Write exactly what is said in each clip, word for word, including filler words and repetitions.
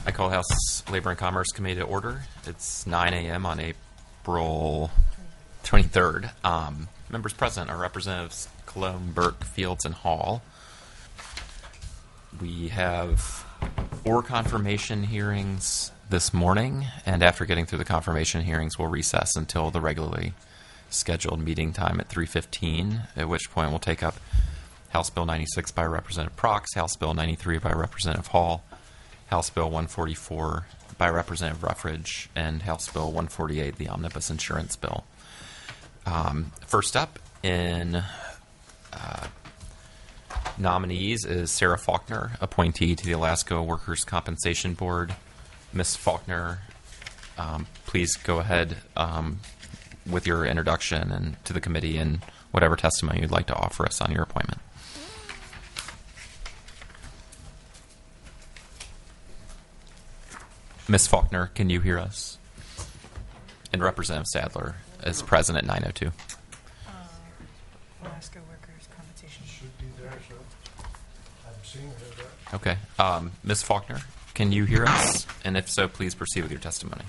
I call House Labor and Commerce Committee to order. It's nine a.m. on April twenty-third. Um, members present are Representatives Cologne, Burke, Fields, and Hall. We have four confirmation hearings this morning, and after getting through the confirmation hearings, we'll recess until the regularly scheduled meeting time at three fifteen, at which point we'll take up House Bill ninety-six by Representative Prox, House Bill ninety-three by Representative Hall, House Bill one forty-four by Representative Ruffridge, and House Bill one forty-eight, the Omnibus Insurance Bill. Um, first up in uh, nominees is Sarah Faulkner, appointee to the Alaska Workers' Compensation Board. Miz Faulkner, um, please go ahead um, with your introduction and to the committee and whatever testimony you'd like to offer us on your appointment. Miz Faulkner, can you hear us? And Representative Sadler is present at nine oh two. Uh, Alaska Workers' Compensation. Should be there, so I'm seeing her there. Okay. Um, Miz Faulkner, can you hear us? And if so, please proceed with your testimony.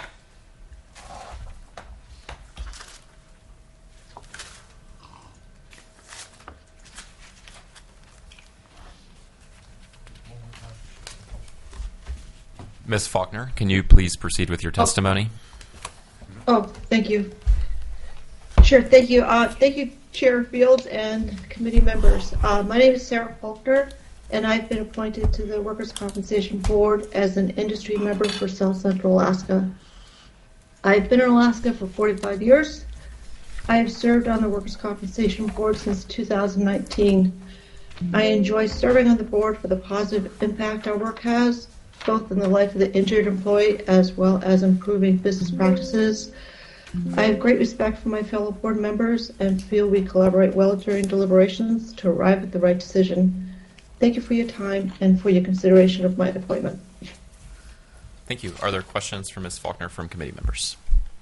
Miz Faulkner, can you please proceed with your testimony? Oh, thank you. Sure, thank you. Uh, thank you, Chair Fields and committee members. Uh, my name is Sarah Faulkner, and I've been appointed to the Workers' Compensation Board as an industry member for South Central Alaska. I've been in Alaska for forty-five years. I have served on the Workers' Compensation Board since two thousand nineteen. I enjoy serving on the board for the positive impact our work has, both in the life of the injured employee as well as improving business practices. I have great respect for my fellow board members and feel we collaborate well during deliberations to arrive at the right decision. Thank you for your time and for your consideration of my appointment. Thank you. Are there questions for Miz Faulkner from committee members?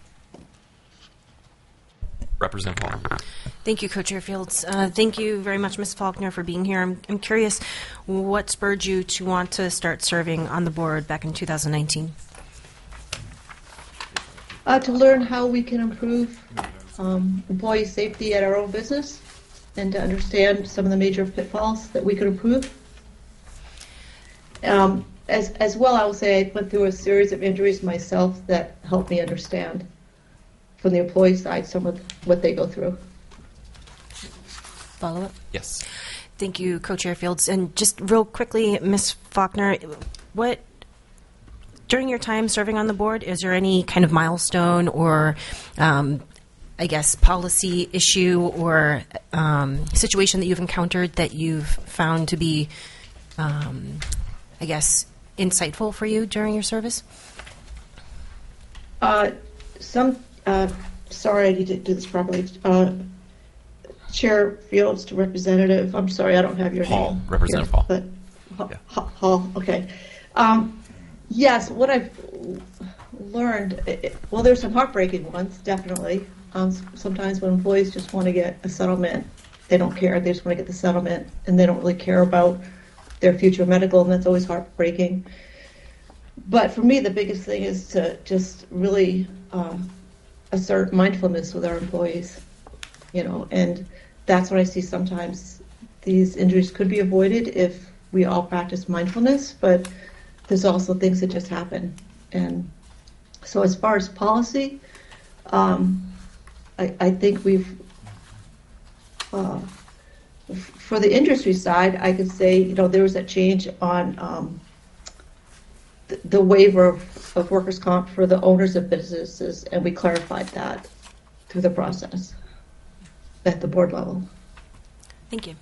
Representative Hall. Thank you, Co-Chair Fields. Uh, thank you very much, Miz Faulkner, for being here. I'm, I'm curious, what spurred you to want to start serving on the board back in two thousand nineteen? Uh, to learn how we can improve um, employee safety at our own business and to understand some of the major pitfalls that we could improve. Um, as, as well, I will say I went through a series of injuries myself that helped me understand from the employee side some of what they go through. Follow-up? Yes. Thank you, Co-Chair Fields. And just real quickly, Miz Faulkner, what, during your time serving on the board, is there any kind of milestone or, um, I guess, policy issue or um, situation that you've encountered that you've found to be, um, I guess, insightful for you during your service? Uh, some, uh, sorry, I need to do this properly. Uh, Chair Fields to Representative, I'm sorry, I don't have your Hall, name. Representative here, Hall. But Yeah. Hall, Hall, okay. Um, yes, what I've learned, it, well, there's some heartbreaking ones, definitely. Um, sometimes when employees just want to get a settlement, they don't care. They just want to get the settlement, and they don't really care about their future medical, and that's always heartbreaking. But for me, the biggest thing is to just really um, assert mindfulness with our employees, you know, and that's what I see sometimes. These injuries could be avoided if we all practice mindfulness, but there's also things that just happen. And so as far as policy, um, I, I think we've, uh, f- for the industry side, I could say, you know, there was a change on um, the, the waiver of, of workers' comp for the owners of businesses, and we clarified that through the process at the board level. Thank you.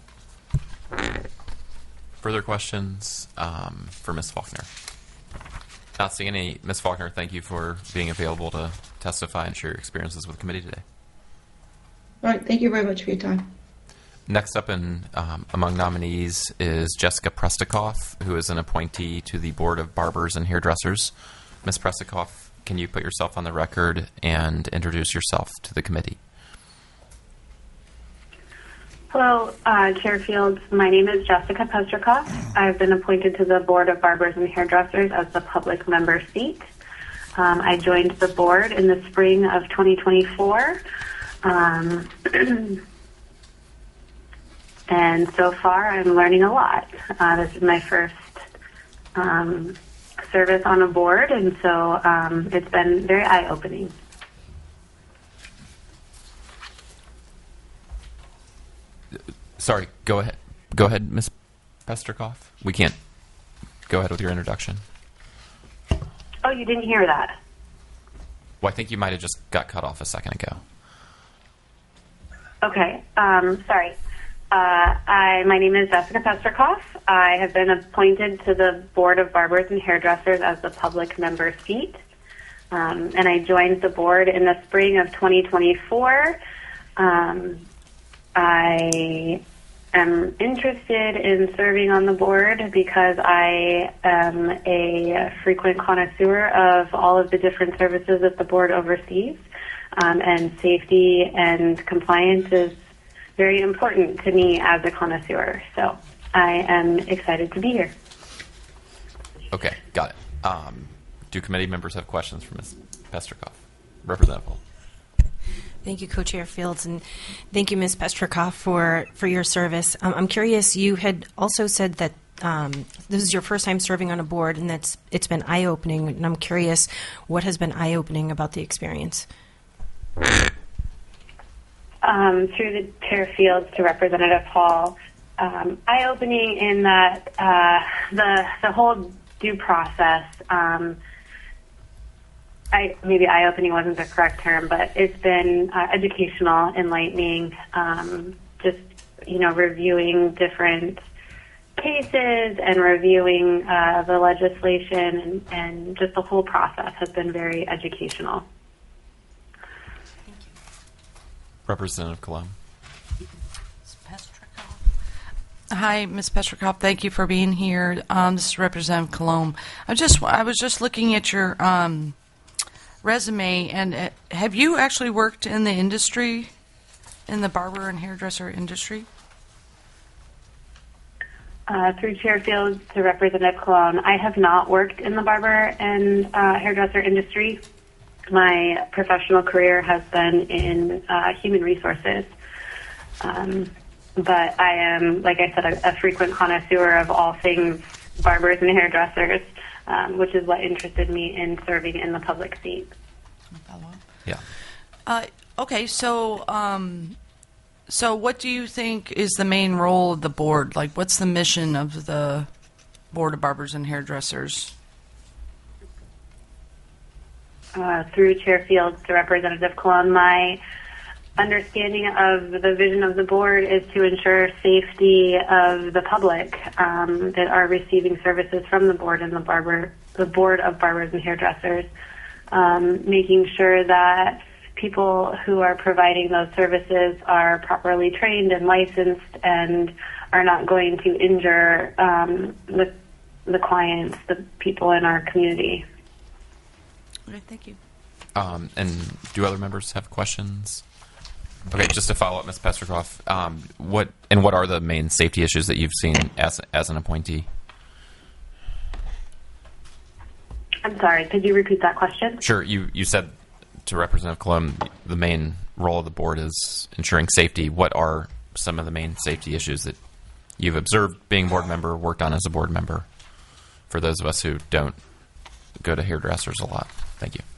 Further questions um, for Miz Faulkner? Not seeing any. Miz Faulkner, thank you for being available to testify and share your experiences with the committee today. All right, thank you very much for your time. Next up in um, among nominees is Jessica Prestikoff, who is an appointee to the Board of Barbers and Hairdressers. Miz Prestikoff, can you put yourself on the record and introduce yourself to the committee? Hello, uh, Chair Fields. My name is Jessica Pestrikoff. I've been appointed to the Board of Barbers and Hairdressers as the public member seat. Um, I joined the board in the spring of twenty twenty-four. Um, and so far, I'm learning a lot. Uh, this is my first um, service on a board, and so um, it's been very eye-opening. Sorry, go ahead. Go ahead, Miz Pestrikoff. We can't. Go ahead with your introduction. Oh, you didn't hear that? Well, I think you might have just got cut off a second ago. Okay, um, sorry. Uh, I, my name is Jessica Pestrikoff. I have been appointed to the Board of Barbers and Hairdressers as the public member seat. Um, and I joined the board in the spring of twenty twenty-four. Um, I am interested in serving on the board because I am a frequent connoisseur of all of the different services that the board oversees. Um, and safety and compliance is very important to me as a connoisseur. So I am excited to be here. Okay, got it. Um, do committee members have questions for Miz Pestrikoff? Representative Hall. Thank you, Co-Chair Fields, and thank you, Miz Pestrikoff, for, for your service. Um, I'm curious, you had also said that um, this is your first time serving on a board, and that's it's been eye-opening, and I'm curious what has been eye-opening about the experience? Um, through the Chair Fields to Representative Hall, um, eye-opening in that uh, the the whole due process, um, I, maybe eye-opening wasn't the correct term, but it's been uh, educational, enlightening, um, just, you know, reviewing different cases and reviewing uh, the legislation and, and just the whole process has been very educational. Representative Colon. Hi, Miz Pestrikoff. Thank you for being here. Um, this is Representative Colomb. I just I was just looking at your um, resume, and uh, have you actually worked in the industry, in the barber and hairdresser industry? Uh, through Chair Fields to Representative Colon, I have not worked in the barber and uh, hairdresser industry. My professional career has been in uh, human resources. Um, but I am, like I said, a, a frequent connoisseur of all things barbers and hairdressers, um, which is what interested me in serving in the public seat. Yeah. Uh, okay, so um, so what do you think is the main role of the board? Like, what's the mission of the Board of Barbers and Hairdressers? Uh, through Chair Fields to Representative Colon, my understanding of the vision of the board is to ensure safety of the public um, that are receiving services from the board and the barber, the Board of Barbers and Hairdressers, um, making sure that people who are providing those services are properly trained and licensed and are not going to injure um, the, the clients, the people in our community. Okay, thank you. Um, and do other members have questions? Okay, just to follow up, Miz Pestrikoff, um, what and what are the main safety issues that you've seen as as an appointee? I'm sorry, could you repeat that question? Sure. You you said to Representative Colon, the main role of the board is ensuring safety. What are some of the main safety issues that you've observed being a board member, worked on as a board member, for those of us who don't go to hairdressers a lot? Thank you.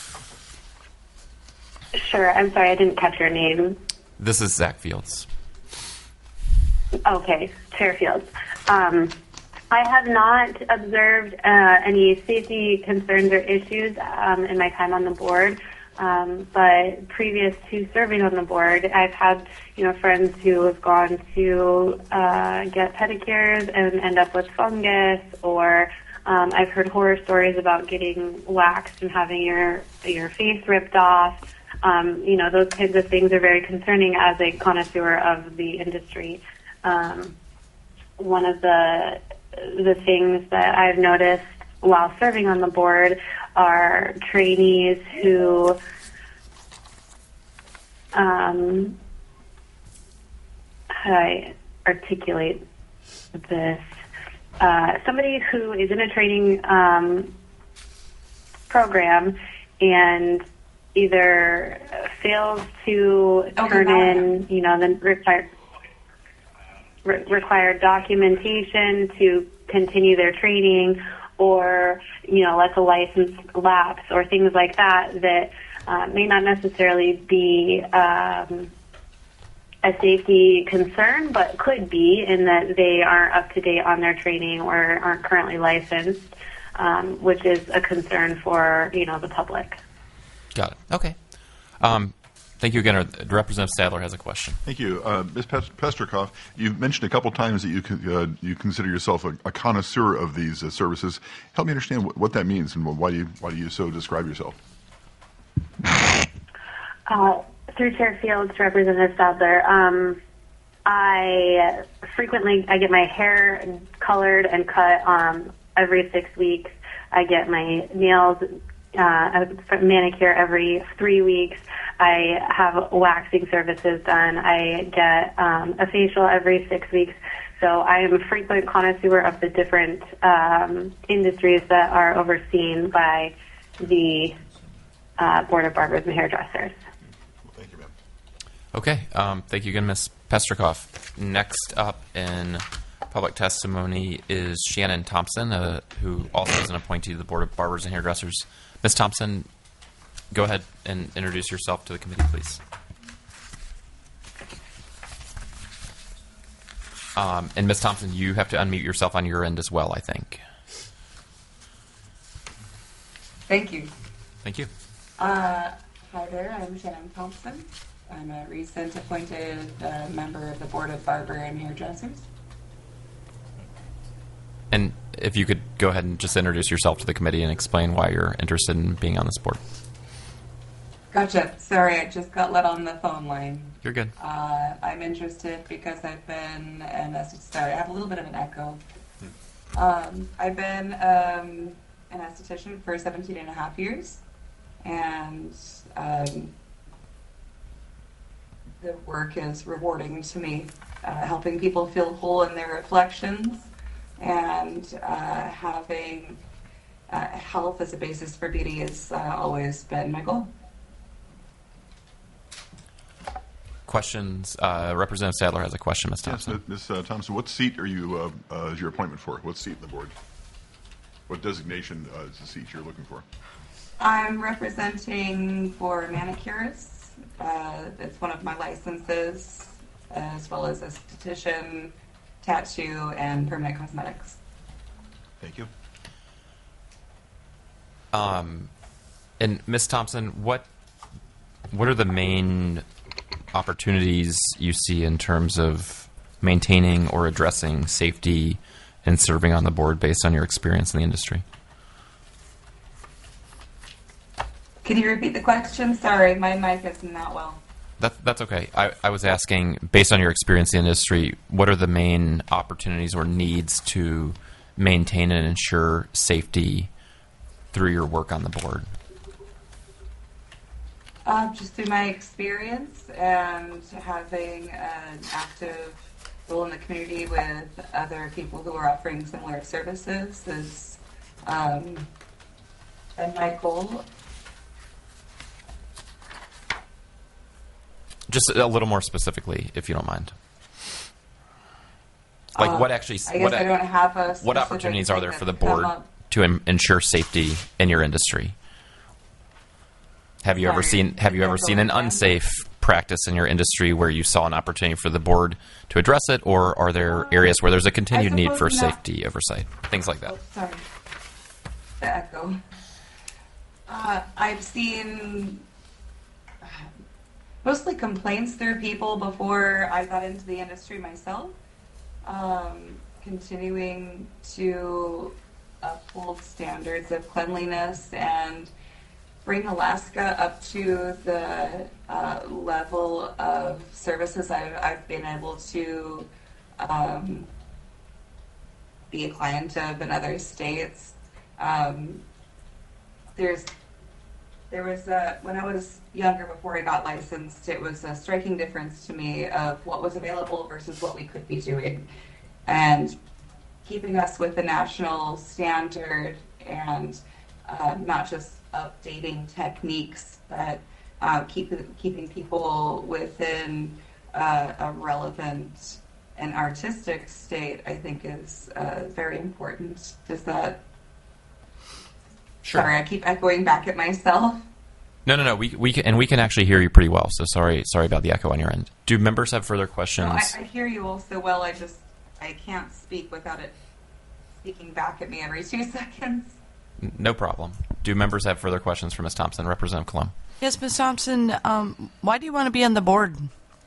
Sure. I'm sorry, I didn't catch your name. This is Zach Fields. Okay, Chair Fields. Um, I have not observed uh, any safety concerns or issues um, in my time on the board, um, but previous to serving on the board, I've had you know friends who have gone to uh, get pedicures and end up with fungus, or um, I've heard horror stories about getting waxed and having your your face ripped off. Um, you know, those kinds of things are very concerning as a connoisseur of the industry. Um, one of the the things that I've noticed while serving on the board are trainees who um, how do I articulate this? Uh, somebody who is in a training um, program and either fails to Okay, turn now I in, you know, the required re- required documentation to continue their training, or you know, lets a license lapse, or things like that that uh, may not necessarily be um, a safety concern, but could be in that they aren't up to date on their training or aren't currently licensed, um, which is a concern for you know the public. Got it. Okay. Um, thank you again. Representative Sadler has a question. Thank you. Uh, Miz Pestrikoff, you've mentioned a couple times that you con- uh, you consider yourself a, a connoisseur of these uh, services. Help me understand what, what that means and why do you why do you so describe yourself? Uh, through Chair Fields, Representative Sadler, um, I frequently I get my hair colored and cut um, every six weeks. I get my nails uh, a manicure every three weeks. I have waxing services done. I get um, a facial every six weeks. So I am a frequent connoisseur of the different um, industries that are overseen by the uh, Board of Barbers and Hairdressers. Thank you, ma'am. Okay. Um, thank you again, Miz Pestrikoff. Next up in public testimony is Shannon Thompson, uh, who also is an appointee to the Board of Barbers and Hairdressers. Miz Thompson, go ahead and introduce yourself to the committee, please. Um, and Miz Thompson, you have to unmute yourself on your end as well, I think. Thank you. Thank you. Uh, hi there, I'm Shannon Thompson. I'm a recent appointed uh, member of the Board of Barber and Hairdressers. And if you could go ahead and just introduce yourself to the committee and explain why you're interested in being on this board. Gotcha. Sorry, I just got let on the phone line. You're good. Uh, I'm interested because I've been an esthetician. Sorry, I have a little bit of an echo. Um, I've been um, an esthetician for seventeen and a half years, and um, the work is rewarding to me, uh, helping people feel whole in their reflections, and uh, having uh, health as a basis for beauty has uh, always been my goal. Questions? Uh, Representative Sadler has a question, Miz Yes, Thompson. Miz Uh, Thompson, what seat are you, uh, uh, is your appointment for? What seat in the board? What designation uh, is the seat you're looking for? I'm representing for manicurists. Uh, it's one of my licenses, as well as esthetician, tattoo, and permanent cosmetics. Thank you. Um, and Miz Thompson, what what are the main opportunities you see in terms of maintaining or addressing safety and serving on the board based on your experience in the industry? Can you repeat the question? Sorry, my mic isn't that well. That, that's okay. I, I was asking, based on your experience in the industry, what are the main opportunities or needs to maintain and ensure safety through your work on the board? Uh, just through my experience and having an active role in the community with other people who are offering similar services is um, and my goal. Just a little more specifically, if you don't mind. Like Uh, what actually, I guess what, I don't have a what specific opportunities are thing there that for the come board up. to em- ensure safety in your industry? Have you ever Sorry, seen Have you ever example seen an again? unsafe practice in your industry where you saw an opportunity for the board to address it, or are there areas where there's a continued need for suppose not. safety oversight, things like that? Oh, sorry. The echo. Uh, I've seen uh, mostly complaints through people before I got into the industry myself. Um, continuing to uphold standards of cleanliness and bring Alaska up to the uh, level of services I've, I've been able to um, be a client of in other states. Um, there's there was a, when I was younger before I got licensed, it was a striking difference to me of what was available versus what we could be doing. And keeping us with the national standard and uh, not just updating techniques, but uh, keep, keeping people within uh, a relevant and artistic state, I think is uh, very important. Does that... Sure. Sorry, I keep echoing back at myself. No, no, no. We we can, and we can actually hear you pretty well. So sorry, sorry about the echo on your end. Do members have further questions? No, I, I hear you all so well. I just I can't speak without it speaking back at me every two seconds. No problem. Do members have further questions for Miz Thompson? Representative Colomb. Yes, Miz Thompson, um, why do you want to be on the board?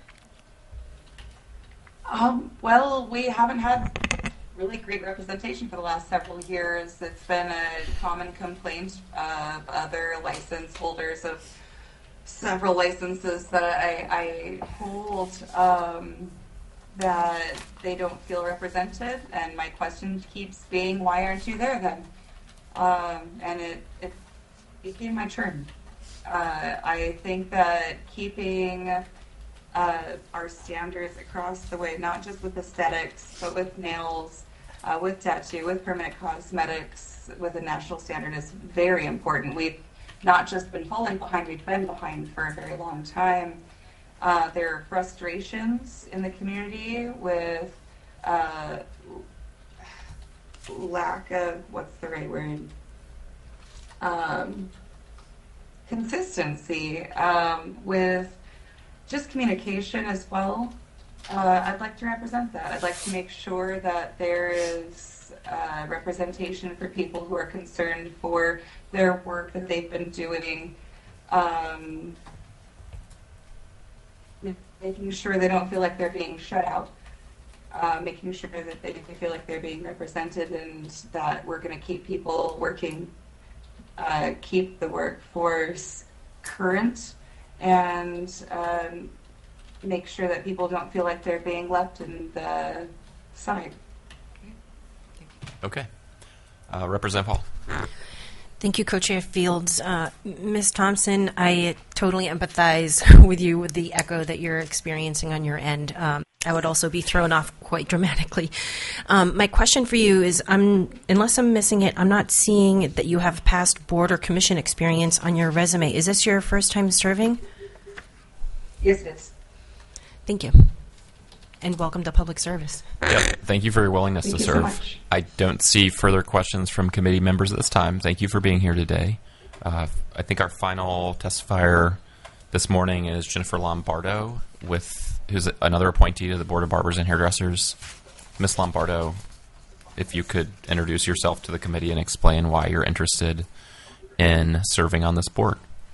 Um, well, we haven't had really great representation for the last several years. It's been a common complaint of other license holders of several licenses that I, I hold um, that they don't feel represented. And my question keeps being, why aren't you there then? Um, and it, it became my turn. Uh, I think that keeping uh, our standards across the way, not just with aesthetics, but with nails, uh, with tattoo, with permanent cosmetics, with a national standard is very important. We've not just been falling behind, we've been behind for a very long time. Uh, there are frustrations in the community with uh, lack of, what's the right word? Um, consistency um, with just communication as well. Uh, I'd like to represent that. I'd like to make sure that there is uh, representation for people who are concerned for their work that they've been doing, um, making sure they don't feel like they're being shut out, uh, making sure that they feel like they're being represented, and that we're going to keep people working, uh, keep the workforce current, and um, make sure that people don't feel like they're being left in the side. Okay. Uh, Representative Hall. Thank you, Co-Chair Fields. Uh, Miz Thompson, I totally empathize with you with the echo that you're experiencing on your end. Um, I would also be thrown off quite dramatically. Um, my question for you is, I'm, unless I'm missing it, I'm not seeing that you have past board or commission experience on your resume. Is this your first time serving? Yes, it is. Thank you. And welcome to public service. Yep. Thank you for your willingness Thank to you so serve. much. I don't see further questions from committee members at this time. Thank you for being here today. Uh, I think our final testifier this morning is Jennifer Lombardo, with who's another appointee to the Board of Barbers and Hairdressers. Miz Lombardo, if you could introduce yourself to the committee and explain why you're interested in serving on this board.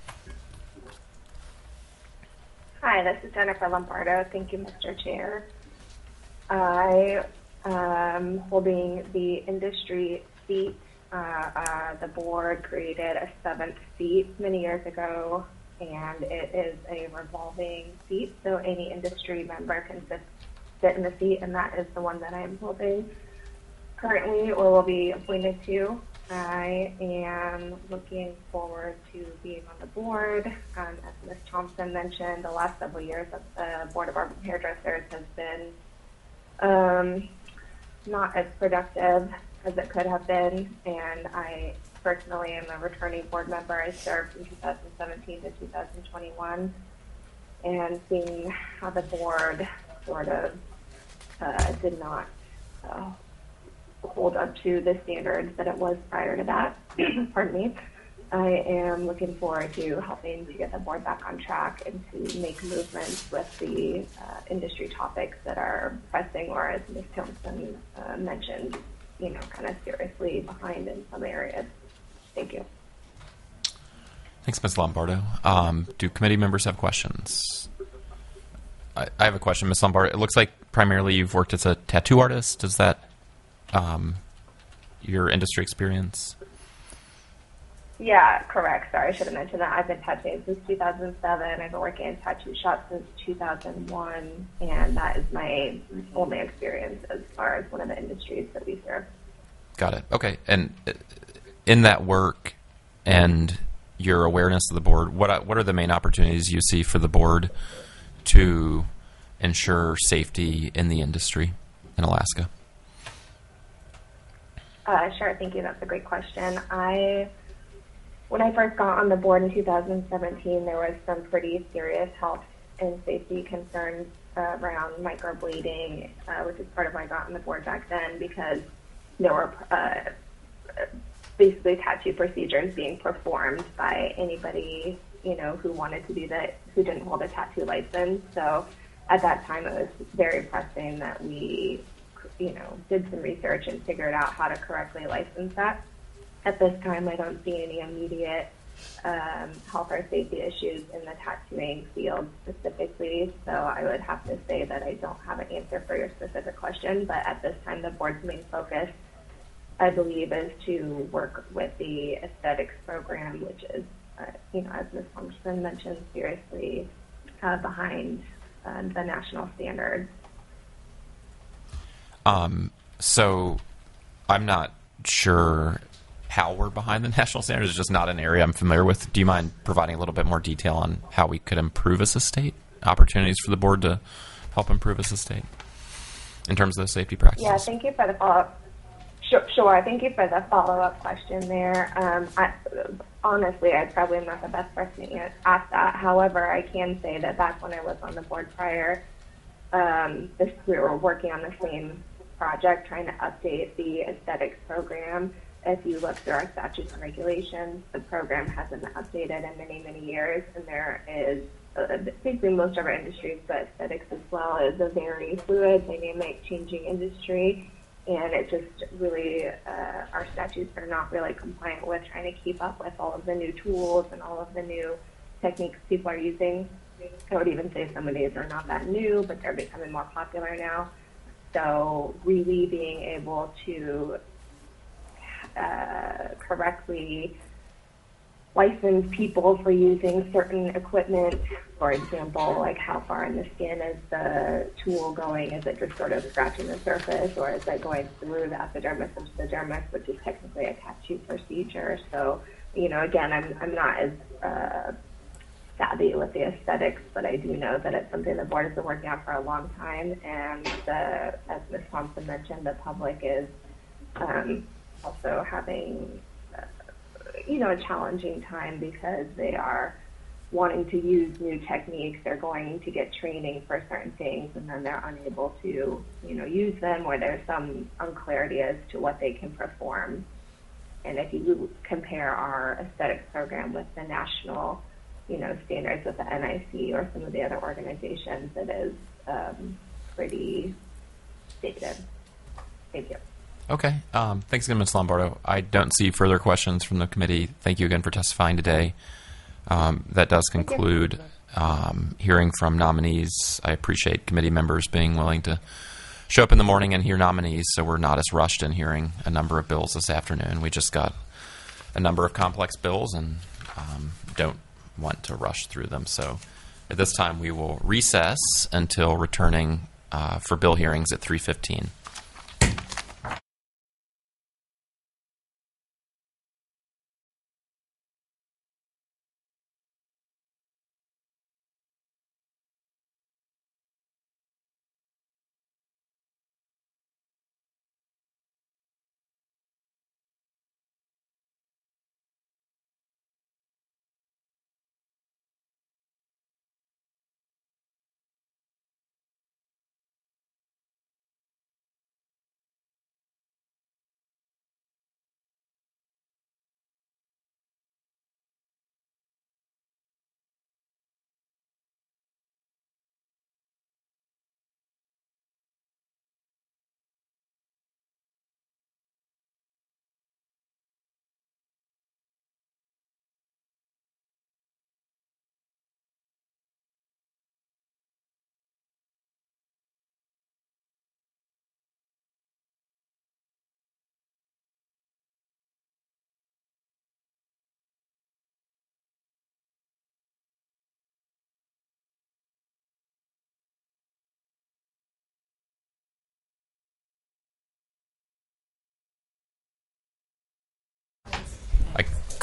Hi, this is Jennifer Lombardo. Thank you, Mister Chair. I am holding the industry seat. Uh, uh, the board created a seventh seat many years ago, and it is a revolving seat, so any industry member can sit, sit in the seat, and that is the one that I am holding currently or will be appointed to. I am looking forward to being on the board. Um, as Miz Thompson mentioned, the last several years of the Board of Barbers and Hairdressers has been um, not as productive as it could have been, and I personally am a returning board member. I served from two thousand seventeen to two thousand twenty-one, and seeing how the board sort of uh, did not uh, hold up to the standards that it was prior to that. Pardon me. I am looking forward to helping to get the board back on track and to make movements with the uh, industry topics that are pressing, or as Miz Thompson uh, mentioned, you know, kind of seriously behind in some areas. Thank you. Thanks, Miz Lombardo. Um, do committee members have questions? I, I have a question, Miz Lombardo. It looks like primarily you've worked as a tattoo artist. Is that um, your industry experience? Yeah, correct. Sorry, I should have mentioned that. I've been tattooing since two thousand seven. I've been working in tattoo shops since two thousand one, and that is my only experience as far as one of the industries that we serve. Got it. Okay. And in that work and your awareness of the board, what are- what are the main opportunities you see for the board to ensure safety in the industry in Alaska? Uh, sure, thank you. That's a great question. I, when I first got on the board in two thousand seventeen, there was some pretty serious health and safety concerns uh, around microblading, uh, which is part of why I got on the board back then, because there were uh, basically tattoo procedures being performed by anybody, you know, who wanted to do that, who didn't hold a tattoo license. So at that time, it was very pressing that we, you know, did some research and figured out how to correctly license that. At this time, I don't see any immediate um, health or safety issues in the tattooing field specifically, so I would have to say that I don't have an answer for your specific question, but at this time, the board's main focus, I believe, is to work with the aesthetics program, which is, uh, you know, as Miz Thompson mentioned, seriously uh, behind uh, the national standards. Um, so I'm not sure how we're behind the national standards. It's just not an area I'm familiar with. Do you mind providing a little bit more detail on how we could improve as a state, opportunities for the board to help improve as a state in terms of those safety practices? Yeah, thank you for the follow-up. Sure, sure. Thank you for the follow-up question there. Um, I, honestly, I probably am not the best person to ask that. However, I can say that back when I was on the board prior, um, this, we were working on the same project, trying to update the aesthetics program. If you look through our statutes and regulations, the program hasn't been updated in many, many years, and there is, uh, basically most of our industries, but aesthetics as well, is a very fluid, dynamic, changing industry, and it just really, uh, our statutes are not really compliant with trying to keep up with all of the new tools and all of the new techniques people are using. I would even say some of these are not that new, but they're becoming more popular now. So really being able to uh, correctly license people for using certain equipment, for example, like how far in the skin is the tool going? Is it just sort of scratching the surface, or is it going through the epidermis into the dermis, which is technically a tattoo procedure? So, you know, again, I'm, I'm not as uh, savvy with the aesthetics, but I do know that it's something the board has been working on for a long time, and the, as Miz Thompson mentioned, the public is um, also having, uh, you know, a challenging time because they are wanting to use new techniques. They're going to get training for certain things, and then they're unable to, you know, use them, or there's some unclarity as to what they can perform. And if you compare our aesthetics program with the national, you know, standards with the N I C or some of the other organizations, it is um, pretty dated. Thank you. Okay. Um, thanks again, Miz Lombardo. I don't see further questions from the committee. Thank you again for testifying today. Um, that does conclude um, hearing from nominees. I appreciate committee members being willing to show up in the morning and hear nominees, so we're not as rushed in hearing a number of bills this afternoon. We just got a number of complex bills and um, don't want to rush through them. So at this time, we will recess until returning uh, for bill hearings at three fifteen.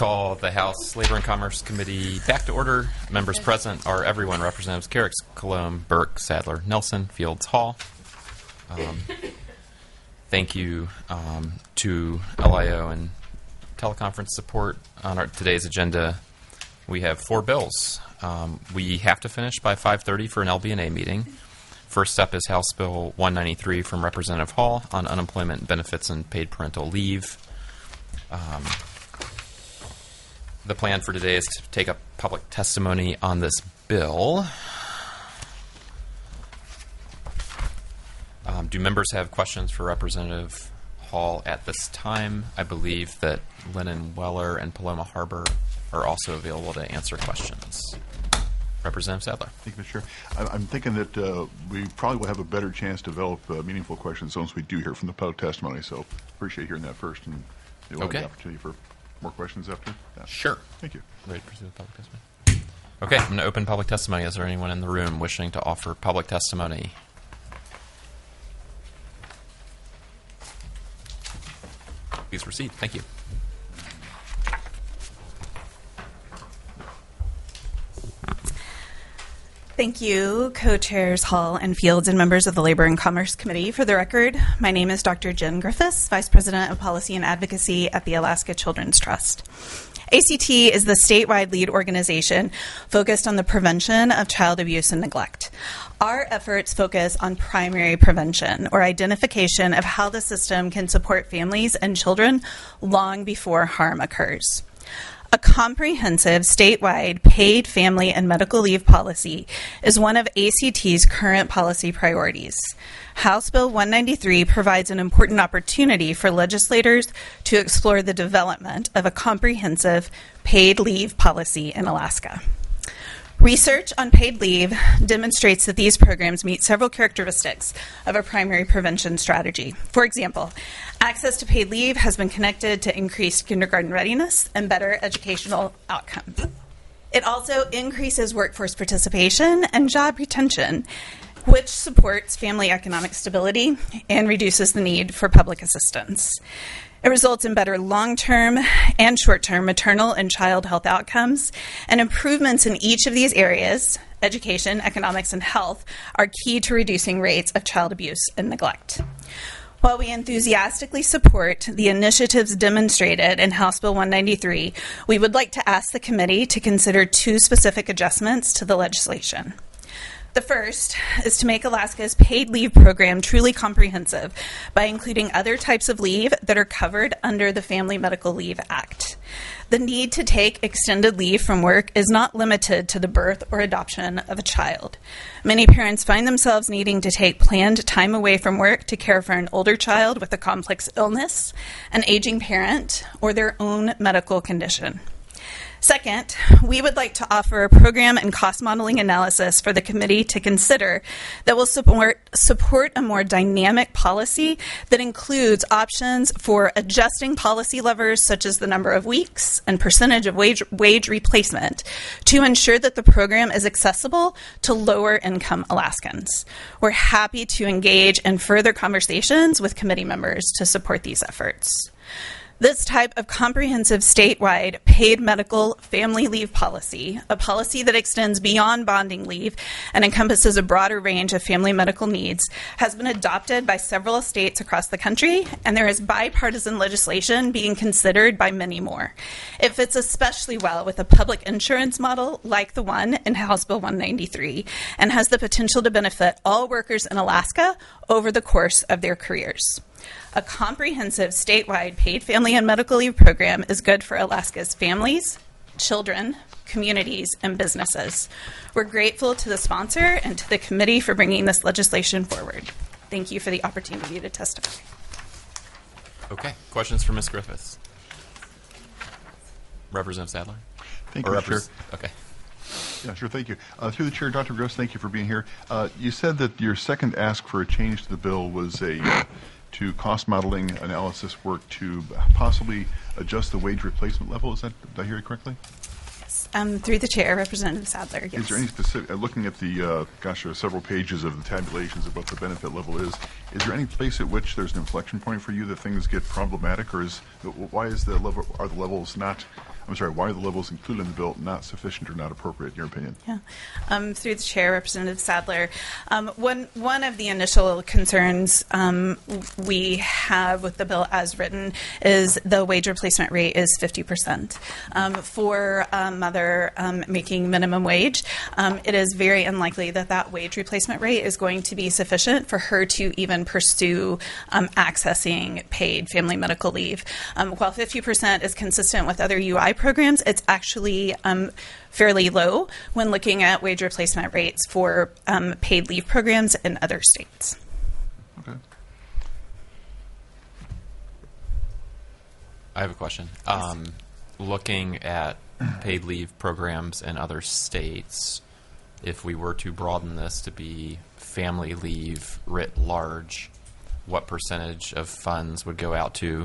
call the House Labor and Commerce Committee back to order. Members present are everyone: Representatives Carrick, Colomb, Burke, Sadler, Nelson, Fields, Hall. Um, thank you um, to L I O and teleconference support. On our today's agenda, we have four bills. Um, we have to finish by five thirty for an L B N A meeting. First up is House Bill one ninety-three from Representative Hall on unemployment benefits and paid parental leave. Um, the plan for today is to take up public testimony on this bill. Um, do members have questions for Representative Hall at this time? I believe that Lennon Weller and Paloma Harbor are also available to answer questions. Representative Sadler. Thank you, Mister Chair. I- I'm thinking that uh, we probably will have a better chance to develop uh, meaningful questions once we do hear from the public testimony. So appreciate hearing that first, and you'll Okay. have the opportunity for more questions after that. Sure. Thank you. Ready to proceed with public testimony? Okay, I'm going to open public testimony. Is there anyone in the room wishing to offer public testimony? Please proceed. Thank you. Thank you, co-chairs Hall and Fields and members of the Labor and Commerce Committee. For the record, my name is Doctor Jen Griffiths, Vice President of Policy and Advocacy at the Alaska Children's Trust. A C T is the statewide lead organization focused on the prevention of child abuse and neglect. Our efforts focus on primary prevention, or identification of how the system can support families and children long before harm occurs. A comprehensive statewide paid family and medical leave policy is one of A C T's current policy priorities. House Bill one ninety-three provides an important opportunity for legislators to explore the development of a comprehensive paid leave policy in Alaska. Research on paid leave demonstrates that these programs meet several characteristics of a primary prevention strategy. For example, access to paid leave has been connected to increased kindergarten readiness and better educational outcomes. It also increases workforce participation and job retention, which supports family economic stability and reduces the need for public assistance. It results in better long-term and short-term maternal and child health outcomes, and improvements in each of these areas, education, economics, and health, are key to reducing rates of child abuse and neglect. While we enthusiastically support the initiatives demonstrated in House Bill one ninety-three, we would like to ask the committee to consider two specific adjustments to the legislation. The first is to make Alaska's paid leave program truly comprehensive by including other types of leave that are covered under the Family Medical Leave Act. The need to take extended leave from work is not limited to the birth or adoption of a child. Many parents find themselves needing to take planned time away from work to care for an older child with a complex illness, an aging parent, or their own medical condition. Second, we would like to offer a program and cost modeling analysis for the committee to consider that will support, support a more dynamic policy that includes options for adjusting policy levers such as the number of weeks and percentage of wage, wage replacement to ensure that the program is accessible to lower income Alaskans. We're happy to engage in further conversations with committee members to support these efforts. This type of comprehensive statewide paid medical family leave policy, a policy that extends beyond bonding leave and encompasses a broader range of family medical needs, has been adopted by several states across the country, and there is bipartisan legislation being considered by many more. It fits especially well with a public insurance model like the one in House Bill one ninety-three, and has the potential to benefit all workers in Alaska over the course of their careers. A comprehensive statewide paid family and medical leave program is good for Alaska's families, children, communities, and businesses. We're grateful to the sponsor and to the committee for bringing this legislation forward. Thank you for the opportunity to testify. Okay. Questions for Miz Griffiths? Representative Sadler? Thank Or you, Chair. repres- Okay. Yeah, sure. Thank you. Uh, through the chair, Doctor Gross, thank you for being here. Uh, you said that your second ask for a change to the bill was a uh, to cost modeling analysis work to possibly adjust the wage replacement level. Is that, did I hear it correctly? Yes. Um, through the chair, Representative Sadler. Yes. Is there any specific, uh, looking at the, uh, gosh, there are several pages of the tabulations of what the benefit level is, is there any place at which there's an inflection point for you that things get problematic, or is, why is the level, are the levels not I'm sorry, why are the levels included in the bill not sufficient or not appropriate, in your opinion? Yeah. Um, through the chair, Representative Sadler, um, one one of the initial concerns um, we have with the bill as written is the wage replacement rate is fifty percent. Um, for a mother um, making minimum wage, um, it is very unlikely that that wage replacement rate is going to be sufficient for her to even pursue um, accessing paid family medical leave. Um, while fifty percent is consistent with other U I programs, it's actually um, fairly low when looking at wage replacement rates for um, paid leave programs in other states. Okay. I have a question. Um, looking at paid leave programs in other states, if we were to broaden this to be family leave writ large, what percentage of funds would go out to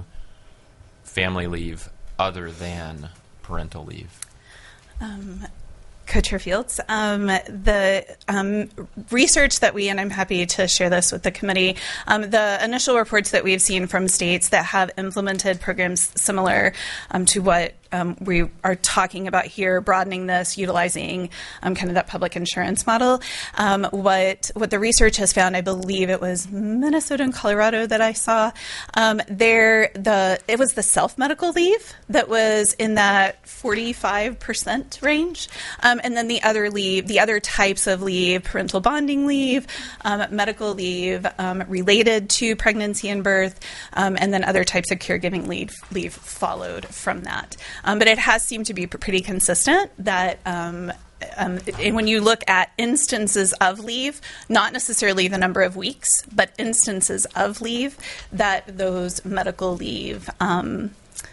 family leave other than parental leave? Um, Co-Chair Fields, um, the um, research that we, and I'm happy to share this with the committee, um, the initial reports that we've seen from states that have implemented programs similar um, to what um, we are talking about here, broadening this, utilizing um, kind of that public insurance model. Um, what what the research has found, I believe it was Minnesota and Colorado that I saw, um, there the it was the self-medical leave that was in that forty-five percent range. Um, and then the other leave, the other types of leave, parental bonding leave, um, medical leave um, related to pregnancy and birth, um, and then other types of caregiving leave, leave followed from that. Um, but it has seemed to be pretty consistent that um, um, and when you look at instances of leave, not necessarily the number of weeks, but instances of leave, that those medical leave um,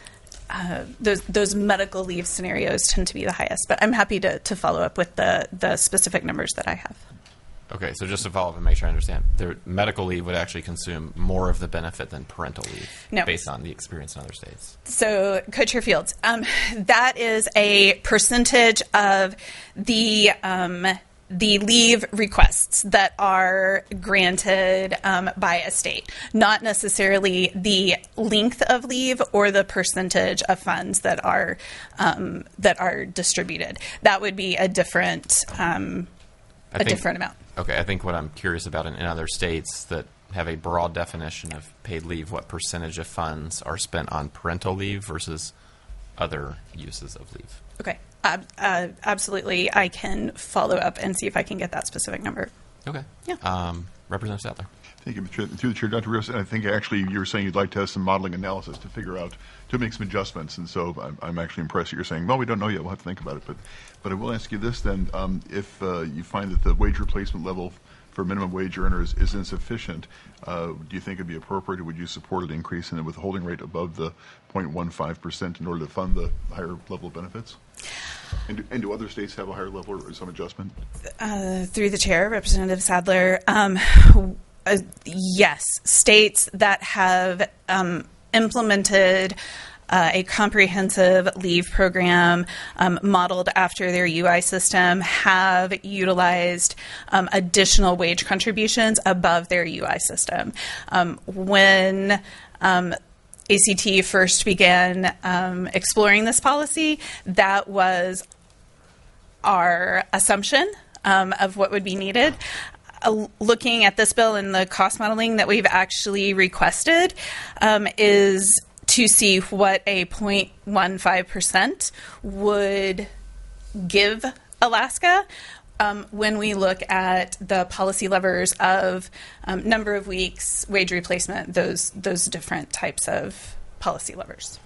Uh, those those medical leave scenarios tend to be the highest, but I'm happy to, to follow up with the, the specific numbers that I have. Okay, so just to follow up and make sure I understand, the medical leave would actually consume more of the benefit than parental leave, No. based on the experience in other states. So, Co-Chair Fields, um, that is a percentage of the um, the leave requests that are granted um, by a state, not necessarily the length of leave or the percentage of funds that are um, that are distributed. That would be a different um, I a think- different amount. Okay, I think what I'm curious about in, in other states that have a broad definition of paid leave, what percentage of funds are spent on parental leave versus other uses of leave? Okay, uh, uh, absolutely. I can follow up and see if I can get that specific number. Okay. Yeah. Um, Representative Sadler. Thank you, Mister Chair. Through the Chair, Doctor Gross, I think actually you were saying you'd like to have some modeling analysis to figure out, to make some adjustments, and so I'm, I'm actually impressed that you're saying, well, we don't know yet, we'll have to think about it. But, but I will ask you this then, um, if uh, you find that the wage replacement level for minimum wage earners is insufficient, uh, do you think it'd be appropriate, or would you support an increase in the withholding rate above the zero point one five percent in order to fund the higher level of benefits? And do, and do other states have a higher level or some adjustment? Uh, through the chair, Representative Sadler, um, uh, yes, states that have um, implemented uh, a comprehensive leave program um, modeled after their U I system have utilized um, additional wage contributions above their U I system. Um, when um, A C T first began um, exploring this policy, that was our assumption um, of what would be needed. Uh, looking at this bill and the cost modeling that we've actually requested um, is to see what a zero point one five percent would give Alaska um, when we look at the policy levers of um, number of weeks, wage replacement, those those different types of policy levers.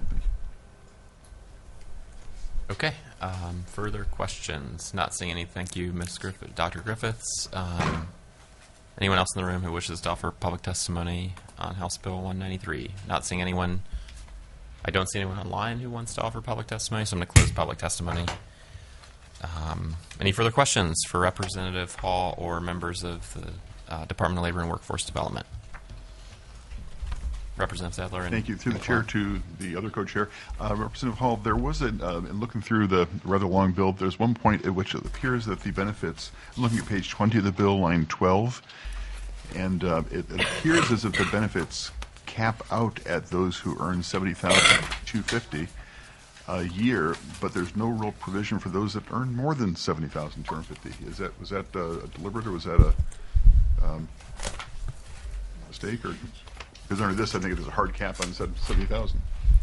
Okay. Um, further questions? Not seeing any. Thank you, Miz Griffith, Doctor Griffiths. Um, anyone else in the room who wishes to offer public testimony on House Bill one ninety-three? Not seeing anyone. I don't see anyone online who wants to offer public testimony, so I'm going to close public testimony. Um, any further questions for Representative Hall or members of the uh, Department of Labor and Workforce Development? Representative Sadler. And Thank you. Through the chair to the other co-chair. Uh, Representative Hall, there was, a, uh, in looking through the rather long bill, there's one point at which it appears that the benefits, I'm looking at page twenty of the bill, line twelve, and uh, it, it appears as if the benefits cap out at those who earn seventy thousand two hundred fifty dollars. a year, but there's no real provision for those that earn more than seventy thousand two hundred fifty. Is that was that uh, deliberate, or was that a um, mistake? Or because under this, I think it is a hard cap on seventy thousand.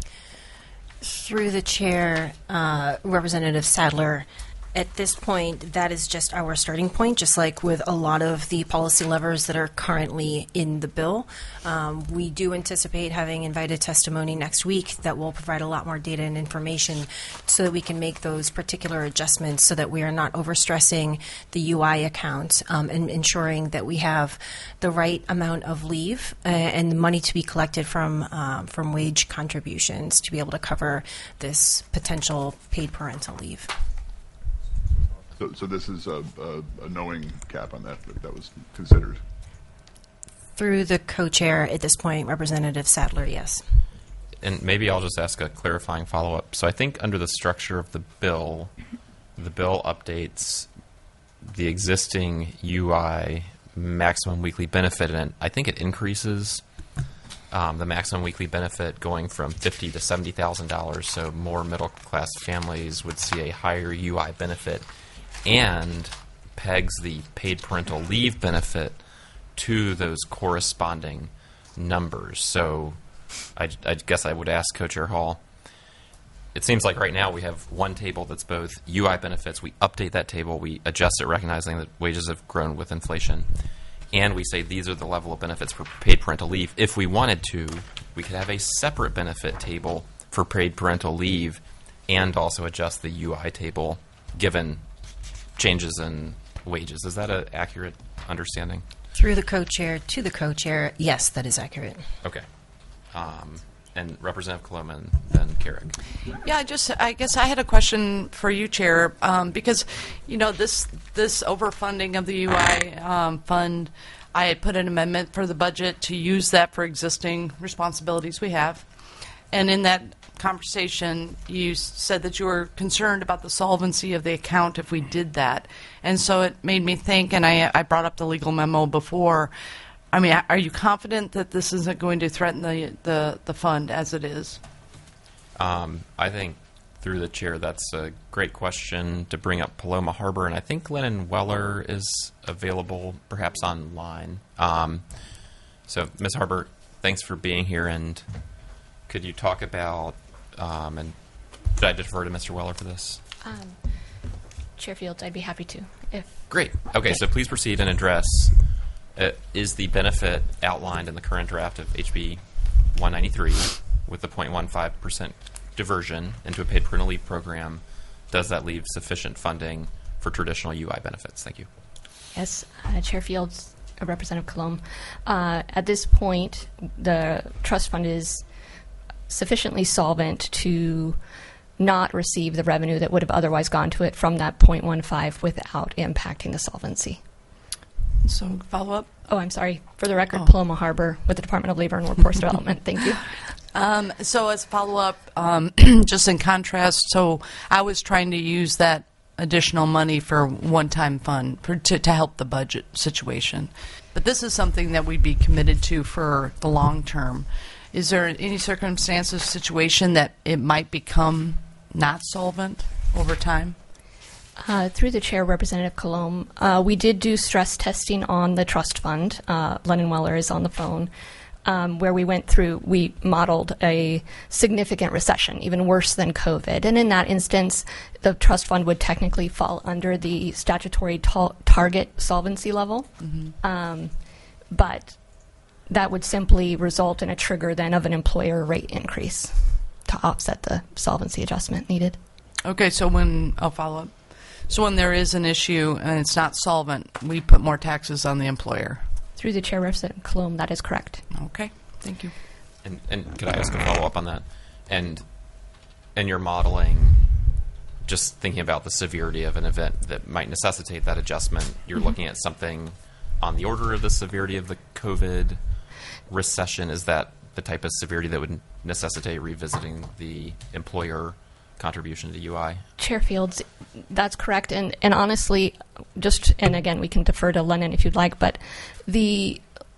Through the chair, uh, Representative Sadler, at this point, that is just our starting point, just like with a lot of the policy levers that are currently in the bill. Um, we do anticipate having invited testimony next week that will provide a lot more data and information so that we can make those particular adjustments so that we are not overstressing the U I account um, and ensuring that we have the right amount of leave uh, and the money to be collected from, um, from wage contributions to be able to cover this potential paid parental leave. So, so this is a, a, a knowing cap on that, that that was considered. Through the co-chair at this point, Representative Sadler, yes. And maybe I'll just ask a clarifying follow-up. So I think under the structure of the bill, the bill updates the existing U I maximum weekly benefit, and I think it increases um, the maximum weekly benefit going from fifty thousand dollars to seventy thousand dollars, so more middle-class families would see a higher U I benefit, and pegs the paid parental leave benefit to those corresponding numbers. So I, I guess I would ask Co-Chair Hall, it seems like right now we have one table that's both U I benefits, we update that table, we adjust it recognizing that wages have grown with inflation, and we say these are the level of benefits for paid parental leave. If we wanted to, we could have a separate benefit table for paid parental leave and also adjust the U I table given changes in wages. Is that an accurate understanding? Through the co-chair to the co-chair, yes, that is accurate. Okay. Um, and Representative Coloma and then Carrick. Yeah, I just, I guess I had a question for you, Chair, um, because, you know, this this overfunding of the U I um, fund, I had put an amendment for the budget to use that for existing responsibilities we have. And in that conversation, you said that you were concerned about the solvency of the account if we did that. And so it made me think, and I, I brought up the legal memo before, I mean, are you confident that this isn't going to threaten the, the, the fund as it is? Um, I think, through the chair, that's a great question to bring up Paloma Harbor, and I think Lennon Weller is available perhaps online. Um, so, Miz Harbor, thanks for being here, and could you talk about, um, and should I defer to Mister Weller for this? Um, Chair Fields, I'd be happy to. If Great. Okay, okay, so please proceed and address, uh, is the benefit outlined in the current draft of H B one ninety-three with the zero point one five percent diversion into a paid parental leave program, does that leave sufficient funding for traditional U I benefits? Thank you. Yes, uh, Chair Fields, uh, Representative Colom. Uh, at this point, the trust fund is sufficiently solvent to not receive the revenue that would have otherwise gone to it from that zero point one five without impacting the solvency. So, follow up? Oh, I'm sorry. For the record, Oh. Paloma Harbor with the Department of Labor and Workforce Development. Thank you. Um, so as follow-up, um, just in contrast, so I was trying to use that additional money for one-time fund for, to, to help the budget situation. But this is something that we'd be committed to for the long term. Is there any circumstances, situation that it might become not solvent over time? Uh, through the chair, Representative Colom, uh, we did do stress testing on the trust fund. Uh, Lennon Weller is on the phone. Um, where we went through, we modeled a significant recession, even worse than COVID. And in that instance, the trust fund would technically fall under the statutory ta- target solvency level. Mm-hmm. Um, but that would simply result in a trigger then of an employer rate increase to offset the solvency adjustment needed. Okay, so when, I'll follow up. So when there is an issue and it's not solvent, we put more taxes on the employer. Through the chair, Representative Colom, that is correct. Okay, thank you. And, and could I ask a follow-up on that? And and your modeling, just thinking about the severity of an event that might necessitate that adjustment, you're mm-hmm. looking at something on the order of the severity of the COVID recession. Is that the type of severity that would necessitate revisiting the employer contribution to U I? Chair Fields, that's correct. And, and honestly, just, and again, we can defer to Lennon if you'd like, but the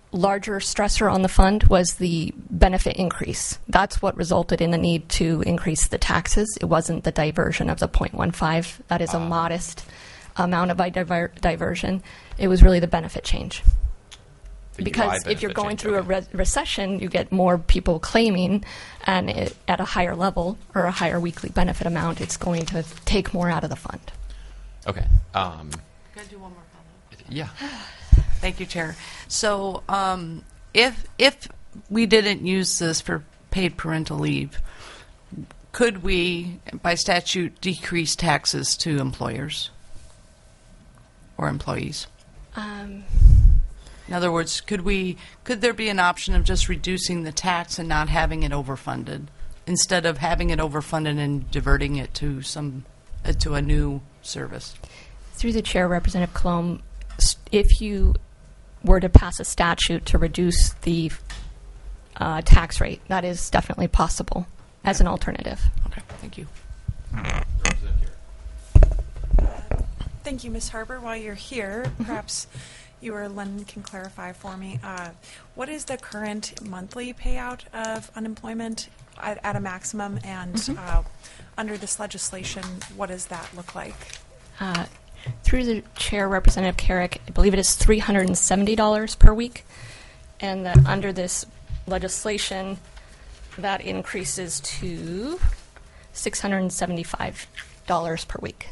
larger stressor on the fund was the benefit increase. That's what resulted in the need to increase the taxes. It wasn't the diversion of the zero point one five. That is a modest amount of diver- diversion. It was really the benefit change. The U I Because if you're benefit going change, through a okay. re- recession, you get more people claiming, and it, at a higher level or a higher weekly benefit amount, it's going to take more out of the fund. Okay. Um, Can I do one more follow-up? yeah. Thank you, Chair. So, um, if if we didn't use this for paid parental leave, could we, by statute, decrease taxes to employers or employees? Um, In other words, could we could there be an option of just reducing the tax and not having it overfunded, instead of having it overfunded and diverting it to some uh, to a new service? Through the chair, Representative Colomb, s- if you were to pass a statute to reduce the uh, tax rate, that is definitely possible as an alternative. Okay, thank you. Thank you, Miz Harper. While you're here, perhaps you or Len can clarify for me. Uh, what is the current monthly payout of unemployment at, at a maximum, and Mhm. uh, under this legislation, what does that look like? Uh, through the chair, Representative Carrick, I believe it is three hundred seventy dollars per week, and that under this legislation, that increases to six hundred seventy-five dollars per week.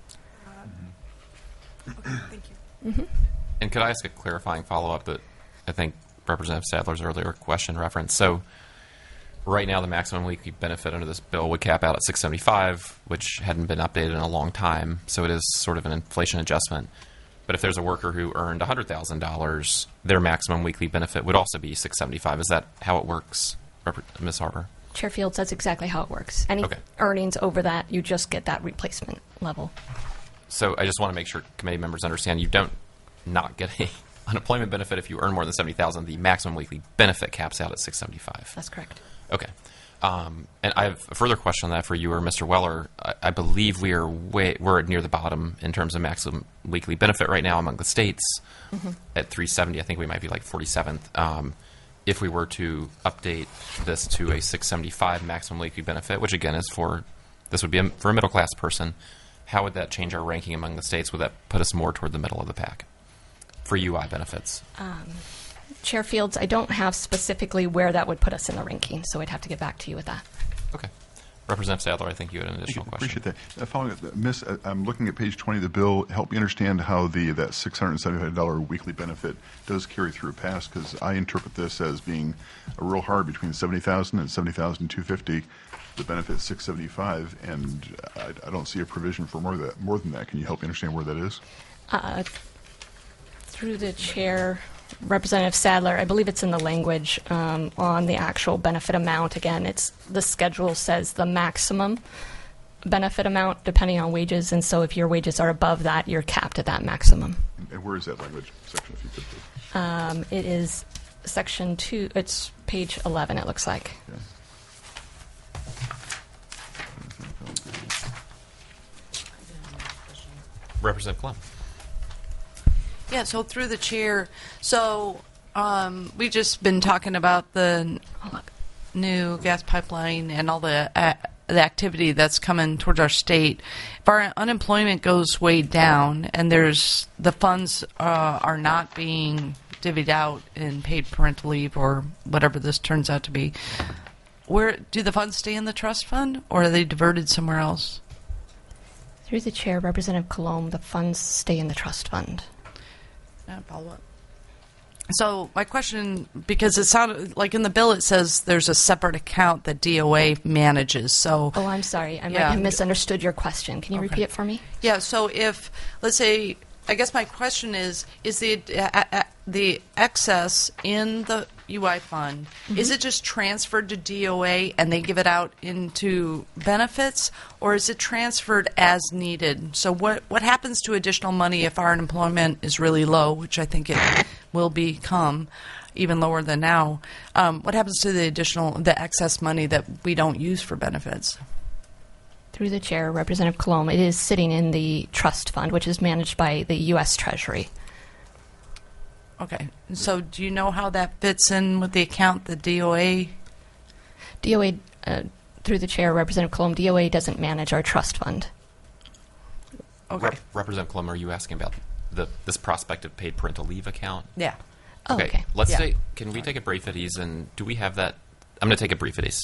Okay, thank you. Mm-hmm. And could I ask a clarifying follow-up that I think Representative Sadler's earlier question referenced? So right now, the maximum weekly benefit under this bill would cap out at six hundred seventy-five, which hadn't been updated in a long time. So it is sort of an inflation adjustment. But if there's a worker who earned one hundred thousand dollars, their maximum weekly benefit would also be six hundred seventy-five. Is that how it works, Rep- Miz Harper? Chair Fields, that's exactly how it works. Any Okay. earnings over that, you just get that replacement level. So I just want to make sure committee members understand you don't not get a unemployment benefit if you earn more than seventy thousand dollars. The maximum weekly benefit caps out at six hundred seventy-five. That's correct. Okay. Um, and I have a further question on that for you or Mister Weller. I, I believe we are way, we're near the bottom in terms of maximum weekly benefit right now among the states Mhm. at three seventy. I think we might be like forty-seventh. Um, if we were to update this to a six seventy-five maximum weekly benefit, which again is for, this would be a, for a middle class person, how would that change our ranking among the states? Would that put us more toward the middle of the pack for U I benefits? Um, Chair Fields, I don't have specifically where that would put us in the ranking, so I'd have to get back to you with that. Okay. Representative Sadler, I think you had an additional Thank you. question. Appreciate that. Uh, following up, Miss, uh, I'm looking at page twenty of the bill. Help me understand how the that six hundred seventy-five dollars weekly benefit does carry through past, because I interpret this as being a real hard between seventy thousand dollars and seventy thousand two hundred fifty dollars. The benefit is six hundred seventy-five dollars, and I, I don't see a provision for more, that, more than that. Can you help me understand where that is? Uh, through the chair, Representative Sadler, I believe it's in the language um, on the actual benefit amount. Again, it's the schedule says the maximum benefit amount depending on wages, and so if your wages are above that, you're capped at that maximum. And where is that language section, if you could, please? Um, it is section two. It's page eleven. It looks like. Okay. Representative Clem. Yeah, so through the chair, so um, we've just been talking about the new gas pipeline and all the uh, the activity that's coming towards our state. If our unemployment goes way down and there's the funds uh, are not being divvied out in paid parental leave or whatever this turns out to be, where do the funds stay in the trust fund or are they diverted somewhere else? Through the chair, Representative Colomb, the funds stay in the trust fund. Uh, follow up. So my question, because it sounded like in the bill it says there's a separate account that D O A manages. So Oh, I'm sorry. I might Yeah. have misunderstood your question. Can you Okay. repeat it for me? yeah, so if let's say, I guess my question is: is the uh, uh, the excess in the U I fund, is it just transferred to D O A and they give it out into benefits, or is it transferred as needed? So what what happens to additional money if our unemployment is really low, which I think it will become even lower than now? Um, what happens to the additional, the excess money that we don't use for benefits? Through the chair, Representative Colomb, it is sitting in the trust fund, which is managed by the U S Treasury. Okay. So do you know how that fits in with the account, the D O A? D O A, uh, through the chair, Representative Colomb, D O A doesn't manage our trust fund. Okay. Rep- Representative Colomb, are you asking about the this prospective paid parental leave account? Yeah. Oh, okay. Let's Yeah. take. Can we take a brief at ease? And do we have that? I'm going to take a brief at ease.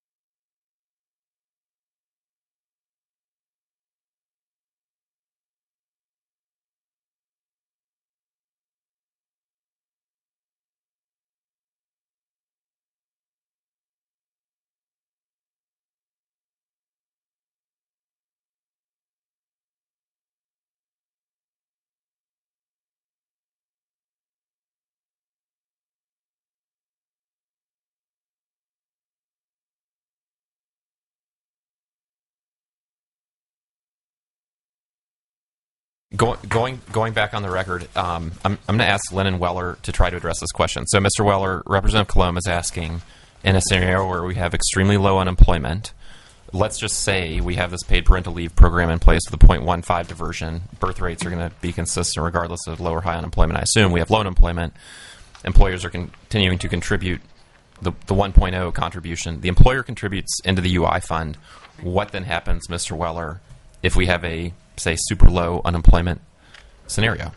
Going, going, going back on the record, um, I'm, I'm going to ask Lennon Weller to try to address this question. So, Mister Weller, Representative Colomb is asking, in a scenario where we have extremely low unemployment, let's just say we have this paid parental leave program in place with a point one five diversion. Birth rates are going to be consistent regardless of low or high unemployment. I assume we have low unemployment. Employers are continuing to contribute the, the one point oh contribution. The employer contributes into the U I fund. What then happens, Mister Weller, if we have a, say, super low unemployment scenario?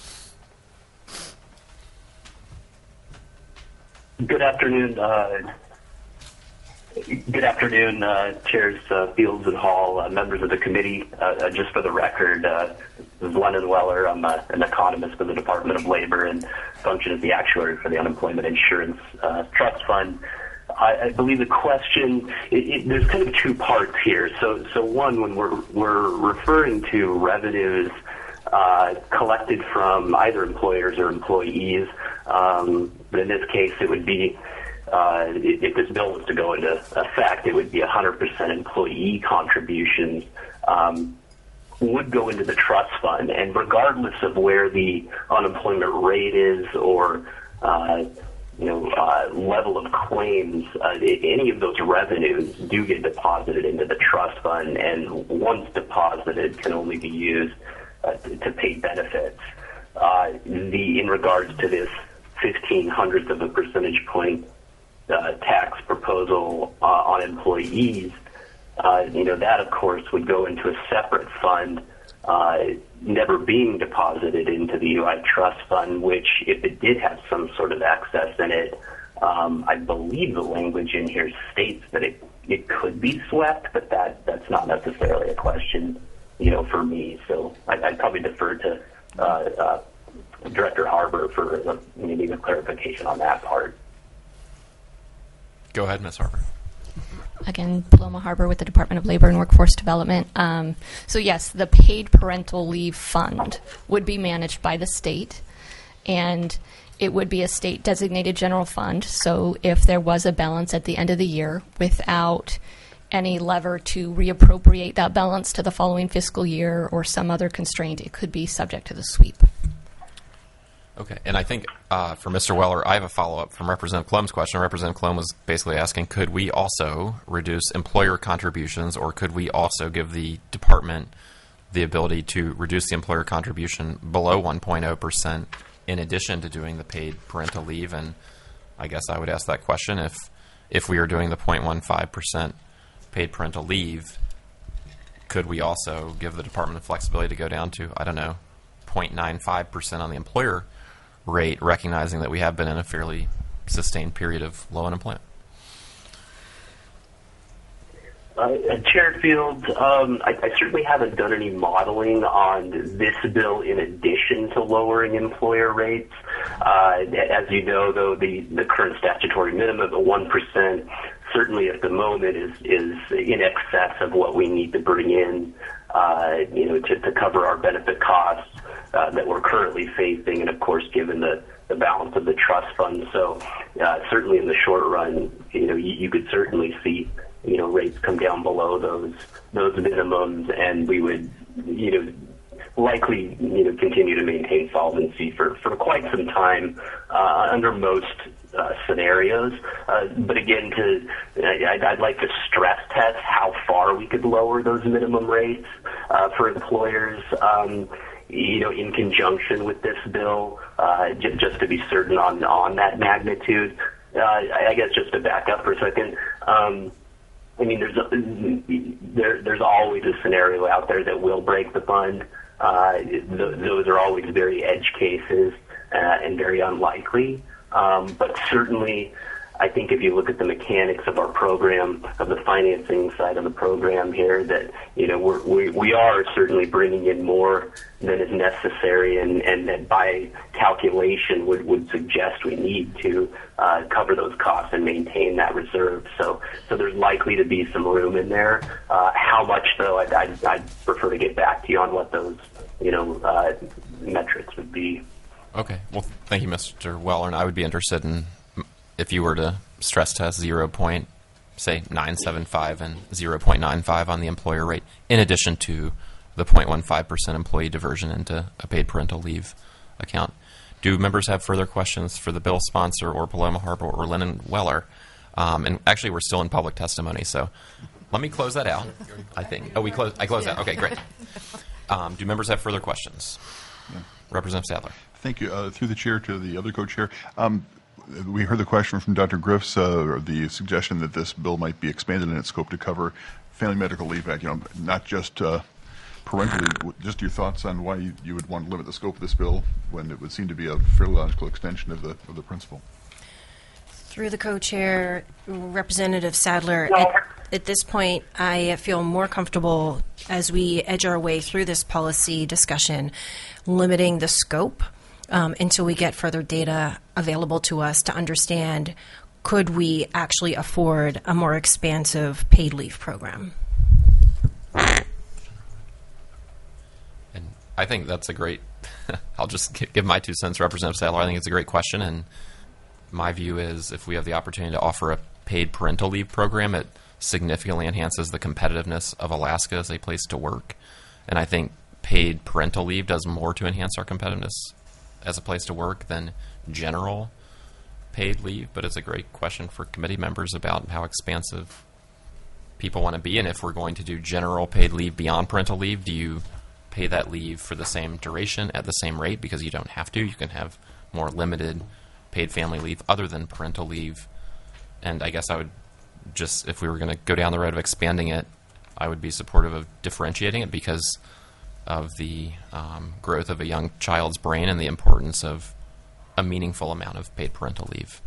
Good afternoon. Uh, good afternoon, uh, Chairs uh, Fields and Hall, uh, members of the committee. Uh, uh, just for the record, uh, this is Lennon Weller. I'm uh, an economist for the Department of Labor and function as the actuary for the Unemployment Insurance uh, Trust Fund. I, I believe the question, it, it, there's kind of two parts here. So, so one, when we're, we're referring to revenues uh, collected from either employers or employees, um, but in this case it would be, uh, if this bill was to go into effect, it would be one hundred percent employee contributions um, would go into the trust fund. And regardless of where the unemployment rate is or uh, you know, uh, level of claims, uh, any of those revenues do get deposited into the trust fund, and once deposited can only be used uh, to, to pay benefits. Uh, the in regards to this fifteen hundredth of a percentage point uh, tax proposal uh, on employees, uh, you know, that of course would go into a separate fund, uh, never being deposited into the U I Trust Fund, which, if it did have some sort of excess in it, um, I believe the language in here states that it, it could be swept, but that, that's not necessarily a question, you know, for me. So I, I'd probably defer to uh, uh, Director Harbour for uh, maybe a clarification on that part. Go ahead, Miz Harbour. Again, Paloma Harbour with the Department of Labor and Workforce Development. Um, so yes, the paid parental leave fund would be managed by the state, and it would be a state designated general fund. So if there was a balance at the end of the year without any lever to reappropriate that balance to the following fiscal year or some other constraint, it could be subject to the sweep. Okay, and I think uh, for Mister Weller, I have a follow-up from Representative Colomb's question. Representative Colomb was basically asking, could we also reduce employer contributions, or could we also give the department the ability to reduce the employer contribution below one point oh percent in addition to doing the paid parental leave? And I guess I would ask that question, if if we are doing the zero point one five percent paid parental leave, could we also give the department the flexibility to go down to, I don't know, zero point nine five percent on the employer rate, recognizing that we have been in a fairly sustained period of low unemployment? Uh, Chair Fields, um, I, I certainly haven't done any modeling on this bill in addition to lowering employer rates. Uh, as you know, though, the, the current statutory minimum of one percent certainly at the moment is, is in excess of what we need to bring in, uh, you know, to, to cover our benefit costs uh, that we're currently facing, and of course, given the, the balance of the trust fund. So uh, certainly in the short run, you know, you, you could certainly see, you know, rates come down below those those minimums, and we would, you know, likely, you know, continue to maintain solvency for, for quite some time uh, under most uh, scenarios. Uh, but again, to I'd, I'd like to stress test how far we could lower those minimum rates uh, for employers. Um, you know, in conjunction with this bill, uh, j- just to be certain on on that magnitude. Uh, I, I guess just to back up for a second. Um, I mean, there's a, there, there's always a scenario out there that will break the fund. Uh, th- those are always very edge cases uh, and very unlikely. Um, but certainly, I think if you look at the mechanics of our program, of the financing side of the program here, that you know we're, we we are certainly bringing in more than is necessary, and, and that by calculation would, would suggest we need to uh, cover those costs and maintain that reserve. So so there's likely to be some room in there. Uh, how much though? I'd, I'd, I'd prefer to get back to you on what those you know uh, metrics would be. Okay. Well, thank you, Mister Weller. And I would be interested in if you were to stress test zero point, say, nine seven five and zero point nine five on the employer rate, in addition to the zero point one five percent employee diversion into a paid parental leave account. Do members have further questions for the bill sponsor or Paloma Harbor or Lennon Weller? Um, and actually, we're still in public testimony, so let me close that out, I think. Oh, we close. I closed that. Okay, great. Um, do members have further questions? Yeah. Representative Sadler. Thank you. Uh, through the chair to the other co-chair. Um, we heard the question from Doctor Griffiths, uh, or the suggestion that this bill might be expanded in its scope to cover Family Medical Leave Act, you know, not just uh, parental leave. Just your thoughts on why you, you would want to limit the scope of this bill when it would seem to be a fairly logical extension of the of the principle. Through the co-chair, Representative Sadler, at, at this point, I feel more comfortable as we edge our way through this policy discussion, limiting the scope um, until we get further data available to us to understand, could we actually afford a more expansive paid leave program? And I think that's a great, I'll just give my two cents, Representative Sadler. I think it's a great question, and my view is if we have the opportunity to offer a paid parental leave program, it significantly enhances the competitiveness of Alaska as a place to work. And I think paid parental leave does more to enhance our competitiveness as a place to work than general paid leave. But it's a great question for committee members about how expansive people want to be. And if we're going to do general paid leave beyond parental leave, do you pay that leave for the same duration at the same rate? Because you don't have to. You can have more limited paid family leave other than parental leave. And I guess I would just, if we were going to go down the road of expanding it, I would be supportive of differentiating it because of the um, growth of a young child's brain and the importance of a meaningful amount of paid parental leave.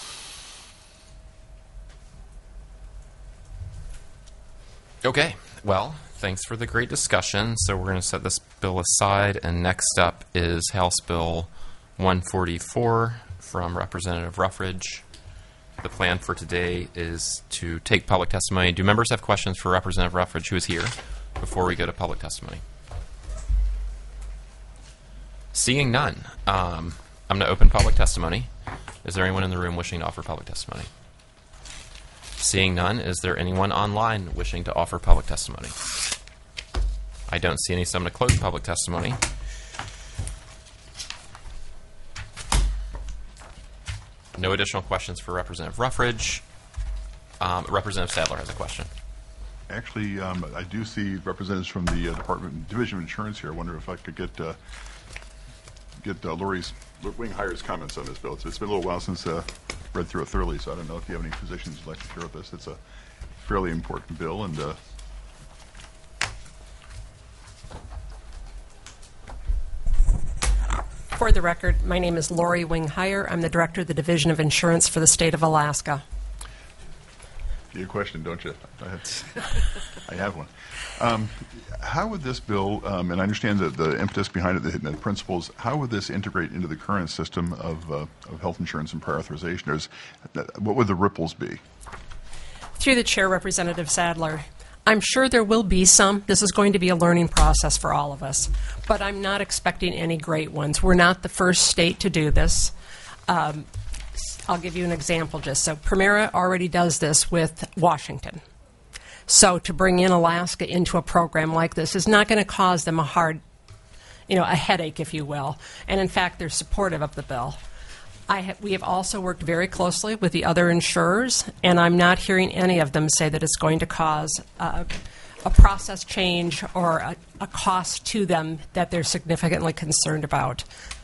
Okay, well, thanks for the great discussion. So we're going to set this bill aside, and next up is House Bill one forty-four from Representative Ruffridge. The plan for today is to take public testimony. Do members have questions for Representative Ruffridge, who is here, before we go to public testimony? Seeing none, um, I'm going to open public testimony. Is there anyone in the room wishing to offer public testimony? Seeing none, is there anyone online wishing to offer public testimony? I don't see any, so I'm going to close public testimony. No additional questions for Representative Ruffridge. Um, Representative Sadler has a question. Actually, um, I do see representatives from the uh, Department Division of Insurance here. I wonder if I could get uh, get uh, Lori's Wing Hire's comments on this bill. It's, it's been a little while since uh, read through it thoroughly, so I don't know if you have any positions you'd like to share with us. It's a fairly important bill, and uh, for the record, my name is Lori Wing Hire. I'm the Director of the Division of Insurance for the state of Alaska. You have a question, don't you? I have, I have one. Um, how would this bill, um, and I understand that the impetus behind it, the, the principles, how would this integrate into the current system of, uh, of health insurance and prior authorization? There's, what would the ripples be? Through the chair, Representative Sadler, I'm sure there will be some. This is going to be a learning process for all of us, but I'm not expecting any great ones. We're not the first state to do this. Um, I'll give you an example just. So Premera already does this with Washington. So to bring in Alaska into a program like this is not going to cause them a hard, you know, a headache, if you will. And in fact, they're supportive of the bill. I ha- we have also worked very closely with the other insurers, and I'm not hearing any of them say that it's going to cause uh, a process change or a, a cost to them that they're significantly concerned about.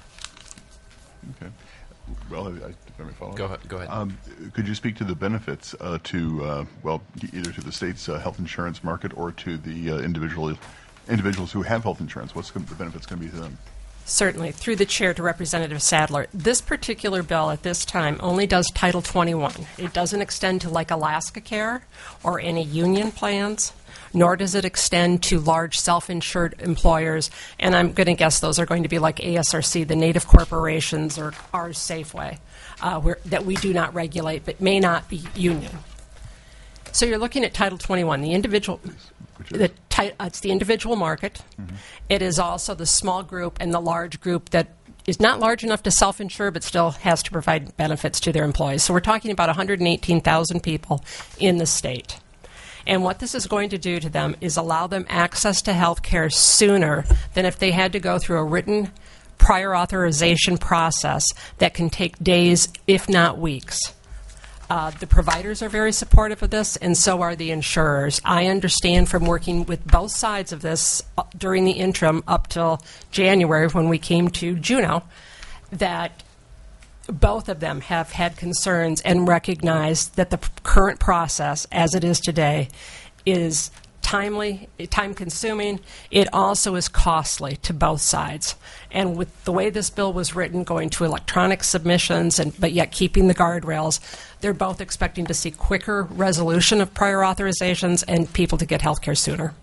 Okay. Well, I, I, let me follow. Go ahead. Go ahead. Um, could you speak to the benefits uh, to, uh, well, e- either to the state's uh, health insurance market or to the uh, individual individuals who have health insurance? What's the benefits going to be to them? Certainly. Through the chair to Representative Sadler, this particular bill at this time only does Title twenty-one. It doesn't extend to like Alaska Care or any union plans, nor does it extend to large self-insured employers. And I'm going to guess those are going to be like A S R C, the native corporations, or ours Safeway, uh, where, that we do not regulate but may not be union. So you're looking at Title twenty-one, the individual. The ti- uh, it's the individual market. Mm-hmm. It is also the small group and the large group that is not large enough to self-insure but still has to provide benefits to their employees. So we're talking about one hundred eighteen thousand people in the state. And what this is going to do to them is allow them access to health care sooner than if they had to go through a written prior authorization process that can take days, if not weeks. Uh, the providers are very supportive of this, and so are the insurers. I understand from working with both sides of this uh, during the interim up till January when we came to Juneau, that both of them have had concerns and recognized that the p- current process, as it is today, is timely, time-consuming. It also is costly to both sides. And with the way this bill was written, going to electronic submissions, and but yet keeping the guardrails, they're both expecting to see quicker resolution of prior authorizations and people to get health care sooner.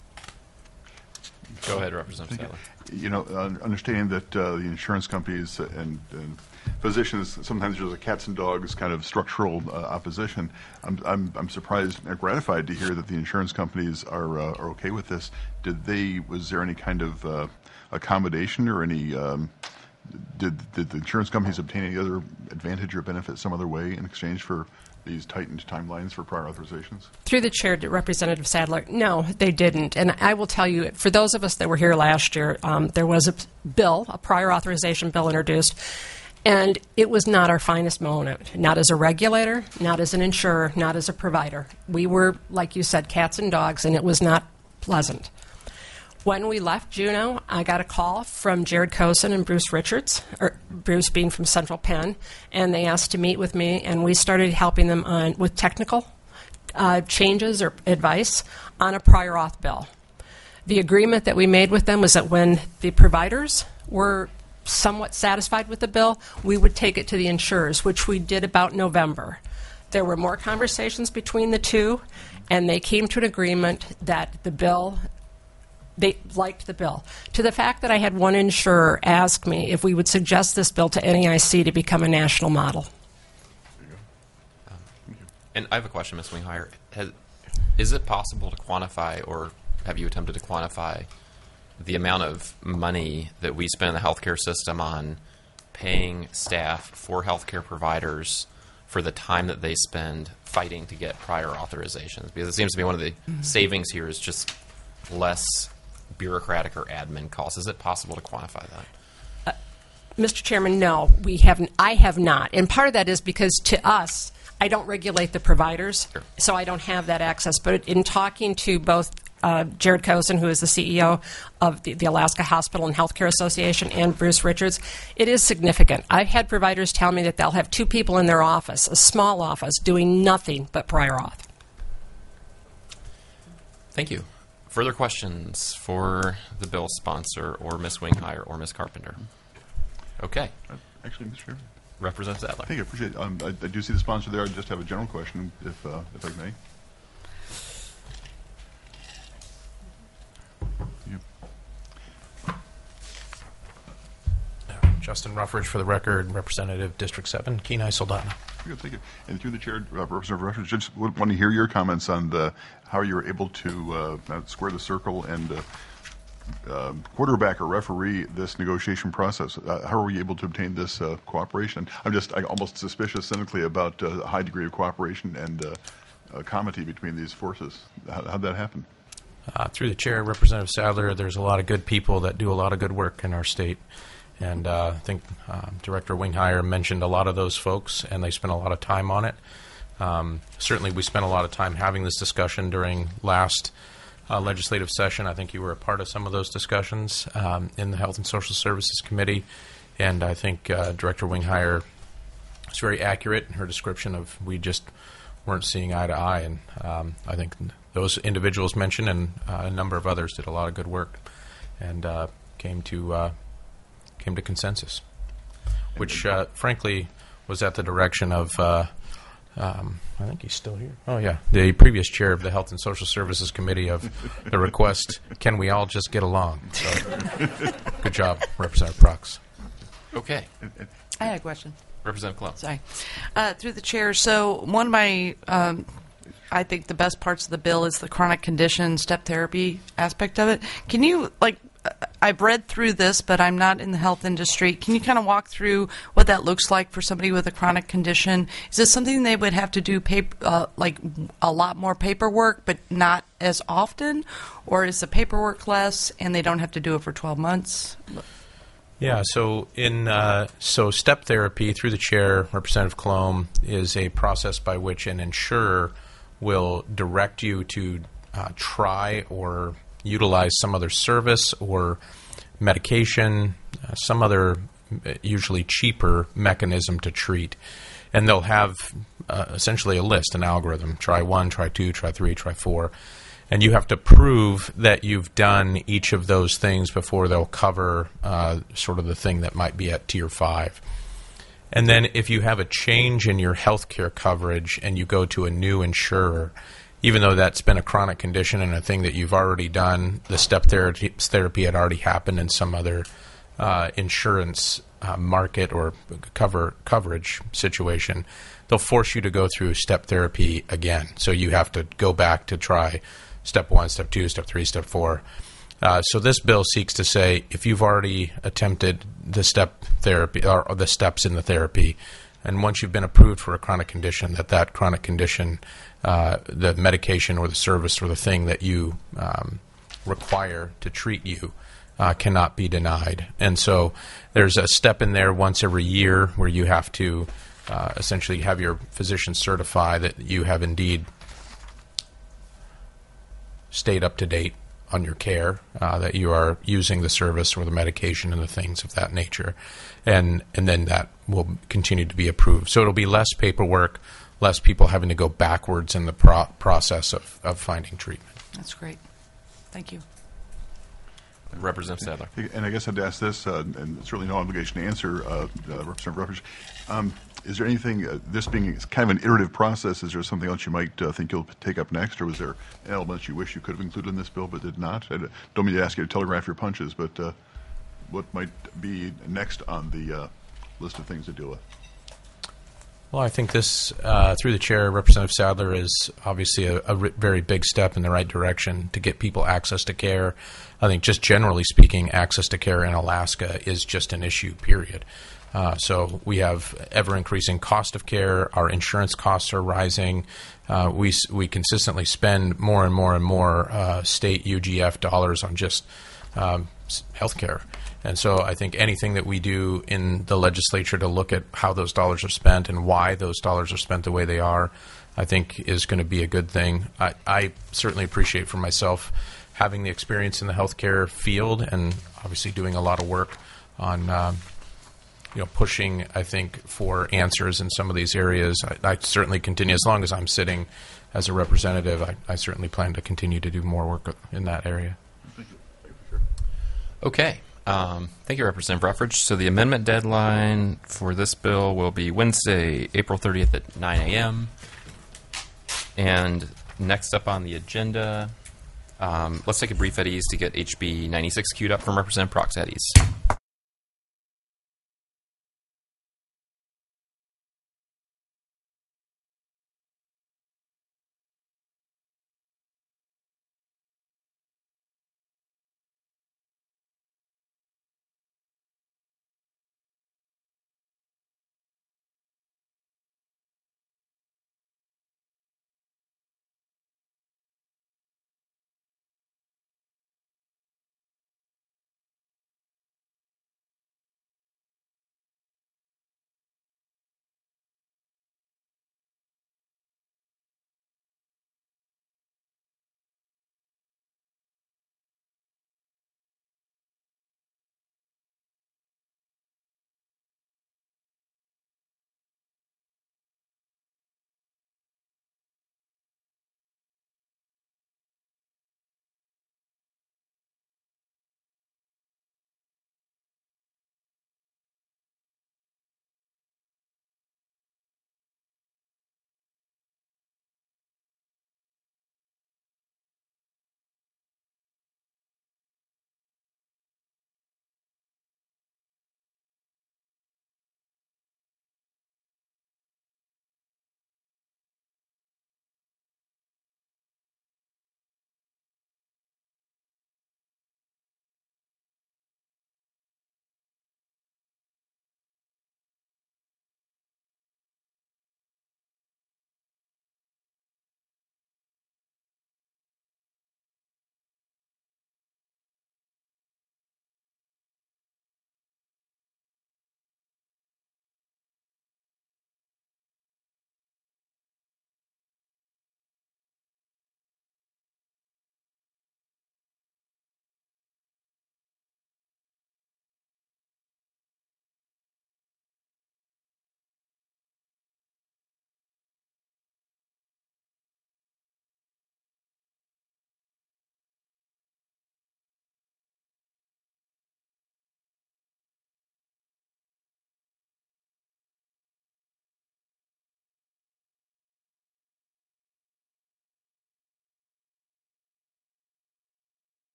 Go ahead, Representative Sadler. You know, uh, understanding that uh, the insurance companies and, and physicians, sometimes there's a cats and dogs kind of structural uh, opposition. I'm, I'm, I'm surprised and gratified to hear that the insurance companies are uh, are okay with this. Did they? Was there any kind of uh, accommodation or any? Um, did did the insurance companies obtain any other advantage or benefit some other way in exchange for these tightened timelines for prior authorizations? Through the chair to Representative Sadler, no, they didn't. And I will tell you, for those of us that were here last year, um, there was a bill, a prior authorization bill introduced, and it was not our finest moment, not as a regulator, not as an insurer, not as a provider. We were, like you said, cats and dogs, and it was not pleasant. When we left Juneau, I got a call from Jared Cosin and Bruce Richards, or Bruce being from Central Penn, and they asked to meet with me, and we started helping them on with technical uh, changes or advice on a prior auth bill. The agreement that we made with them was that when the providers were somewhat satisfied with the bill, we would take it to the insurers, which we did about November. There were more conversations between the two, and they came to an agreement that the bill, they liked the bill. To the fact that I had one insurer ask me if we would suggest this bill to N A I C to become a national model. Um, and I have a question, Miz Winghire. Has, is it possible to quantify, or have you attempted to quantify, the amount of money that we spend in the healthcare system on paying staff for healthcare providers for the time that they spend fighting to get prior authorizations? Because it seems to be one of the mm-hmm. savings here is just less bureaucratic or admin costs. Is it possible to quantify that? Uh, Mister Chairman, no, we haven't. I have not. And part of that is because to us, I don't regulate the providers, sure. so I don't have that access. But in talking to both uh, Jared Cosin, who is the C E O of the, the Alaska Hospital and Healthcare Association, and Bruce Richards, it is significant. I've had providers tell me that they'll have two people in their office, a small office, doing nothing but prior auth. Thank you. Further questions for the bill sponsor or Miz Winghire or Miz Carpenter? Okay. Uh, actually, Mister Chairman. Representative Sadler. Thank you. I appreciate it. Um, I, I do see the sponsor there. I just have a general question, if uh, if I may. Justin Ruffridge for the record, Representative District seven, Kenai Soldotna. Good, thank you. And through the chair, uh, Representative Ruffridge, just want to hear your comments on the, how you were able to uh, square the circle and uh, uh, quarterback or referee this negotiation process. Uh, how are we able to obtain this uh, cooperation? I'm just I almost suspicious cynically about uh, a high degree of cooperation and uh, uh, comity between these forces. How, how'd that happen? Uh, through the chair, Representative Sadler, there's a lot of good people that do a lot of good work in our state. And uh, I think uh, Director Winghire mentioned a lot of those folks, and they spent a lot of time on it. Um, certainly, we spent a lot of time having this discussion during last uh, legislative session. I think you were a part of some of those discussions um, in the Health and Social Services Committee, and I think uh, Director Winghire was very accurate in her description of we just weren't seeing eye to eye, and um, I think those individuals mentioned and uh, a number of others did a lot of good work and uh, came to uh, came to consensus, which uh, frankly was at the direction of uh, um, I think he's still here. Oh yeah, the previous chair of the Health and Social Services Committee of the request, can we all just get along? So, good job, Representative Prox. Okay. I had a question. Representative Cologne. Sorry. Uh, through the chair, so one of my, um, I think the best parts of the bill is the chronic condition step therapy aspect of it. Can you, like, uh, I've read through this, but I'm not in the health industry. Can you kind of walk through what that looks like for somebody with a chronic condition? Is this something they would have to do, paper, uh, like, a lot more paperwork, but not as often? Or is the paperwork less and they don't have to do it for twelve months? Yeah, so in uh, so step therapy through the chair, Representative Cologne, is a process by which an insurer will direct you to uh, try or utilize some other service or medication, uh, some other uh, usually cheaper mechanism to treat. And they'll have uh, essentially a list, an algorithm. Try one, try two, try three, try four. And you have to prove that you've done each of those things before they'll cover uh, sort of the thing that might be at tier five. And then if you have a change in your health care coverage and you go to a new insurer, even though that's been a chronic condition and a thing that you've already done, the step therapy, therapy had already happened in some other uh, insurance uh, market or cover coverage situation, they'll force you to go through step therapy again. So you have to go back to try step one, step two, step three, step four. Uh, so this bill seeks to say if you've already attempted the step therapy or, or the steps in the therapy, and once you've been approved for a chronic condition, that that chronic condition, uh, the medication or the service or the thing that you um, require to treat you uh, cannot be denied. And so there's a step in there once every year where you have to uh, essentially have your physician certify that you have indeed stayed up to date on your care, uh, that you are using the service or the medication and the things of that nature, and and then that will continue to be approved. So it'll be less paperwork, less people having to go backwards in the pro- process of, of finding treatment. That's great. Thank you. Representative Sadler. And I guess I'd ask this, uh, and certainly no obligation to answer, uh, uh, Representative Ruffridge. Um, is there anything, uh, this being kind of an iterative process, is there something else you might uh, think you'll take up next, or was there elements you wish you could have included in this bill but did not? I don't mean to ask you to telegraph your punches, but uh, what might be next on the uh, list of things to deal with? Well, I think this, uh, through the chair, Representative Sadler, is obviously a, a r- very big step in the right direction to get people access to care. I think just generally speaking, access to care in Alaska is just an issue, period. Uh, so we have ever-increasing cost of care. Our insurance costs are rising. Uh, we s- we consistently spend more and more and more uh, state U G F dollars on just um, health care. And so I think anything that we do in the legislature to look at how those dollars are spent and why those dollars are spent the way they are, I think is going to be a good thing. I, I certainly appreciate for myself having the experience in the healthcare field and obviously doing a lot of work on um, you know, pushing, I think, for answers in some of these areas. I, I certainly continue, as long as I'm sitting as a representative, I, I certainly plan to continue to do more work in that area. Thank you. Thank you, sure. Okay. Um, thank you, Representative Ruffridge. So the amendment deadline for this bill will be Wednesday, April thirtieth at nine a.m. And next up on the agenda, um, let's take a brief at ease to get H B ninety-six queued up from Representative Prox at ease.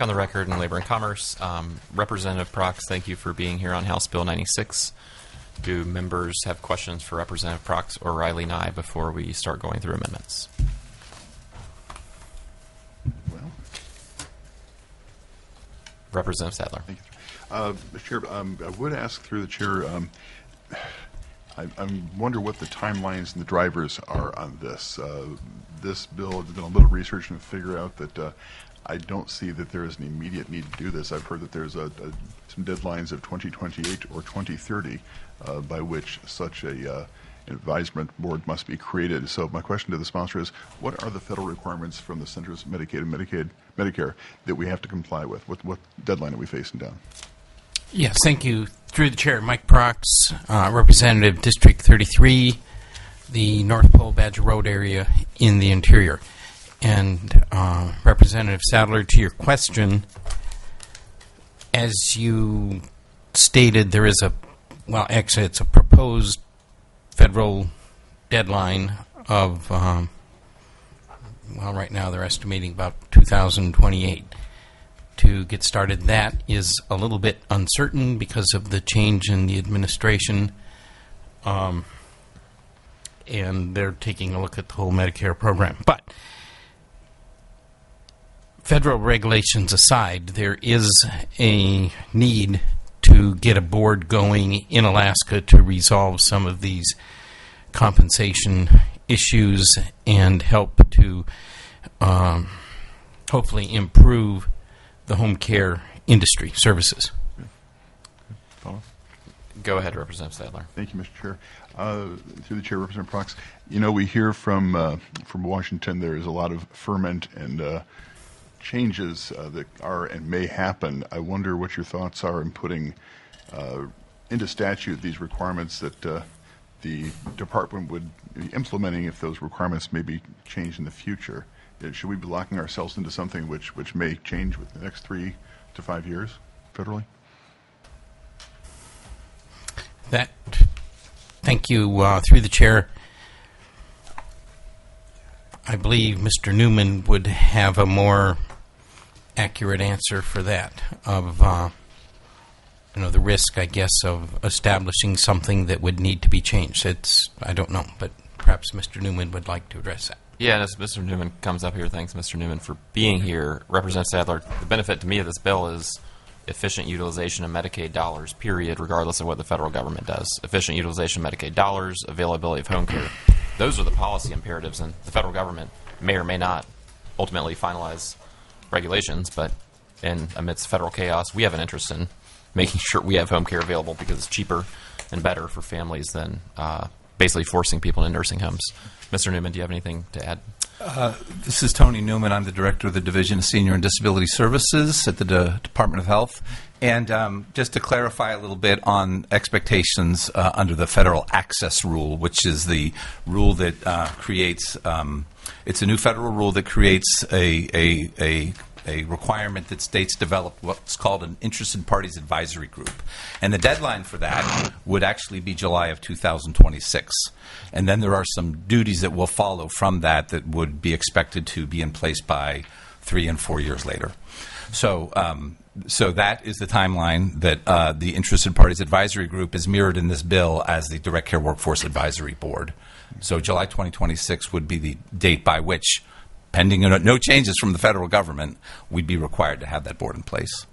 On the record in Labor and Commerce, um, Representative Prox, thank you for being here on House Bill ninety-six. Do members have questions for Representative Prox or Riley Nye before we start going through amendments? Well, Representative Sadler. Thank you. Uh, Mister Chair, um, I would ask through the chair, um, I, I wonder what the timelines and the drivers are on this. Uh, this bill, I've done a little research and figure out that uh, I don't see that there is an immediate need to do this. I've heard that there's a, a, some deadlines of twenty twenty-eight or twenty thirty uh, by which such a uh, advisement board must be created. So my question to the sponsor is, what are the federal requirements from the Centers of Medicaid and Medicaid, Medicare that we have to comply with? What, what deadline are we facing down? Yes, thank you. Through the chair, Mike Prox, uh, Representative District thirty-three, the North Pole Badger Road area in the interior. And uh, Representative Sadler, to your question, as you stated, there is a, well, actually it's a proposed federal deadline of, um, well, right now they're estimating about two thousand twenty-eight to get started. That is a little bit uncertain because of the change in the administration, um, and they're taking a look at the whole Medicare program. But federal regulations aside, there is a need to get a board going in Alaska to resolve some of these compensation issues and help to um, hopefully improve the home care industry services. Follow? Go ahead, Representative Sadler. Thank you, Mister Chair. Uh, through the chair, Representative Prox, you know, we hear from uh, from Washington there is a lot of ferment and uh, changes uh, that are and may happen. I wonder what your thoughts are in putting uh, into statute these requirements that uh, the department would be implementing if those requirements may be changed in the future. Uh, should we be locking ourselves into something which, which may change within the next three to five years federally? That, thank you. Uh, through the chair, I believe Mister Newman would have a more accurate answer for that of, uh, you know, the risk, I guess, of establishing something that would need to be changed. It's, I don't know, but perhaps Mister Newman would like to address that. Yeah, and as Mister Newman comes up here, thanks, Mister Newman, for being here. Representative Sadler, the benefit to me of this bill is efficient utilization of Medicaid dollars, period, regardless of what the federal government does. Efficient utilization of Medicaid dollars, availability of home care. Those are the policy imperatives, and the federal government may or may not ultimately finalize regulations, but in amidst federal chaos, we have an interest in making sure we have home care available because it's cheaper and better for families than uh, basically forcing people into nursing homes. Mister Newman, do you have anything to add? Uh, this is Tony Newman. I'm the Director of the Division of Senior and Disability Services at the De- Department of Health. And um, just to clarify a little bit on expectations uh, under the Federal Access Rule, which is the rule that uh, creates, um, it's a new federal rule that creates a, a, a a requirement that states develop what's called an Interested Parties Advisory Group. And the deadline for that would actually be July of two thousand twenty-six. And then there are some duties that will follow from that that would be expected to be in place by three and four years later. So um, so that is the timeline that uh, the Interested Parties Advisory Group is mirrored in this bill as the Direct Care Workforce Advisory Board. So July twenty twenty-six would be the date by which, pending no changes from the federal government, we'd be required to have that board in place.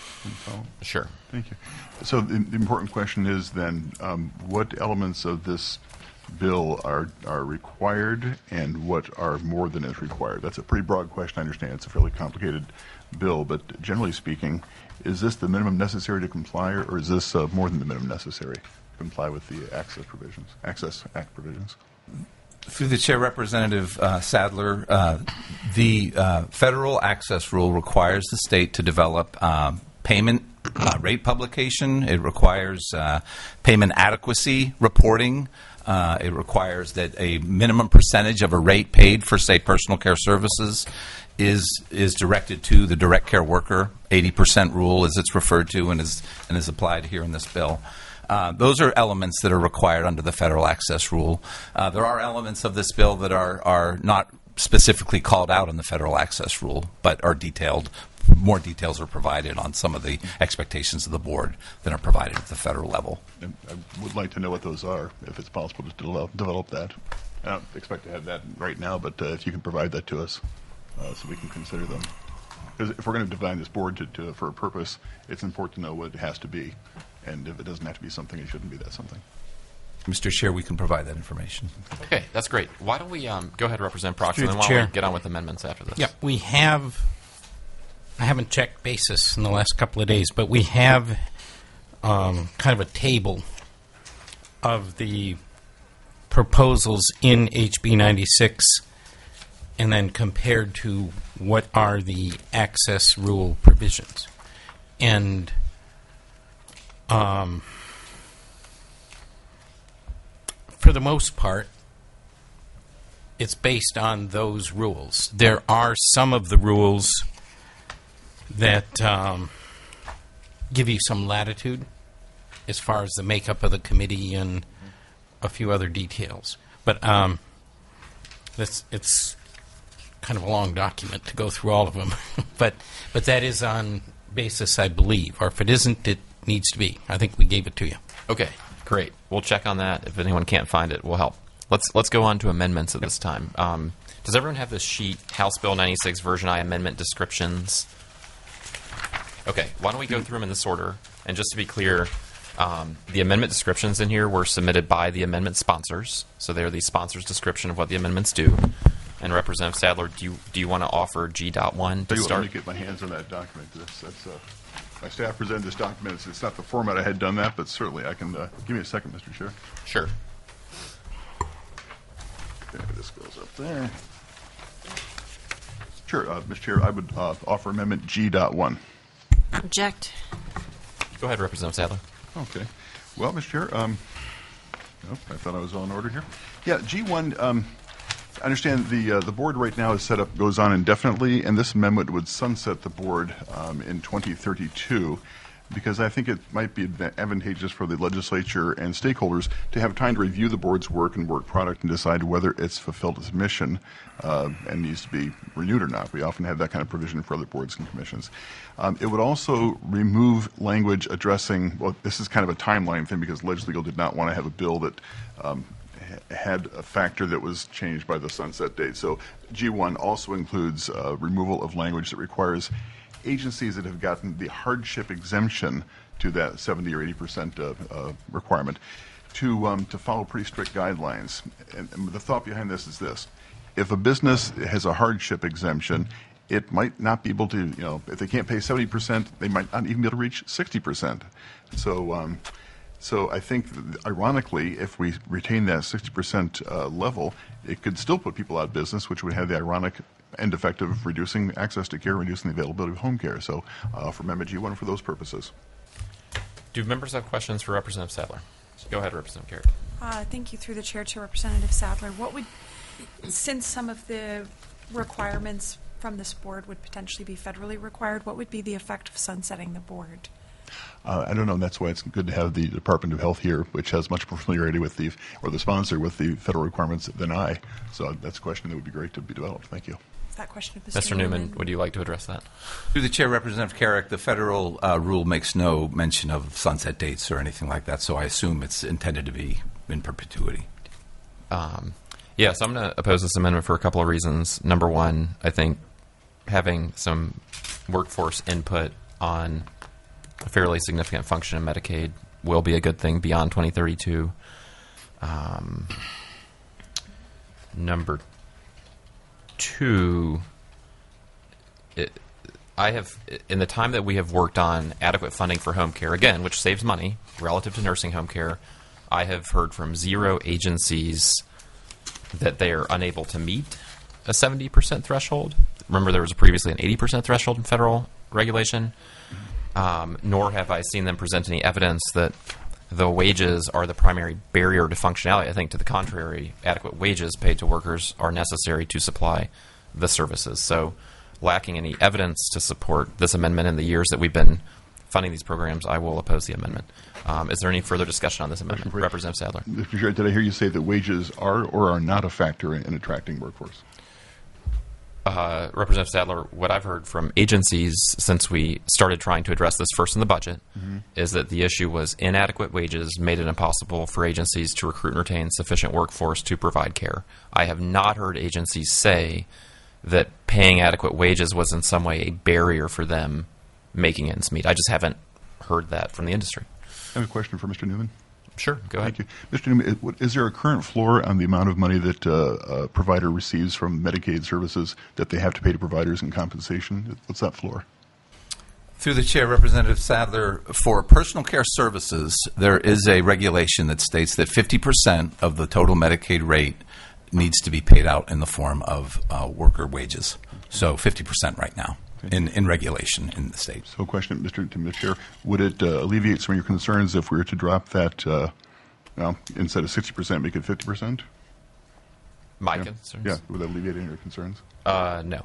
Sure. Thank you. So the, the important question is then, um, what elements of this bill are are required and what are more than is required? That's a pretty broad question. I understand it's a fairly complicated bill, but generally speaking, is this the minimum necessary to comply, or is this uh, more than the minimum necessary to comply with the access provisions, Access Act provisions? Through the chair, Representative uh, Sadler, uh, the uh, federal access rule requires the state to develop uh, payment uh, rate publication. It requires uh, payment adequacy reporting. Uh, it requires that a minimum percentage of a rate paid for, say, personal care services is is directed to the direct care worker. eighty percent rule, as it's referred to and is and is applied here in this bill. Uh, those are elements that are required under the federal access rule. Uh, there are elements of this bill that are, are not specifically called out in the federal access rule, but are detailed more details are provided on some of the expectations of the board than are provided at the federal level. And I would like to know what those are, if it's possible to develop, develop that. I don't expect to have that right now, but uh, if you can provide that to us uh, so we can consider them. Because if we're going to define this board to, to, for a purpose, it's important to know what it has to be. And if it doesn't have to be something, it shouldn't be that something. Mister Chair, we can provide that information. Okay, that's great. Why don't we um, go ahead, Representative Proctor, Through and then the why chair. don't we get on with amendments after this? Yep, we have, I haven't checked basis in the last couple of days, but we have um, kind of a table of the proposals in H B ninety-six and then compared to what are the access rule provisions. And um, for the most part, it's based on those rules. There are some of the rules that um, give you some latitude as far as the makeup of the committee and a few other details. But um, that's, it's kind of a long document to go through all of them. but but that is on basis, I believe. Or if it isn't, it needs to be. I think we gave it to you. Okay, great. We'll check on that. If anyone can't find it, we'll help. Let's let's go on to amendments at this time. Um, does everyone have this sheet, House Bill ninety-six Version I Amendment Descriptions? Okay, why don't we go through them in this order? And just to be clear, um, the amendment descriptions in here were submitted by the amendment sponsors. So they're the sponsors' description of what the amendments do. And Representative Sadler, do you do you want to offer G one to Tell you what, start? Let me get my hands on that document. That's, that's, uh, my staff presented this document. It's, it's not the format I had done that, but certainly I can. Uh, give me a second, Mister Chair. Sure. Okay, this goes up there. Sure, uh, Mister Chair, I would uh, offer amendment G one. Object. Go ahead, Representative Sadler. Okay. Well, Mister Chair, um, oh, I thought I was on order here. Yeah, G one. Um, I understand the uh, the board right now is set up goes on indefinitely, and this amendment would sunset the board um, in twenty thirty-two, because I think it might be adva- advantageous for the legislature and stakeholders to have time to review the board's work and work product and decide whether it's fulfilled its mission uh, and needs to be renewed or not. We often have that kind of provision for other boards and commissions. Um, it would also remove language addressing, well, this is kind of a timeline thing because Legislature did not want to have a bill that um, had a factor that was changed by the sunset date. So G one also includes uh, removal of language that requires agencies that have gotten the hardship exemption to that seventy or eighty percent uh, uh, requirement to um, to follow pretty strict guidelines. And, and the thought behind this is this: if a business has a hardship exemption, it might not be able to, you know, if they can't pay seventy percent, they might not even be able to reach sixty percent. So. Um, So I think, ironically, if we retain that sixty percent uh, level, it could still put people out of business, which would have the ironic end effect of reducing access to care, reducing the availability of home care. So uh, for Amendment G one for those purposes. Do members have questions for Representative Sadler? Go ahead, Representative Carey. Uh, thank you. Through the chair to Representative Sadler. What would, since some of the requirements from this board would potentially be federally required, what would be the effect of sunsetting the board? Uh, I don't know, and that's why it's good to have the Department of Health here, which has much more familiarity with the, or the sponsor with the federal requirements than I. So that's a question that would be great to be developed. Thank you. That question of Mister Mister Newman, Newman, would you like to address that? Through the chair, Representative Carrick, the federal uh, rule makes no mention of sunset dates or anything like that, so I assume it's intended to be in perpetuity. Um, yeah, so I'm going to oppose this amendment for a couple of reasons. Number one, I think having some workforce input on a fairly significant function in Medicaid will be a good thing beyond twenty thirty-two. Um, number two, it, I have, in the time that we have worked on adequate funding for home care, again, which saves money relative to nursing home care, I have heard from zero agencies that they are unable to meet a seventy percent threshold. Remember, there was previously an eighty percent threshold in federal regulation. Um, nor have I seen them present any evidence that the wages are the primary barrier to functionality. I think, to the contrary, adequate wages paid to workers are necessary to supply the services. So, lacking any evidence to support this amendment in the years that we've been funding these programs, I will oppose the amendment. Um, is there any further discussion on this amendment? Representative Sadler. Mister Chair, did I hear you say that wages are or are not a factor in, in attracting workforce? uh, Representative Sadler, what I've heard from agencies since we started trying to address this first in the budget Mhm. is that the issue was inadequate wages made it impossible for agencies to recruit and retain sufficient workforce to provide care. I have not heard agencies say that paying adequate wages was in some way a barrier for them making ends meet. I just haven't heard that from the industry. I have a question for Mister Newman. Sure, go ahead. Thank you. Mister Newman, is- what- is there a current floor on the amount of money that uh, a provider receives from Medicaid services that they have to pay to providers in compensation? What's that floor? Through the chair, Representative Sadler, for personal care services, there is a regulation that states that fifty percent of the total Medicaid rate needs to be paid out in the form of uh, worker wages. So fifty percent right now in, in regulation in the state. So, question, Mister to Mister Chair, would it uh, alleviate some of your concerns if we were to drop that, uh, well, instead of sixty percent, make it fifty percent? My yeah. concerns? Yeah, would that alleviate any of your concerns? Uh, no.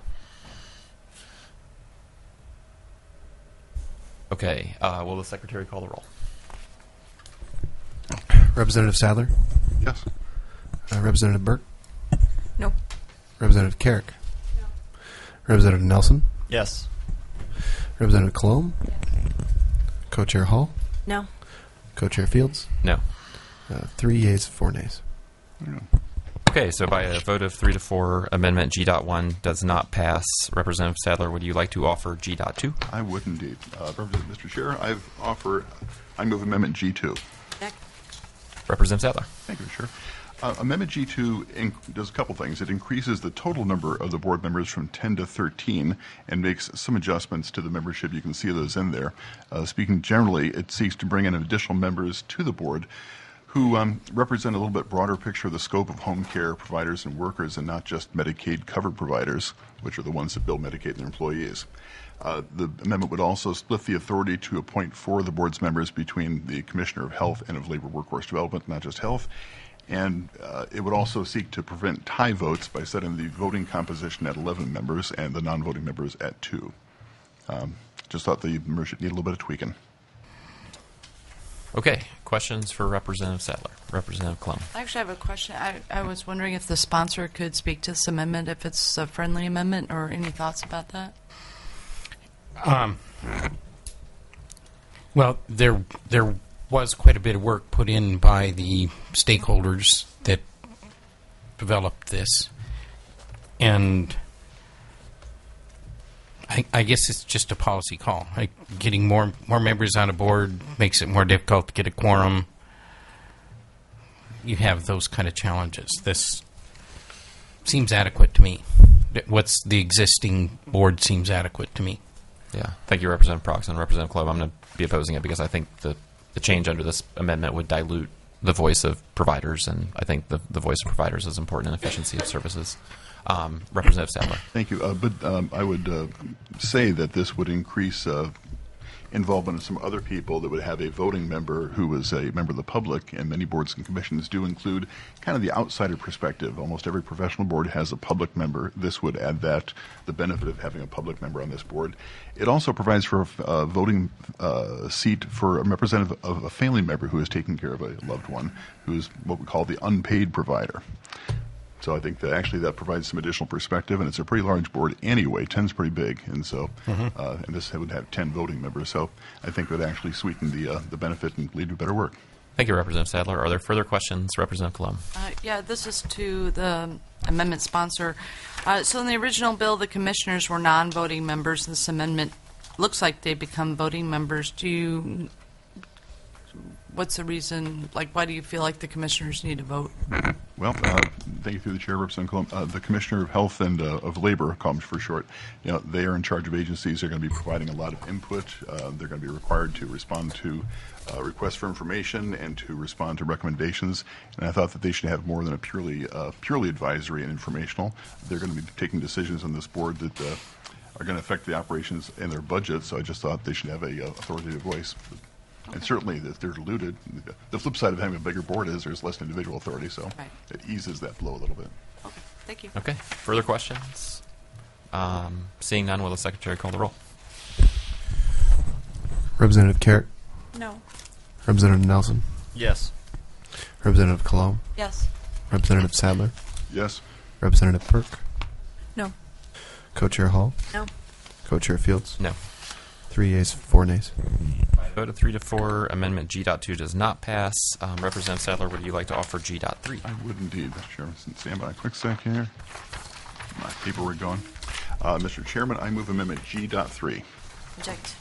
Okay, uh, will the Secretary call the roll? Representative Sadler? Yes. Uh, Representative Burke? No. Representative Carrick? No. Representative Nelson? Yes. Representative Colomb? Yes. Co-Chair Hall? No. Co-Chair Fields? No. Uh, three yeas, four nays. Okay, so by a vote of three to four, Amendment G dot one does not pass. Representative Sadler, would you like to offer G dot two? I would indeed. Uh, Representative Mister Chair, I offer, I move Amendment G two. Representative Sadler. Thank you, Chair. Uh, Amendment G two inc- does a couple things. It increases the total number of the board members from ten to thirteen and makes some adjustments to the membership. You can see those in there. Uh, speaking generally, it seeks to bring in additional members to the board who um, represent a little bit broader picture of the scope of home care providers and workers and not just Medicaid-covered providers, which are the ones that bill Medicaid and their employees. Uh, the amendment would also split the authority to appoint four of the board's members between the Commissioner of Health and of Labor Workforce Development, not just Health. And uh, it would also seek to prevent tie votes by setting the voting composition at eleven members and the non-voting members at two. Um, just thought the membership need a little bit of tweaking. Okay, questions for Representative Sadler? Representative Klum. I actually have a question. I, I was wondering if the sponsor could speak to this amendment, if it's a friendly amendment, or any thoughts about that? Um, well, there there was quite a bit of work put in by the stakeholders that developed this, and I, I guess it's just a policy call. Like getting more more members on a board makes it more difficult to get a quorum. You have those kind of challenges. This seems adequate to me. What's the existing board seems adequate to me. Yeah. Thank you, Representative Prox and Representative Klob. I'm going to be opposing it because I think the, the change under this amendment would dilute the voice of providers, and I think the, the voice of providers is important in efficiency of services. Um, Representative Sadler. Thank you. Uh, but um, I would uh, say that this would increase uh, involvement of some other people that would have a voting member who is a member of the public, and many boards and commissions do include kind of the outsider perspective. Almost every professional board has a public member. This would add that, the benefit of having a public member on this board. It also provides for a uh, voting uh, seat for a representative of a family member who is taking care of a loved one, who is what we call the unpaid provider. So I think that actually that provides some additional perspective, and it's a pretty large board anyway. ten's pretty big, and so Mhm. uh, and this would have ten voting members. So I think it would actually sweeten the uh, the benefit and lead to better work. Thank you, Representative Sadler. Are there further questions, Representative Colomb? Uh, yeah, this is to the amendment sponsor. Uh, so in the original bill, the commissioners were non-voting members. This amendment looks like they become voting members. Do you? What's the reason? Like, why do you feel like the commissioners need to vote? Well, uh, thank you through the chair, Representative Colomb. Uh, the Commissioner of Health and uh, of Labor, COMS for short, you know, they are in charge of agencies. They're going to be providing a lot of input. Uh, they're going to be required to respond to uh, requests for information and to respond to recommendations. And I thought that they should have more than a purely uh, purely advisory and informational. They're going to be taking decisions on this board that uh, are going to affect the operations and their budget. So I just thought they should have a uh, authoritative voice. Okay. And certainly, if they're diluted, the flip side of having a bigger board is there's less individual authority, so right. It eases that blow a little bit. Okay, thank you. Okay. Further questions? Um, seeing none, will the Secretary call the roll? Representative Carrick? No. Representative Nelson? Yes. Representative Colomb? Yes. Representative Sadler? Yes. Representative Burke? No. Co-Chair Hall? No. Co-Chair Fields? No. Three yeas, four nays. By a vote of three to four, Amendment G two does not pass. Um, Representative Sadler, would you like to offer G three? I would indeed, Mister Chairman. Stand by a quick second here. My paperwork going. Uh, Mister Chairman, I move Amendment G three. Object.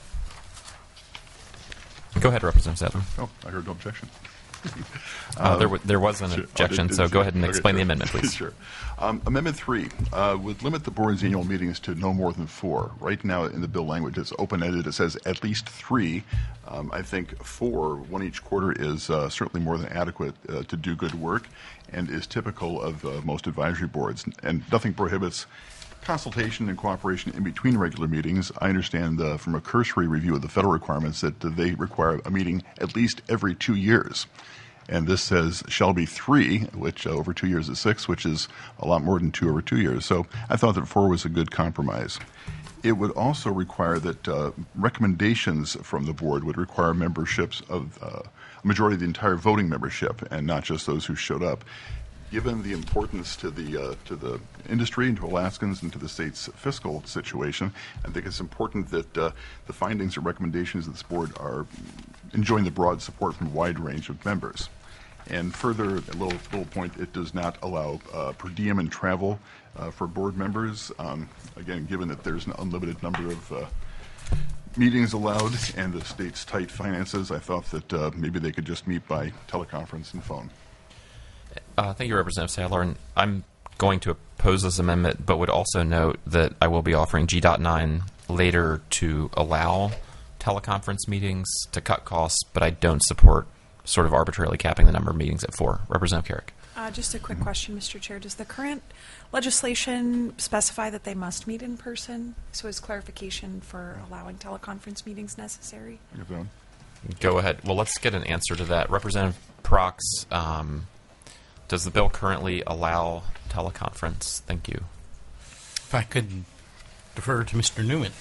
Go ahead, Representative Sadler. Oh, I heard no objection. Uh, there, w- there was an Sure. objection, Oh, did- so did- go ahead and okay, explain sure. the amendment, please. Sure. Um, amendment three uh, would limit the board's annual meetings to no more than four. Right now, in the bill language, it's open-ended. It says at least three. Um, I think four, one each quarter, is uh, certainly more than adequate uh, to do good work and is typical of uh, most advisory boards. And nothing prohibits consultation and cooperation in between regular meetings. I understand uh, from a cursory review of the federal requirements that uh, they require a meeting at least every two years. And this says shall be three, which uh, over two years is six, which is a lot more than two over two years. So I thought that four was a good compromise. It would also require that uh, recommendations from the board would require memberships of uh, a majority of the entire voting membership and not just those who showed up. Given the importance to the uh, to the industry and to Alaskans and to the state's fiscal situation, I think it's important that uh, the findings and recommendations of this board are enjoying the broad support from a wide range of members. And further, a little, little point, it does not allow uh, per diem and travel uh, for board members. Um, again, given that there's an unlimited number of uh, meetings allowed and the state's tight finances, I thought that uh, maybe they could just meet by teleconference and phone. Uh, thank you, Representative Sadler. And I'm going to oppose this amendment, but would also note that I will be offering G nine later to allow teleconference meetings to cut costs, but I don't support sort of arbitrarily capping the number of meetings at four. Representative Carrick. Uh, just a quick question, Mister Chair. Does the current legislation specify that they must meet in person? So is clarification for allowing teleconference meetings necessary? Go ahead. Well, let's get an answer to that. Representative Prox, um, does the bill currently allow teleconference? Thank you. If I could defer to Mister Newman.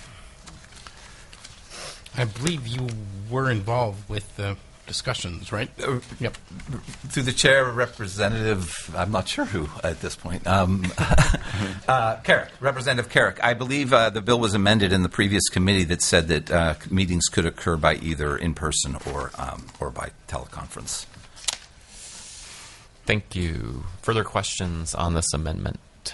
I believe you were involved with the discussions, right? Uh, Yep. Through the chair, Representative, I'm not sure who at this point. Um, uh, Carrick, Representative Carrick. I believe uh, the bill was amended in the previous committee that said that uh, meetings could occur by either in person or um, or by teleconference. Thank you. Further questions on this amendment?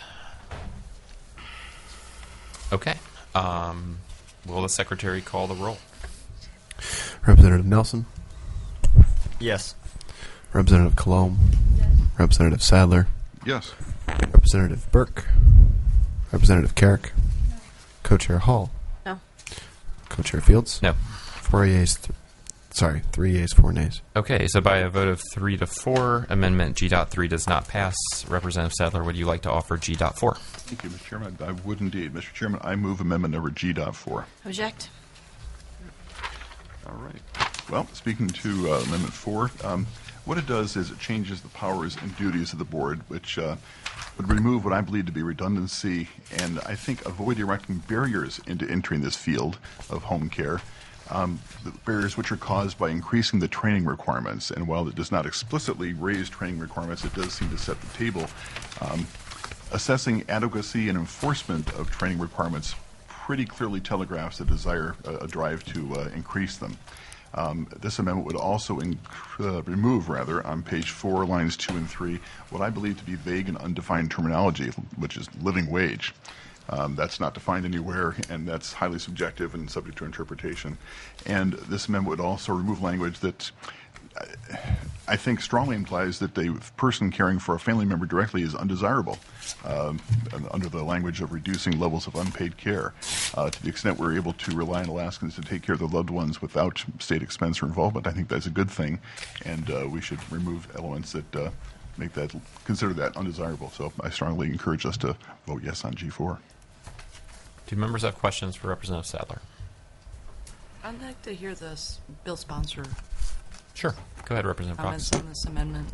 Okay. Um, will the secretary call the roll? Representative Nelson? Yes. Representative Colomb? Yes. Representative Sadler? Yes. Representative Burke? Representative Carrick? No. Co-Chair Hall? No. Co-Chair Fields? No. Four yeas, th- sorry, three yeas, four nays. Okay, so by a vote of three to four, Amendment G three does not pass. Representative Sadler, would you like to offer G four? Thank you, Mister Chairman. I would indeed. Mister Chairman, I move amendment number G four. Object. All right. Well, speaking to uh, Amendment four, um, what it does is it changes the powers and duties of the board, which uh, would remove what I believe to be redundancy and I think avoid erecting barriers into entering this field of home care. Um, the barriers which are caused by increasing the training requirements. And while it does not explicitly raise training requirements, it does seem to set the table. Um, assessing adequacy and enforcement of training requirements pretty clearly telegraphs a desire, a, a drive to uh, increase them. Um, this amendment would also inc- uh, remove, rather, on page four, lines two and three, what I believe to be vague and undefined terminology, which is living wage. Um, that's not defined anywhere, and that's highly subjective and subject to interpretation. And this amendment would also remove language that I think strongly implies that a person caring for a family member directly is undesirable um, under the language of reducing levels of unpaid care. Uh, to the extent we're able to rely on Alaskans to take care of their loved ones without state expense or involvement, I think that's a good thing, and uh, we should remove elements that uh, make that, consider that undesirable. So I strongly encourage us to vote yes on G four. Do members have questions for Representative Sadler? I'd like to hear this bill sponsor. Sure. Go ahead, Representative Comments Prox. on this amendment.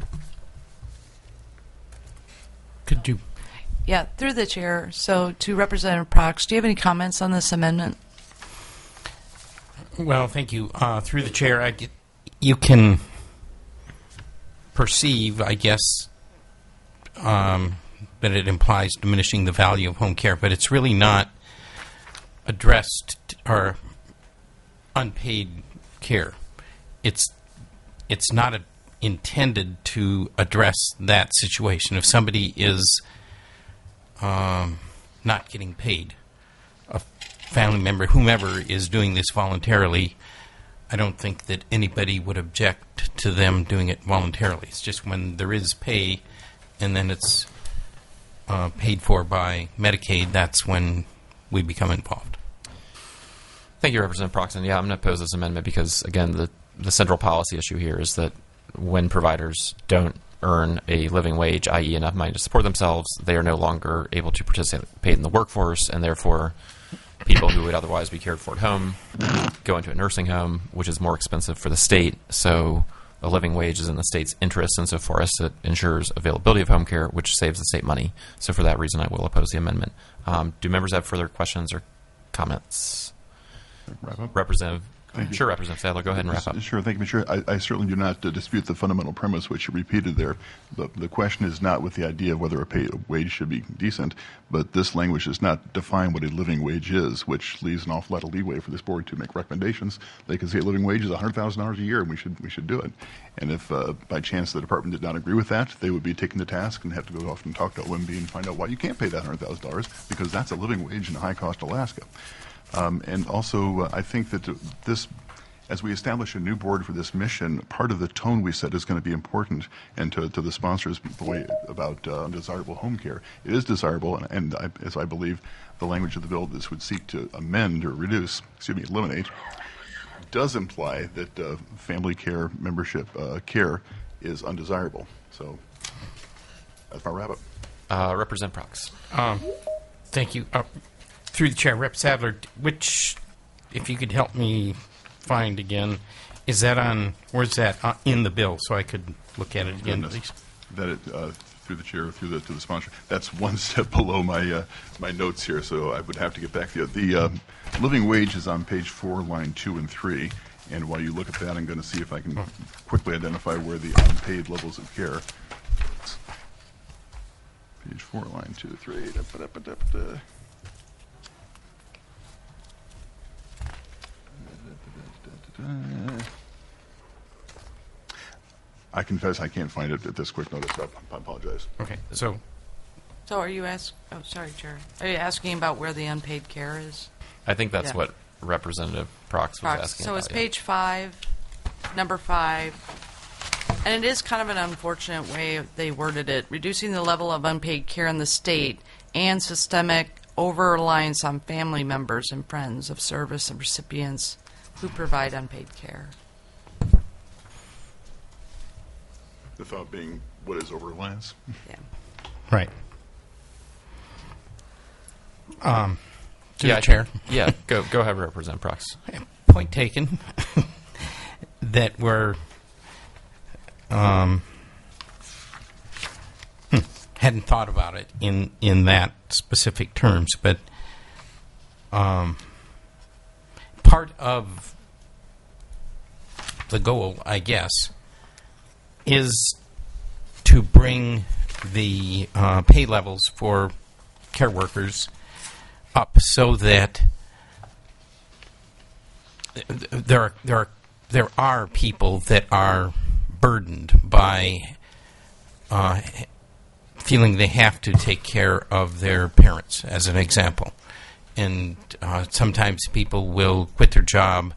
Could you? Yeah, through the chair. So, to Representative Prox, do you have any comments on this amendment? Well, thank you. Uh, through the chair, I get, you can perceive, I guess, um, that it implies diminishing the value of home care, but it's really not addressed or unpaid care. It's it's not a, intended to address that situation. If somebody is um, not getting paid, a family member, whomever is doing this voluntarily, I don't think that anybody would object to them doing it voluntarily. It's just when there is pay and then it's uh, paid for by Medicaid, that's when we become involved. Thank you, Representative Proxon. Yeah, I'm going to oppose this amendment because, again, the, the central policy issue here is that when providers don't earn a living wage, that is enough money to support themselves, they are no longer able to participate in the workforce, and therefore people who would otherwise be cared for at home go into a nursing home, which is more expensive for the state. So a living wage is in the state's interest insofar as it ensures availability of home care, which saves the state money. So for that reason, I will oppose the amendment. Um, do members have further questions or comments? Wrap up. Representative. Thank you. Sure, Representative Sadler, go ahead and wrap up. Sure, thank you, Mister Chair. I, I certainly do not uh, dispute the fundamental premise which you repeated there. The, the question is not with the idea of whether a pay a wage should be decent, but this language does not define what a living wage is, which leaves an awful lot of leeway for this board to make recommendations. They can say a living wage is one hundred thousand dollars a year, and we should we should do it. And if uh, by chance the department did not agree with that, they would be taken to task and have to go off and talk to O M B and find out why you can't pay that one hundred thousand dollars, because that's a living wage in high-cost Alaska. Um, and also, uh, I think that this, as we establish a new board for this mission, part of the tone we set is going to be important. And to, to the sponsors' point about uh, undesirable home care, it is desirable, and, and I, as I believe the language of the bill this would seek to amend or reduce, excuse me, eliminate, does imply that uh, family care membership uh, care is undesirable. So that's my wrap-up. Uh, Representative Prox. Um, thank you. Uh, through the chair, Rep Sadler, which, if you could help me find again, is that on, where's that uh, in the bill so I could look at it again, Goodness. please? That it, uh, through the chair, through the to the sponsor. That's one step below my uh, my notes here, so I would have to get back to you. The uh, living wage is on page four, line two and three. And while you look at that, I'm going to see if I can quickly identify where the unpaid levels of care. Page four, line two, three. Da, da, da, da, da. I confess I can't find it at this quick notice. I apologize. Okay, so So are you ask? Oh, sorry, Chair. Are you asking about where the unpaid care is? I think that's Yeah. what Representative Prox was Prox. asking So about. it's yeah. page five, number five, and it is kind of an unfortunate way they worded it, reducing the level of unpaid care in the state and systemic over-reliance on family members and friends of service and recipients who provide unpaid care. The thought being, what is over-reliance? Yeah. Right. Um, to yeah, the I chair. think- yeah, go go ahead, Representative Prox. Point taken. That we're um, hmm, hadn't thought about it in in that specific terms, but um, part of the goal, I guess, is to bring the uh, pay levels for care workers up so that there are, there are there are people that are burdened by uh, feeling they have to take care of their parents, as an example. And uh, sometimes people will quit their job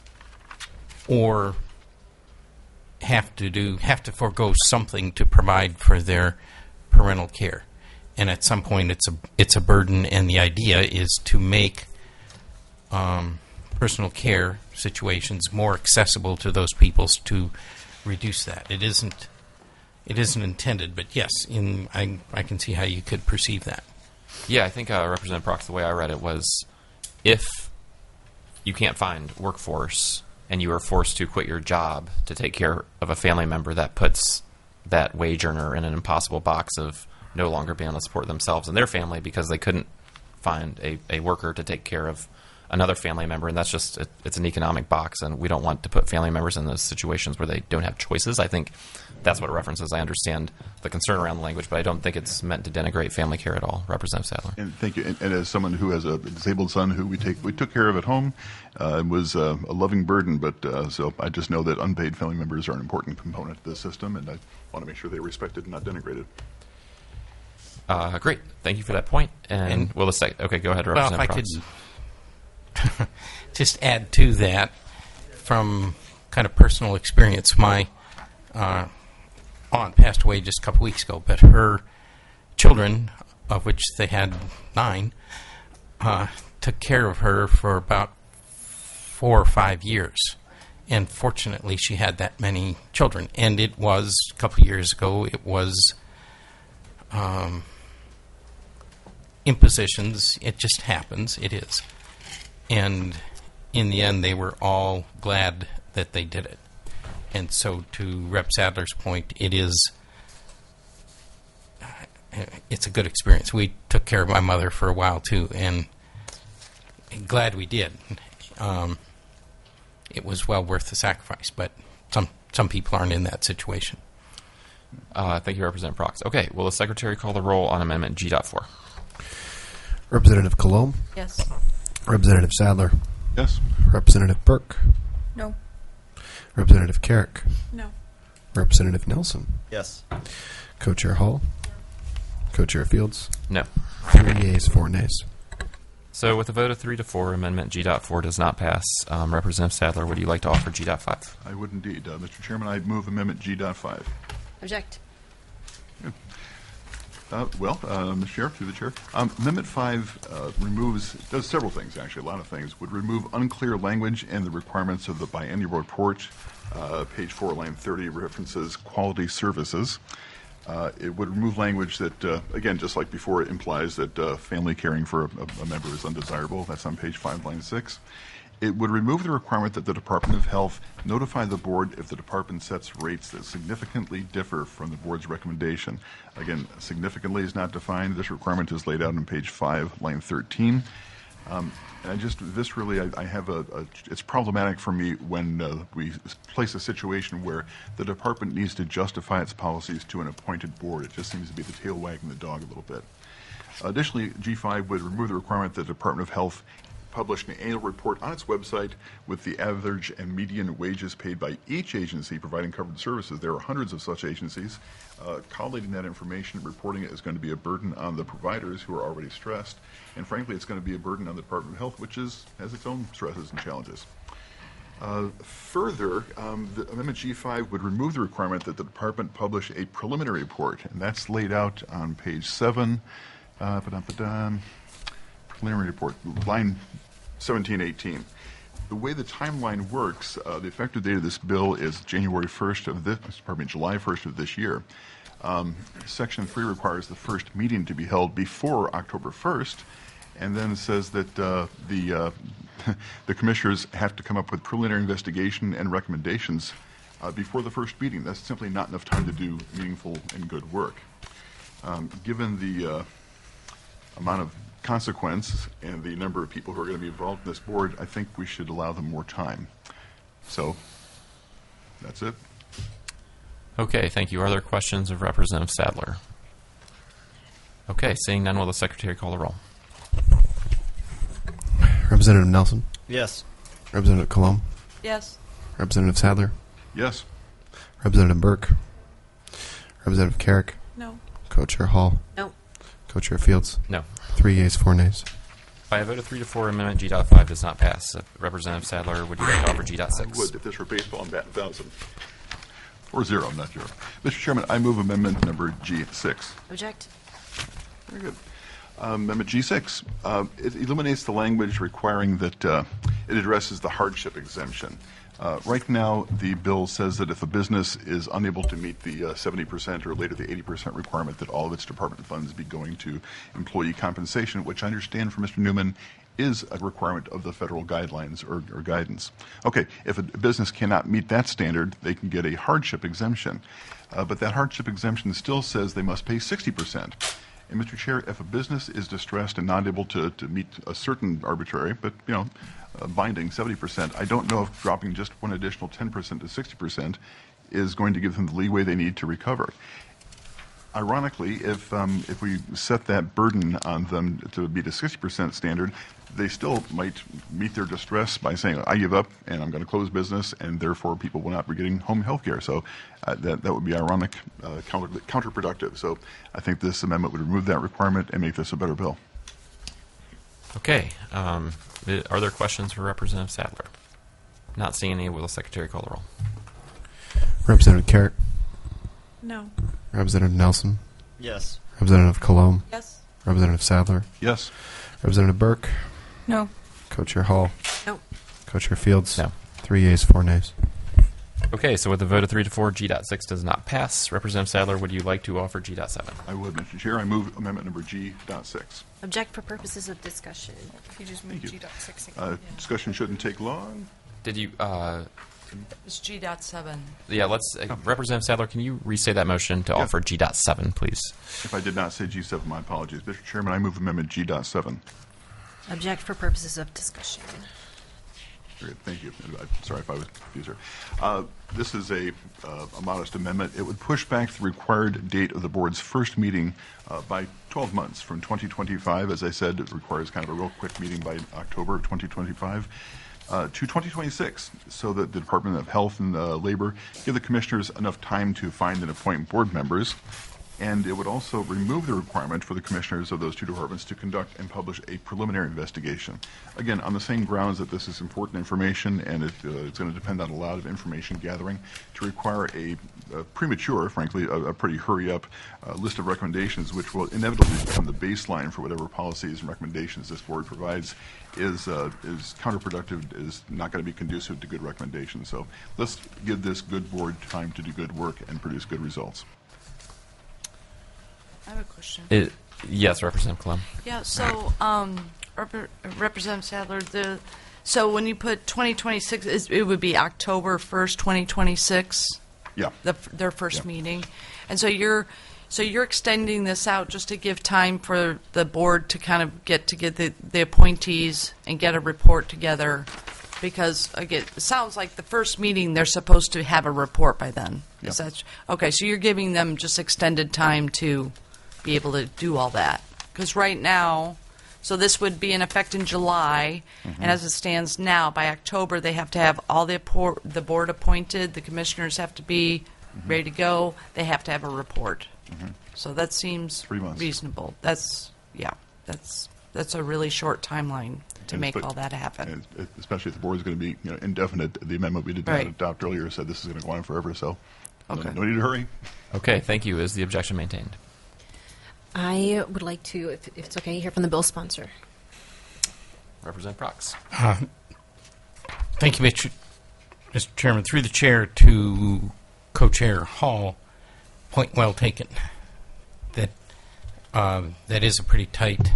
or have to do have to forego something to provide for their parental care. And at some point, it's a it's a burden, and the idea is to make um, personal care situations more accessible to those people to reduce that. It isn't it isn't intended, but yes, in I I can see how you could perceive that. Yeah, I think uh, Representative Prox, the way I read it was, if you can't find workforce and you are forced to quit your job to take care of a family member, that puts that wage earner in an impossible box of no longer being able to support themselves and their family because they couldn't find a, a worker to take care of another family member, and that's just it, it's an economic box, and we don't want to put family members in those situations where they don't have choices. I think that's what it references. I understand the concern around the language, but I don't think it's meant to denigrate family care at all. Representative Sadler. And thank you. And, and as someone who has a disabled son who we take we took care of at home, uh, it was uh, a loving burden. But uh, so I just know that unpaid family members are an important component of the system, and I want to make sure they're respected and not denigrated. Uh, great. Thank you for that point. And, And- will the sec- okay, go ahead, Well, if Representative I Prox. could just add to that from kind of personal experience, my uh, aunt passed away just a couple weeks ago, but her children, of which they had nine, uh, took care of her for about four or five years. And fortunately, she had that many children. And it was, a couple years ago, it was um, impositions. It just happens. It is. And in the end, they were all glad that they did it. And so, to Rep Sadler's point, it is, it's a good experience. We took care of my mother for a while, too, and glad we did. Um, it was well worth the sacrifice, but some, some people aren't in that situation. Uh, thank you, Representative Prox. Okay, will the Secretary call the roll on Amendment G four? Representative Colomb? Yes. Representative Sadler? Yes. Representative Burke? No. Representative Carrick? No. Representative Nelson? Yes. Co-Chair Hall? Co-Chair Fields? No. Three yeas, four nays. So with a vote of three to four, Amendment G four does not pass. Um, Representative Sadler, would you like to offer G five? I would indeed. Uh, Mister Chairman, I move Amendment G five. Object. Uh, well, uh, Mister Chair, through the Chair, um, Amendment five uh, removes, does several things, actually, a lot of things. Would remove unclear language and the requirements of the biennial report. Uh, page four, line thirty, references quality services. Uh, it would remove language that, uh, again, just like before, it implies that uh, family caring for a, a member is undesirable. That's on page five, line six. It would remove the requirement that the Department of Health notify the board if the department sets rates that significantly differ from the board's recommendation. Again, significantly is not defined. This requirement is laid out on page five, line thirteen. Um, and I just, this really, I, I have a, a, it's problematic for me when uh, we place a situation where the department needs to justify its policies to an appointed board. It just seems to be the tail wagging the dog a little bit. Additionally, G five would remove the requirement that the Department of Health publish an annual report on its website with the average and median wages paid by each agency providing covered services. There are hundreds of such agencies. Uh, collating that information and reporting it is going to be a burden on the providers who are already stressed. And frankly, it's going to be a burden on the Department of Health, which is, has its own stresses and challenges. Uh, further, um, the Amendment G five would remove the requirement that the department publish a preliminary report, and that's laid out on page seven. Uh, ba-dum-ba-dum. Preliminary report, line seventeen eighteen. The way the timeline works, uh, the effective date of this bill is January first of this, pardon me, July first of this year. Um, Section three requires the first meeting to be held before October first, and then says that uh, the uh, the commissioners have to come up with preliminary investigation and recommendations uh, before the first meeting. That's simply not enough time to do meaningful and good work. Um, given the uh, amount of consequence and the number of people who are going to be involved in this board, I think we should allow them more time. So, that's it. Okay, thank you. Are there questions of Representative Sadler? Okay, seeing none, will the Secretary call the roll? Representative Nelson? Yes. Representative Colomb? Yes. Representative Sadler? Yes. Representative Burke? Representative Carrick? No. Co-Chair Hall? No. Co-Chair Fields? No. Three yeas, four nays. By a vote of three to four, Amendment G five does not pass. Uh, Representative Sadler, would you like to offer G six? I would, if this were baseball, I'm batting thousand. Or zero, I'm not sure. Mister Chairman, I move amendment number G six. Object. Very good. Um, amendment G six. Uh, it eliminates the language requiring that uh, it addresses the hardship exemption. Uh, right now, the bill says that if a business is unable to meet the uh, seventy percent or later the eighty percent requirement, that all of its department funds be going to employee compensation, which I understand from Mister Newman is a requirement of the federal guidelines or, or guidance. Okay, if a business cannot meet that standard, they can get a hardship exemption. Uh, but that hardship exemption still says they must pay sixty percent. And Mister Chair, if a business is distressed and not able to, to meet a certain arbitrary, but you know, uh, binding seventy percent, I don't know if dropping just one additional ten percent to sixty percent is going to give them the leeway they need to recover. Ironically, if um, if we set that burden on them to meet a sixty percent standard, they still might meet their distress by saying, I give up and I'm going to close business, and therefore people will not be getting home health care. So uh, that, that would be ironic, uh, counter, counterproductive. So I think this amendment would remove that requirement and make this a better bill. Okay. Um, i- are there questions for Representative Sadler? Not seeing any. Will the Secretary call the roll? Representative Carrot. No. Representative Nelson. Yes. Representative Colomb. Yes. Representative Sadler. Yes. Representative Burke. No. Co-Chair Hall. No. Co-Chair Fields. No. Three yeas, four nays. Okay, so with a vote of three to four, G six does not pass. Representative Sadler, would you like to offer G seven? I would, Mister Chair. I move amendment number G six. Object for purposes of discussion. You just Thank moved you. G six. Uh, discussion shouldn't take long. Did you? Uh, It's G dot seven. yeah, let's. Uh, Representative Sadler, can you restate that motion to Yeah. offer G seven, please? If I did not say G seven, my apologies. Mister Chairman, I move amendment G seven. Object for purposes of discussion. Very good. Thank you. I'm sorry if I was confused here. Uh, This is a uh, a modest amendment. It would push back the required date of the board's first meeting uh, by twelve months from twenty twenty-five. As I said, it requires kind of a real quick meeting by October of twenty twenty-five. Uh, to twenty twenty-six, so that the Department of Health and uh, Labor give the commissioners enough time to find and appoint board members. And it would also remove the requirement for the commissioners of those two departments to conduct and publish a preliminary investigation. Again, on the same grounds that this is important information and it, uh, it's going to depend on a lot of information gathering, to require a, a premature, frankly, a, a pretty hurry-up uh, list of recommendations, which will inevitably become the baseline for whatever policies and recommendations this board provides, is uh, is counterproductive, is not going to be conducive to good recommendations. So let's give this good board time to do good work and produce good results. I have a question. It, yes, Representative Colomb. Yeah, so um, Rep- Representative Sadler, the so when you put twenty twenty-six, is- it would be October first, twenty twenty-six? Yeah. The, their first Yeah. meeting. And so you're so you're extending this out just to give time for the board to kind of get to get the, the appointees and get a report together, because again, it sounds like the first meeting they're supposed to have a report by then. Is Yeah. that okay? So you're giving them just extended time to be able to do all that, because right now, so this would be in effect in July, Mm-hmm. and as it stands now, by October they have to have all the appor- the board appointed, the commissioners have to be Mm-hmm. ready to go, they have to have a report. Mhm. So that seems Three months. reasonable. That's yeah, that's that's a really short timeline to And make but- all that happen. And especially if the board is going to be, you know, indefinite. The amendment we did not Right. adopt earlier said this is going to go on forever. So no- Okay. no need to hurry. Okay, thank you. Is the objection maintained? I would like to, if, if it's okay, hear from the bill sponsor. Representative Prox. Uh, Thank you, Mister Mister Chairman. Through the chair to Co-Chair Hall, point well taken. That uh, that is a pretty tight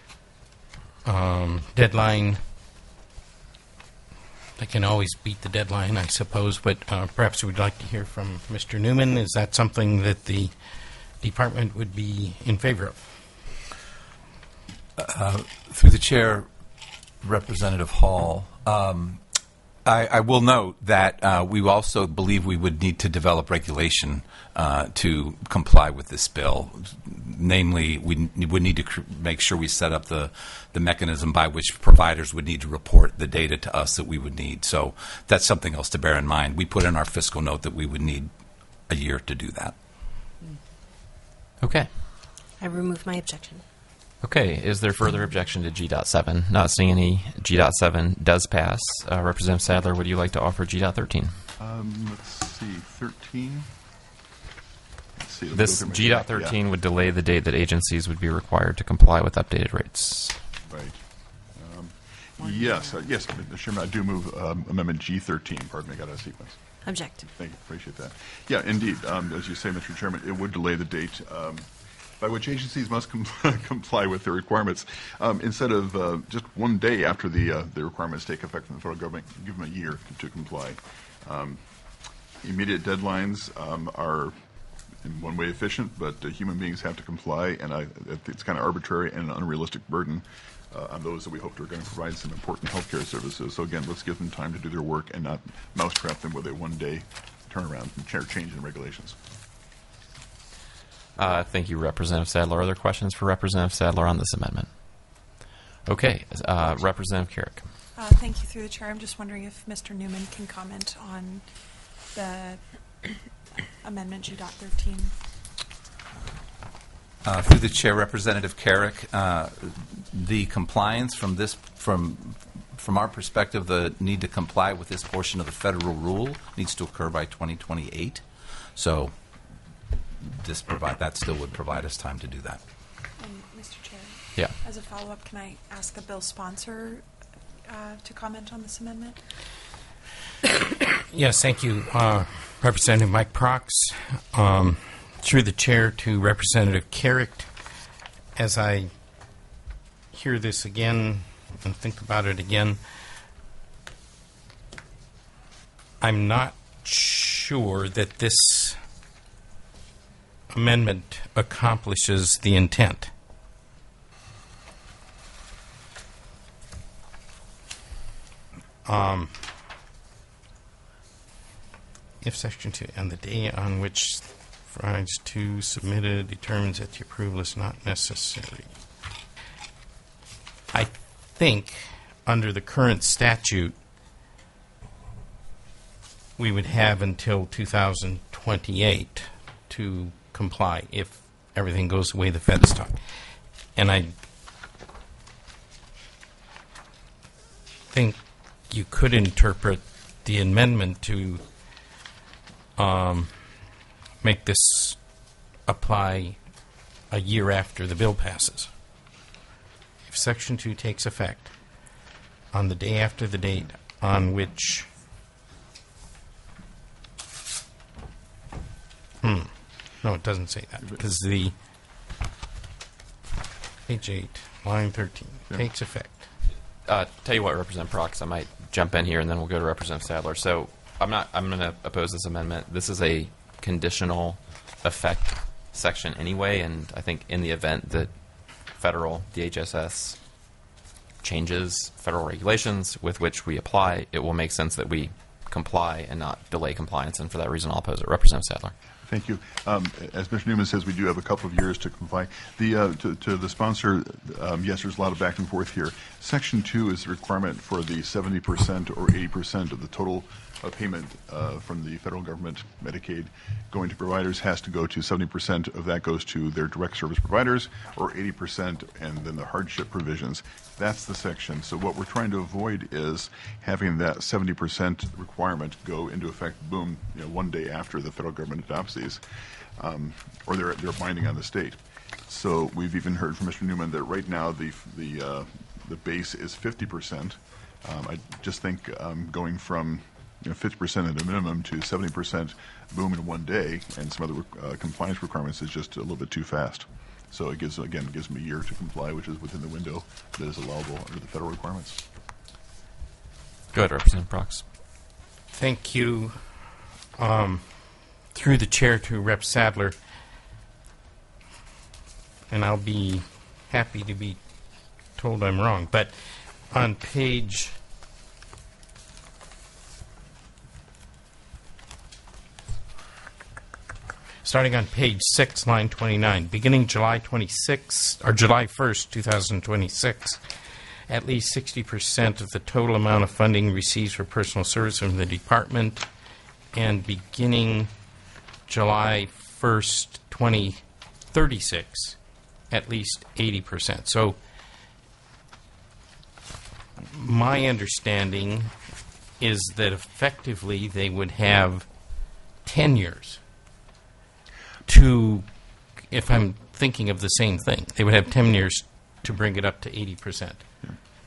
um, deadline. They can always beat the deadline, I suppose, but uh, perhaps we'd like to hear from Mister Newman. Is that something that the department would be in favor of? Uh, through the chair, Representative Hall, um, I, I will note that uh, we also believe we would need to develop regulation uh, to comply with this bill. Namely, we n- would need to cr- make sure we set up the, the mechanism by which providers would need to report the data to us that we would need. So that's something else to bear in mind. We put in our fiscal note that we would need a year to do that. Okay. I remove my objection. Okay, is there further objection to G seven? Not seeing any. G seven does pass. Uh, Representative Sadler, would you like to offer G thirteen? Um, let's see, thirteen. Let's see. let me This go through my- G yeah, thirteen would delay the date that agencies would be required to comply with updated rates. Right. Um, yes, uh, yes, Mister Chairman, I do move um, Amendment G thirteen. Pardon me, I got out of sequence. Object. Thank you. Appreciate that. Yeah, indeed. Um, as you say, Mister Chairman, it would delay the date um, by which agencies must com- comply with their requirements. Um, instead of uh, just one day after the uh, the requirements take effect from the federal government, give them a year to comply. Um, immediate deadlines um, are in one way efficient, but uh, human beings have to comply, and I, it's kind of arbitrary and an unrealistic burden uh, on those that we hope are going to provide some important healthcare services. So again, let's give them time to do their work and not mousetrap them with a one-day turnaround and change in regulations. Uh, thank you, Representative Sadler. Are there questions for Representative Sadler on this amendment? Okay, uh, Representative Carrick. Uh, thank you, through the chair. I'm just wondering if Mister Newman can comment on the amendment G thirteen. Uh, through the chair, Representative Carrick, uh, the compliance from this, from from our perspective, the need to comply with this portion of the federal rule needs to occur by twenty twenty-eight. So, this provide that still would provide us time to do that. And Mister Chair, yeah. As a follow-up, can I ask the bill sponsor uh, to comment on this amendment? Yes, thank you, uh, Representative Mike Prox. Um, through the chair to Representative Carrick, as I hear this again and think about it again, I'm not sure that this amendment accomplishes the intent. Um, if Section two and the day on which Frides two submitted determines that the approval is not necessary. I think under the current statute, we would have until two thousand twenty-eight to comply if everything goes the way the feds talk. And I think you could interpret the amendment to um, make this apply a year after the bill passes. If Section two takes effect on the day after the date on which hmm no, it doesn't say that, because the page eight, line thirteen, yeah. takes effect. Uh, tell you what, Representative Prox, I might jump in here, and then we'll go to Representative Sadler. So I'm not. I'm going to oppose this amendment. This is a conditional effect section anyway, and I think in the event that federal D H S S changes federal regulations with which we apply, it will make sense that we comply and not delay compliance. And for that reason, I'll oppose it. Representative Sadler. Thank you. Um, as Mister Newman says, we do have a couple of years to comply. The uh, to, to the sponsor, um, yes, there's a lot of back and forth here. Section two is the requirement for the seventy percent or eighty percent of the total uh, payment uh, from the federal government, Medicaid, going to providers has to go to seventy percent of that goes to their direct service providers, or eighty percent, and then the hardship provisions. That's the section. So what we're trying to avoid is having that seventy percent requirement go into effect, boom, you know, one day after the federal government adopts these, um, or they're they're binding on the state. So we've even heard from Mister Newman that right now the the uh, the base is fifty percent. Um, I just think um, going from you know, fifty percent at a minimum to seventy percent boom in one day, and some other uh, compliance requirements is just a little bit too fast. So it gives, again, gives them a year to comply, which is within the window that is allowable under the federal requirements. Go ahead, Representative Prox. Thank you. Um, through the chair to Representative Sadler, and I'll be happy to be told I'm wrong, but on page starting on page six, line twenty-nine, beginning July twenty-sixth, or July first, two thousand twenty-six, at least sixty percent of the total amount of funding received for personal service from the department, and beginning July first, twenty thirty-six, at least eighty percent. So my understanding is that effectively they would have ten years to, if I'm thinking of the same thing, they would have ten years to bring it up to eighty percent. Yeah.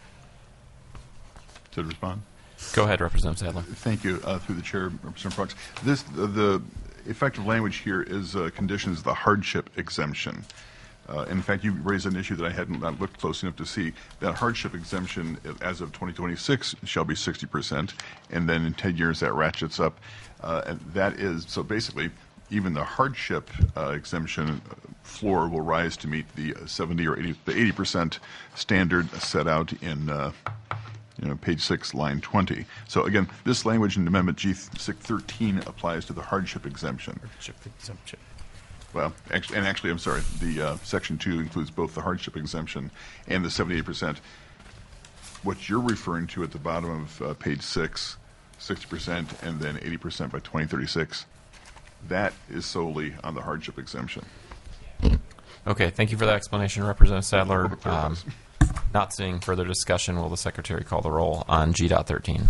To respond? Go ahead, Representative Sadler. Thank you. Uh, through the chair, Representative Prox. This, uh, the effective language here is uh, conditions the hardship exemption. Uh, in fact, you raised an issue that I hadn't not looked close enough to see. That hardship exemption, as of twenty twenty-six, shall be sixty percent, and then in ten years that ratchets up. Uh, and that is, so basically, even the hardship uh, exemption floor will rise to meet the seventy or eighty, the eighty percent standard set out in uh, you know, page six, line twenty. So again, this language in Amendment G thirteen applies to the hardship exemption. Hardship exemption. Well, actually, and actually, I'm sorry, the uh, section two includes both the hardship exemption and the seventy-eight percent. What you're referring to at the bottom of uh, page six, sixty percent, and then eighty percent by twenty thirty-six, that is solely on the hardship exemption. Okay, thank you for that explanation, Representative Sadler. Um, not seeing further discussion, will the Secretary call the roll on G thirteen?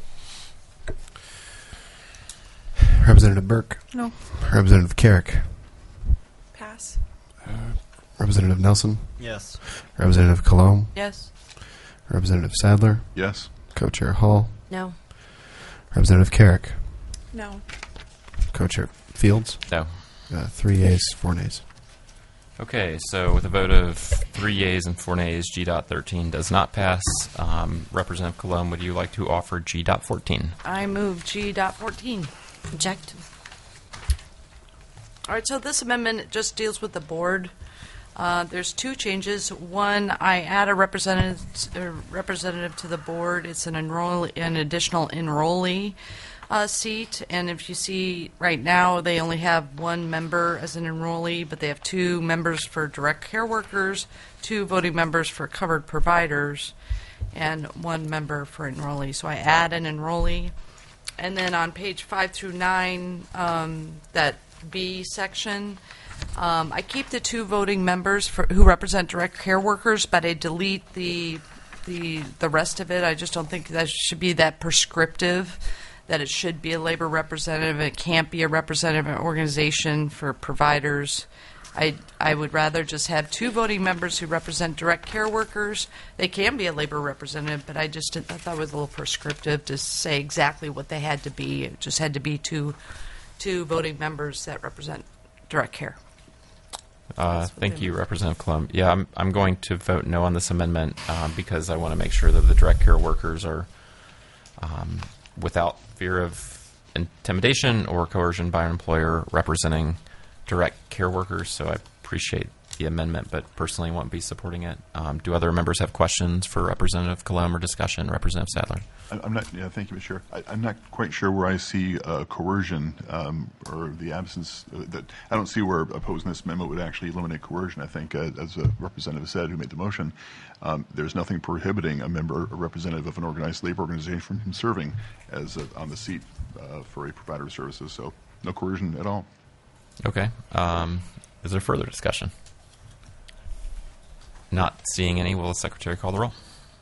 Representative Burke. No. Representative Carrick. Pass. Representative Nelson. Yes. Representative Colomb. Yes. Representative Sadler. Yes. Co-Chair Hall. No. Representative Carrick. No. Co-Chair Fields. No. Uh, three yeas, four nays. Okay, so with a vote of three yeas and four nays, G thirteen does not pass. Um, Representative Colomb, would you like to offer G fourteen? I move G fourteen. Object. All right, so this amendment just deals with the board. Uh, there's two changes. One, I add a representative, a representative to the board. It's an enroll, an additional enrollee uh, seat, and if you see right now, they only have one member as an enrollee, but they have two members for direct care workers, two voting members for covered providers, and one member for enrollee. So I add an enrollee, and then on page five through nine, um, that B section. Um, I keep the two voting members for, who represent direct care workers, but I delete the the the rest of it. I just don't think that should be that prescriptive, that it should be a labor representative. It can't be a representative organization for providers. I I would rather just have two voting members who represent direct care workers. They can be a labor representative, but I just didn't, I thought it was a little prescriptive to say exactly what they had to be. It just had to be two two voting members that represent direct care. Uh, thank you, Representative Colomb. Yeah, I'm, I'm going to vote no on this amendment um, because I want to make sure that the direct care workers are, um, without fear of intimidation or coercion by an employer, representing direct care workers. So I appreciate the amendment, but personally won't be supporting it. Um, do other members have questions for Representative Colomb or discussion? Representative Sadler. I- I'm not. Yeah, thank you, Mister Chair. I, I'm not quite sure where I see uh, coercion um, or the absence. Uh, that I don't see where opposing this amendment would actually eliminate coercion. I think, uh, as a representative said, who made the motion, um, there's nothing prohibiting a member, a representative of an organized labor organization, from him serving as a, on the seat uh, for a provider of services. So, no coercion at all. Okay. Um, is there further discussion? Not seeing any, will the Secretary call the roll?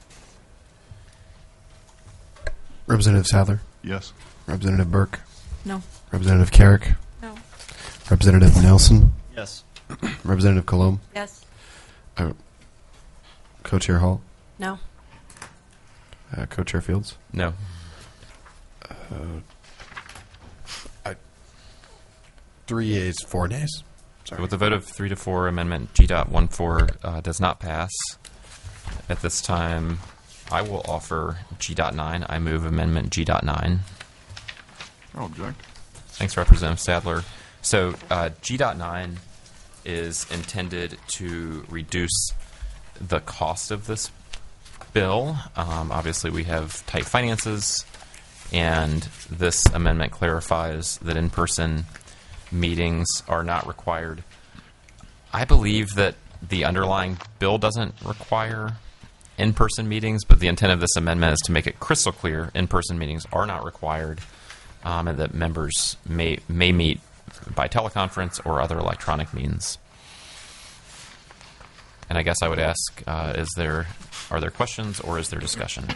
Representative Sadler. Yes. Representative Burke. No. Representative Carrick. No. Representative Nelson. Yes. Representative Colomb. Yes. Uh, Co-Chair Hall. No. Uh, Co-Chair Fields. No. Uh, I, three yeas, four nays. Sorry. With a vote of three to four, Amendment G fourteen uh, does not pass. At this time, I will offer G nine. I move Amendment G nine. I'll object. Thanks, Representative Sadler. So uh, G nine is intended to reduce the cost of this bill. Um, obviously, we have tight finances, and this amendment clarifies that in-person meetings are not required. I believe that the underlying bill doesn't require in-person meetings, but the intent of this amendment is to make it crystal clear in-person meetings are not required, um, and that members may may meet by teleconference or other electronic means. And I guess I would ask: uh, Is there are there questions or is there discussion?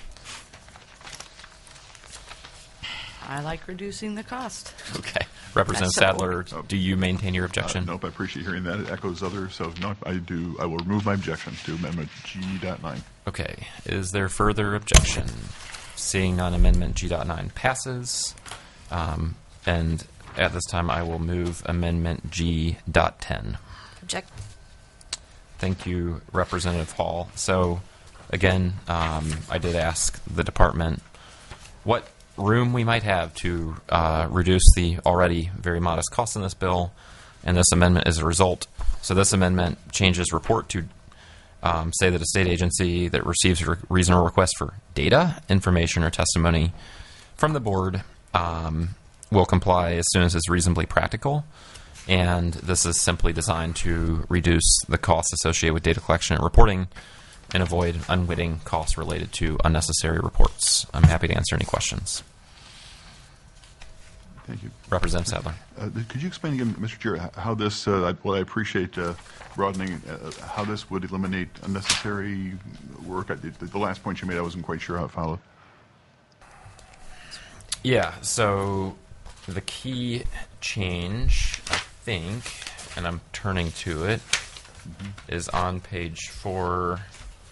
I like reducing the cost. Okay. Representative That's Sadler, do you maintain your objection? Uh, nope, I appreciate hearing that. It echoes others, so no, I do. I will remove my objection to Amendment G nine. Okay. Is there further objection? Seeing none, Amendment G nine passes. Um, and at this time, I will move Amendment G ten. Object. Thank you, Representative Hall. So, again, um, I did ask the department what room we might have to uh, reduce the already very modest cost in this bill, and this amendment is a result. So this amendment changes report to um, say that a state agency that receives a re- reasonable request for data, information, or testimony from the board um, will comply as soon as it's reasonably practical. And this is simply designed to reduce the costs associated with data collection and reporting and avoid unwitting costs related to unnecessary reports. I'm happy to answer any questions. Thank you. Representative Sadler. Uh, could you explain again, Mister Chair, how this, uh, well, I appreciate uh, broadening, uh, how this would eliminate unnecessary work? I, the, the last point you made, I wasn't quite sure how it followed. Yeah, so the key change, I think, and I'm turning to it, mm-hmm. is on page four.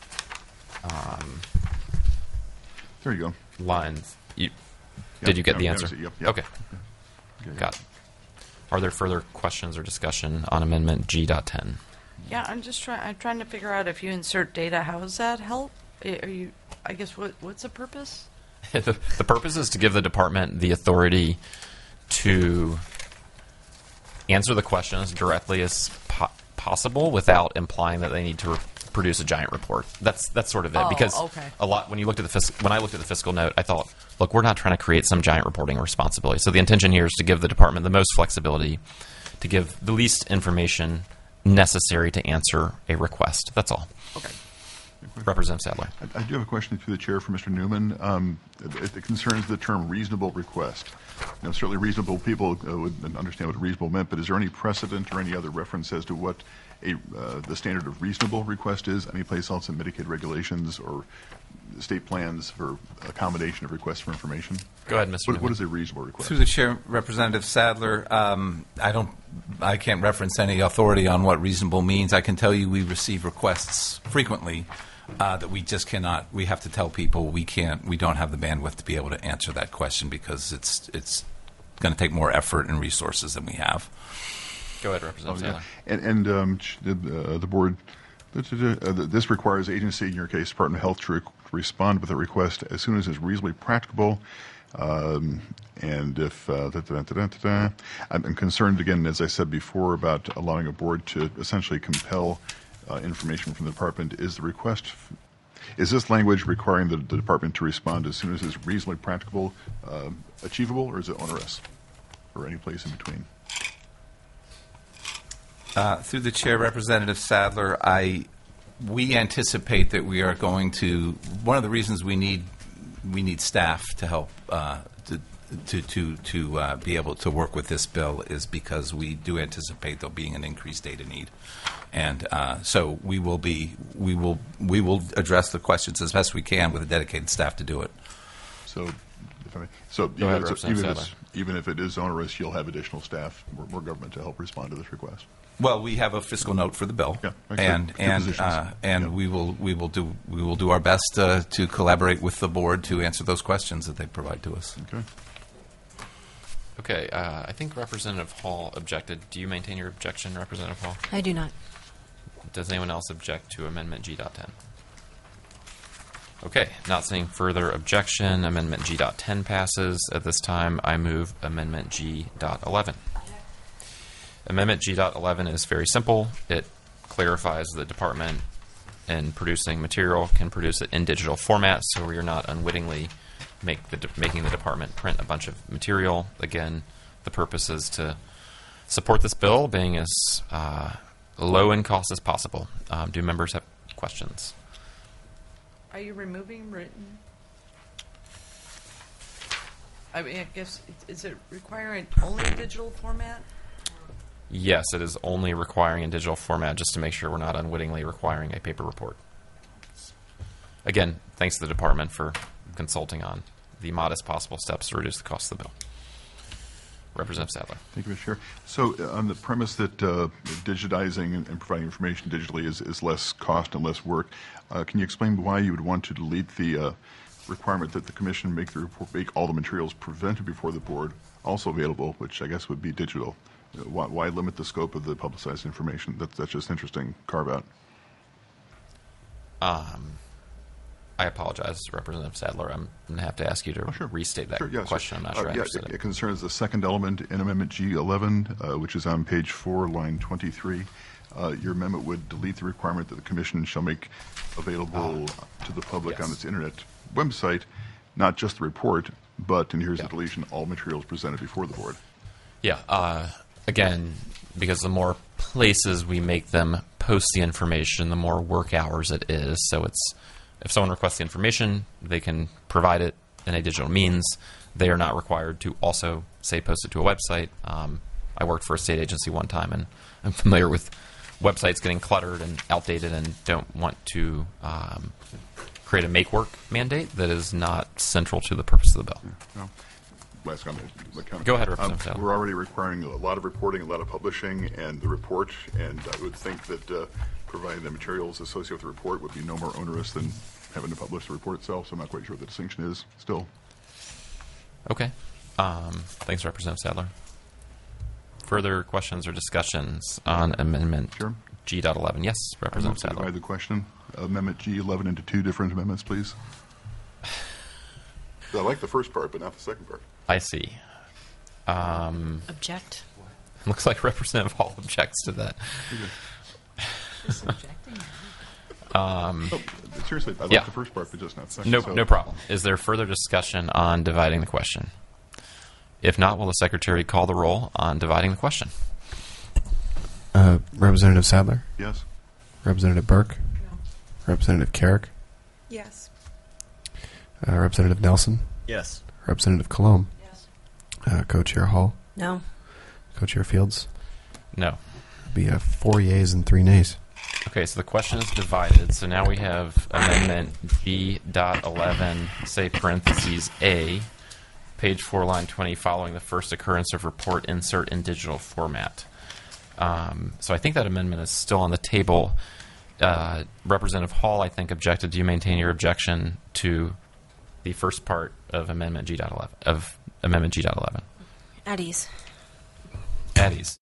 Um, there you go. Lines. You, Yep, did you get yep, the yep, answer? yep, yep. Okay. Okay. Got it. Are there further questions or discussion on Amendment G ten? Yeah, I'm just trying. I'm trying to figure out if you insert data, how does that help? Are you? I guess what what's the purpose? the, the purpose is to give the department the authority to answer the questions directly as po- possible without implying that they need to re- produce a giant report. That's that's sort of it. Oh, because okay. a lot when you looked at the fisc- when I looked at the fiscal note, I thought, look, we're not trying to create some giant reporting responsibility. So the intention here is to give the department the most flexibility, to give the least information necessary to answer a request. That's all. Okay. Representative Sadler. I, I do have a question through the chair for Mister Newman. Um, it, it concerns the term reasonable request. You know, certainly reasonable people uh, would understand what reasonable meant, but is there any precedent or any other reference as to what a uh, the standard of reasonable request is any place else in Medicaid regulations or state plans for accommodation of requests for information? Go ahead, Mister What, Newman. what is a reasonable request? Through the chair, Representative Sadler, um, I don't, I can't reference any authority on what reasonable means. I can tell you we receive requests frequently uh, that we just cannot. We have to tell people we can't. We don't have the bandwidth to be able to answer that question because it's it's going to take more effort and resources than we have. Go ahead, Representative Oh, yeah. Sadler. And, and um, ch- the, uh, the board, uh, this requires agency, in your case, Department of Health, to re- respond with a request as soon as it's reasonably practicable. Um, and if uh, da, da, da, da, da, da. I'm, I'm concerned, again, as I said before, about allowing a board to essentially compel uh, information from the department. Is the request, is this language requiring the, the department to respond as soon as it's reasonably practicable, uh, achievable, or is it onerous, or any place in between? Uh, through the chair, Representative Sadler, I we anticipate that we are going to. One of the reasons we need we need staff to help uh, to to to, to uh, be able to work with this bill is because we do anticipate there being an increased data need, and uh, so we will be we will we will address the questions as best we can with a dedicated staff to do it. So, if I may, so, Go ahead, even, so Representative even, if Sadler. it's, even if it is onerous, you'll have additional staff, more, more government to help respond to this request. Well, we have a fiscal note for the bill, Yeah, okay. and Two and positions. uh, and Yeah. we will we will do we will do our best uh, to collaborate with the board to answer those questions that they provide to us. Okay. Okay, uh, I think Representative Hall objected. Do you maintain your objection, Representative Hall? I do not. Does anyone else object to Amendment G ten? Okay, not seeing further objection. Amendment G ten passes. At this time, I move Amendment G eleven. Amendment G eleven is very simple. It clarifies the department in producing material can produce it in digital format, so we are not unwittingly make the de- making the department print a bunch of material. Again, the purpose is to support this bill being as uh, low in cost as possible. Um, do members have questions? Are you removing written? I mean, I guess is it requiring only a digital format? Yes, it is only requiring in digital format just to make sure we're not unwittingly requiring a paper report. Again, thanks to the department for consulting on the modest possible steps to reduce the cost of the bill. Representative Sadler. Thank you, Mister Chair. So, uh, on the premise that uh, digitizing and, and providing information digitally is, is less cost and less work, uh, can you explain why you would want to delete the uh, requirement that the Commission make the report, make all the materials presented before the board also available, which I guess would be digital? Uh, why, why limit the scope of the publicized information? That, that's just interesting carve out. Um, I apologize, Representative Sadler. I'm going to have to ask you to Oh, sure. restate that Sure, yes, question. sir. I'm not Uh, sure I yeah, understood it, it. it concerns the second element in Amendment G eleven, uh, which is on page four, line twenty-three. Uh, your amendment would delete the requirement that the Commission shall make available to the public yes. on its internet website, not just the report, but, and here's the deletion, all materials presented before the board. Yeah. Uh, again, because the more places we make them post the information, the more work hours it is. So it's if someone requests the information, they can provide it in a digital means. They are not required to also, say, post it to a website. Um, I worked for a state agency one time, and I'm familiar with websites getting cluttered and outdated and don't want to um, create a make-work mandate that is not central to the purpose of the bill. No. Last comment. comment. Go ahead, Um, Representative Sadler. We're already requiring a lot of reporting, a lot of publishing, and the report, and I would think that uh, providing the materials associated with the report would be no more onerous than having to publish the report itself, so I'm not quite sure what the distinction is still. Okay. Um, thanks, Representative Sadler. Further questions or discussions on Amendment Sure. G eleven? Yes, I Representative move to Sadler. divide the question, Amendment G eleven, into two different amendments, please. I like the first part, but not the second part. I see. Um, Object. looks like Representative Hall objects to that. Um, Oh, seriously, I like yeah. the first part, but just not the second. No, so- no problem. Is there further discussion on dividing the question? If not, will the Secretary call the roll on dividing the question? Uh, Representative Sadler? Yes. Representative Burke? Representative Carrick? Yes. Uh, Representative Nelson? Yes. Representative Colomb? Yes. Uh, Co-Chair Hall? No. Co-Chair Fields? No. Be uh, four yeas and three nays. Okay, so the question is divided. So now we have Amendment G eleven, say parentheses A, page four, line twenty, following the first occurrence of report, insert in digital format. Um, so I think that amendment is still on the table. Uh, Representative Hall, I think, objected. Do you maintain your objection to the first part of Amendment G eleven? Of Amendment G eleven? At ease. At ease.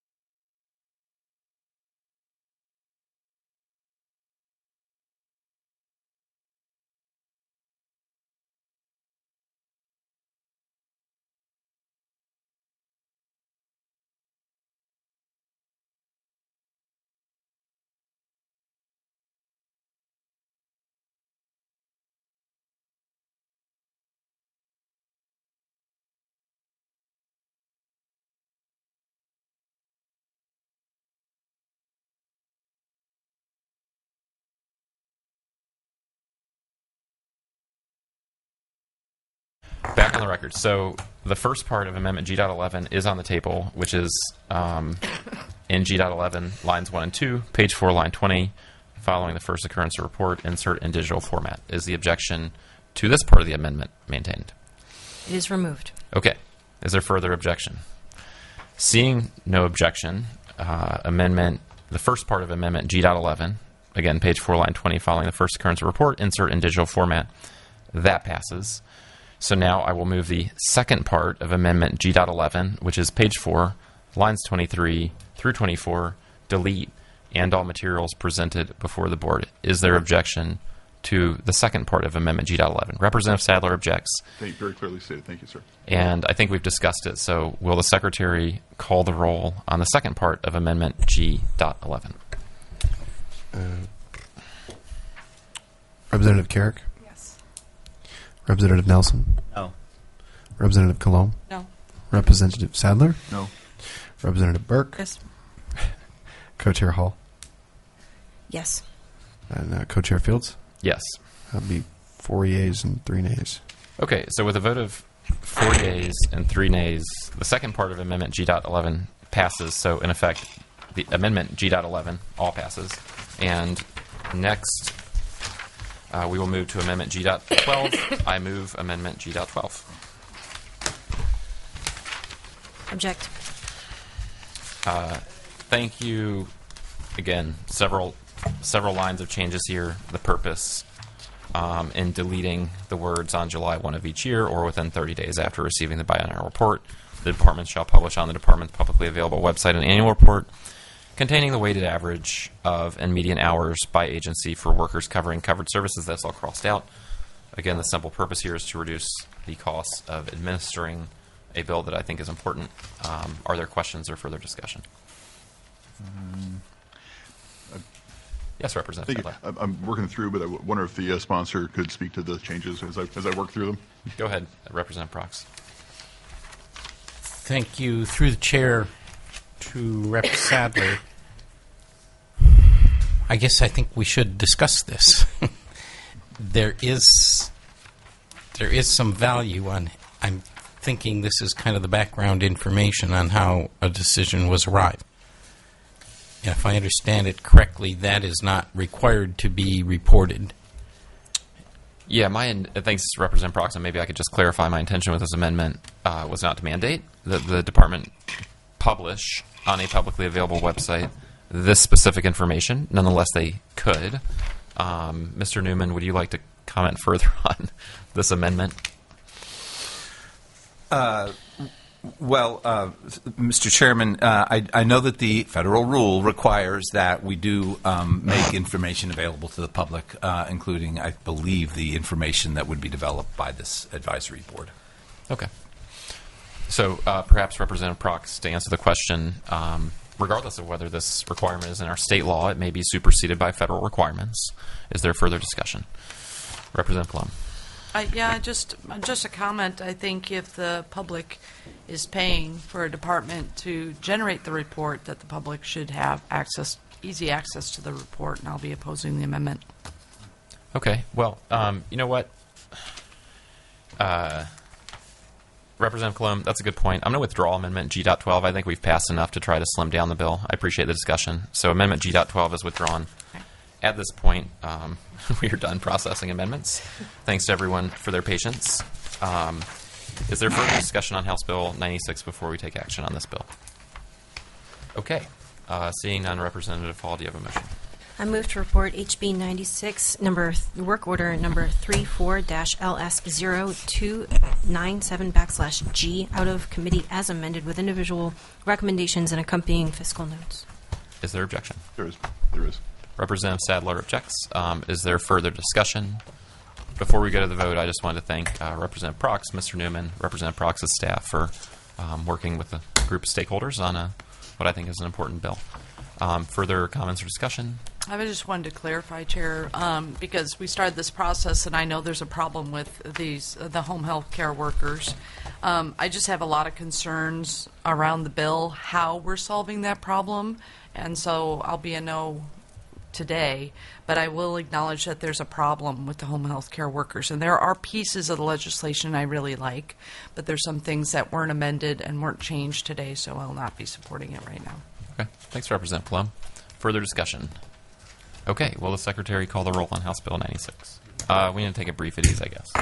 Back on the record. So the first part of Amendment G eleven is on the table, which is um, in G eleven, lines one and two, page four, line twenty, following the first occurrence of report, insert in digital format. Is the objection to this part of the amendment maintained? It is removed. Okay. Is there further objection? Seeing no objection, uh, amendment, the first part of Amendment G eleven, again, page four, line twenty, following the first occurrence of report, insert in digital format, that passes. So now I will move the second part of Amendment G eleven, which is page four, lines twenty-three through twenty-four, delete, and all materials presented before the board. Is there objection to the second part of Amendment G eleven? Representative Sadler objects. Thank, very clearly stated. Thank you, sir. And I think we've discussed it. So will the Secretary call the roll on the second part of Amendment G eleven? Uh, Representative Carrick? Yes. Representative Nelson? No. Representative Colomb? No. Representative Sadler? No. Representative Burke? Yes. Co-Chair Hall? Yes. And uh, Co-Chair Fields? Yes. That'll be four yeas and three nays. Okay, so with a vote of four yeas and three nays, the second part of Amendment G eleven passes. So, in effect, the Amendment G eleven all passes. And next, uh, we will move to Amendment G twelve. I move Amendment G twelve. Object. Uh, thank you. Again, several several lines of changes here. The purpose um, in deleting the words on July first of each year or within thirty days after receiving the biennial report. The department shall publish on the department's publicly available website an annual report containing the weighted average of and median hours by agency for workers covering covered services. That's all crossed out. Again, the simple purpose here is to reduce the cost of administering a bill that I think is important. Um, are there questions or further discussion? Um, yes, Representative. Thank you. I'm- I'm working through, but I w- wonder if the uh, sponsor could speak to the changes as I, as I work through them. Go ahead, Representative Prox. Thank you, through the chair, to Representative Sadler. I guess I think we should discuss this. there is there is some value on. I'm thinking this is kind of the background information on how a decision was arrived. And if I understand it correctly, that is not required to be reported. Yeah, my in- thanks, Representative Prox, and maybe I could just clarify my intention with this amendment uh, was not to mandate that the department publish on a publicly available website this specific information. Nonetheless, they could. Um, Mister Newman, would you like to comment further on this amendment? Uh, well, uh, Mister Chairman, uh, I, I know that the federal rule requires that we do um, make information available to the public, uh, including, I believe, the information that would be developed by this advisory board. Okay. So uh, perhaps Representative Prox, to answer the question, um, regardless of whether this requirement is in our state law, it may be superseded by federal requirements. Is there further discussion? Representative Plum. I, yeah, just just a comment. I think if the public is paying for a department to generate the report, that the public should have access, easy access to the report, and I'll be opposing the amendment. Okay. Well, um, you know what? Uh, Representative Colomb, that's a good point. I'm going to withdraw Amendment G twelve. I think we've passed enough to try to slim down the bill. I appreciate the discussion. So Amendment G twelve is withdrawn. Okay. At this point, um, we are done processing amendments. Thanks to everyone for their patience. Um, is there further discussion on House Bill ninety-six before we take action on this bill? Okay. Uh, seeing none, Representative Hall, do you have a motion? I move to report H B ninety-six, number th- work order number thirty-four L S zero two nine seven backslash G out of committee as amended with individual recommendations and accompanying fiscal notes. Is there objection? There is. There is. Representative Sadler objects. Um, is there further discussion? Before we go to the vote, I just wanted to thank uh, Representative Prox, Mister Newman, Representative Prox's staff for um, working with the group of stakeholders on a, what I think is an important bill. Um, further comments or discussion? I just wanted to clarify, Chair, um, because we started this process, and I know there's a problem with these uh, the home health care workers. Um, I just have a lot of concerns around the bill, how we're solving that problem, and so I'll be a no today, but I will acknowledge that there's a problem with the home health care workers, and there are pieces of the legislation I really like, but there's some things that weren't amended and weren't changed today, so I'll not be supporting it right now. Okay. Thanks, Representative Plum. Further discussion? Okay. Will the Secretary call the roll on House Bill ninety-six? Uh, we need to take a brief at ease, I guess.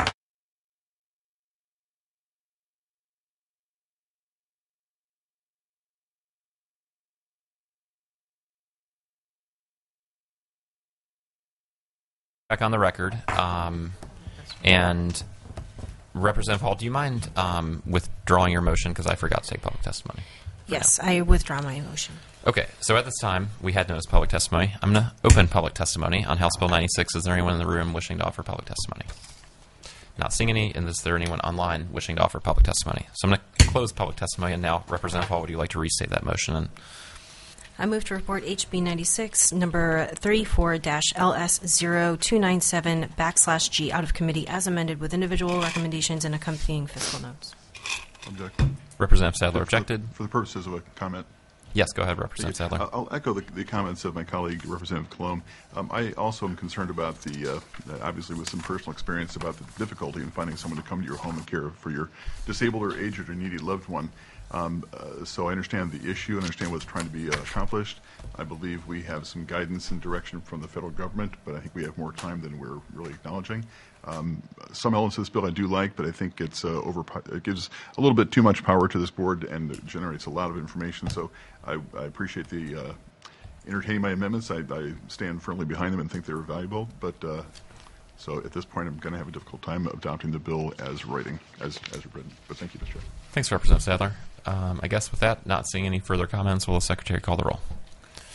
Back on the record. Um, and Representative Hall, do you mind um, withdrawing your motion because I forgot to take public testimony? Yes, I withdraw my motion. Okay, so at this time, we had noticed public testimony. I'm going to open public testimony on House Bill ninety-six. Is there anyone in the room wishing to offer public testimony? Not seeing any, and is there anyone online wishing to offer public testimony? So I'm going to close public testimony, and now, Representative Hall, would you like to restate that motion? And I move to report H B ninety-six, number thirty-four L S zero two nine seven backslash G out of committee as amended with individual recommendations and accompanying fiscal notes. Object. Representative Sadler objected. For the purposes of a comment. Yes, go ahead, Representative Sadler. I'll echo the, the comments of my colleague, Representative Colomb. Um, I also am concerned about the, uh, obviously with some personal experience, about the difficulty in finding someone to come to your home and care for your disabled or aged or needy loved one. Um, uh, so I understand the issue and understand what's trying to be uh, accomplished. I believe we have some guidance and direction from the federal government, but I think we have more time than we're really acknowledging. Um, some elements of this bill I do like, but I think it's uh, over. It gives a little bit too much power to this board and it generates a lot of information. So I, I appreciate the uh, entertaining my amendments. I, I stand firmly behind them and think they're valuable. But uh, so at this point, I'm going to have a difficult time adopting the bill as writing, as as written. But thank you, Mister Chair. Thanks, Representative Sadler. Um, I guess with that, not seeing any further comments, will the Secretary call the roll?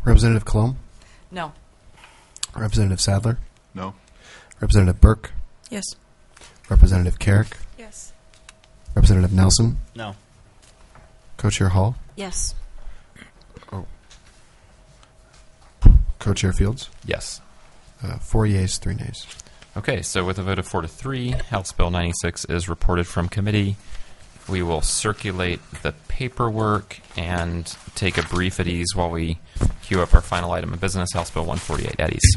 Representative Colomb? No. Representative Sadler? No. Representative Burke? Yes. Representative Carrick? Yes. Representative Nelson? No. Co-Chair Hall? Yes. Oh. Co-Chair Fields? Yes. Uh, four yeas, three nays. Okay, so with a vote of four to three, House Bill ninety-six is reported from committee. We will circulate the paperwork and take a brief at ease while we queue up our final item of business, House Bill one forty-eight at ease.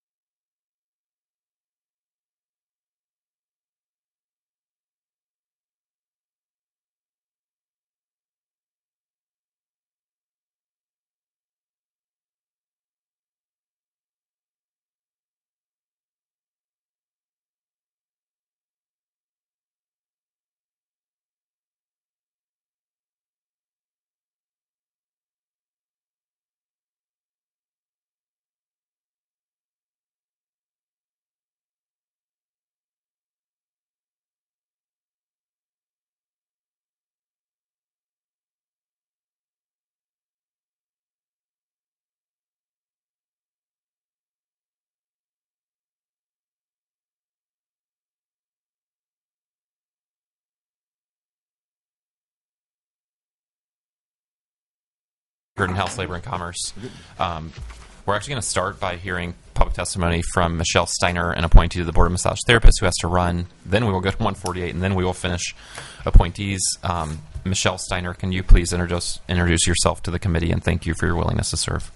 In House Labor and Commerce. Um, we're actually going to start by hearing public testimony from Michelle Steiner, an appointee to the Board of Massage Therapists who has to run. Then we will go to one forty-eight, and then we will finish appointees. Um, Michelle Steiner, can you please introduce, introduce yourself to the committee, and thank you for your willingness to serve.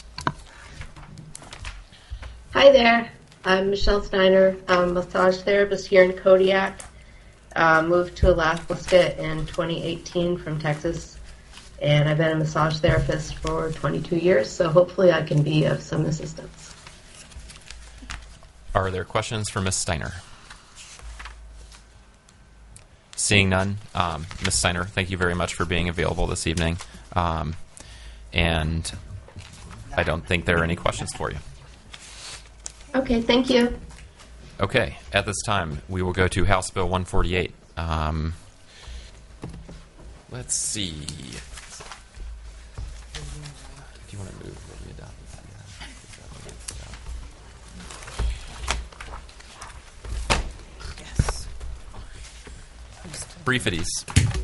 Hi there. I'm Michelle Steiner. I'm a massage therapist here in Kodiak. Uh, moved to Alaska in twenty eighteen from Texas. And I've been a massage therapist for twenty-two years, so hopefully I can be of some assistance. Are there questions for Miz Steiner? Seeing none, um, Miz Steiner, thank you very much for being available this evening. Um, and I don't think there are any questions for you. Okay, thank you. Okay, at this time, we will go to House Bill one forty-eight. Um, let's see. Do you want to move what we adopted? Yes. Brief at ease.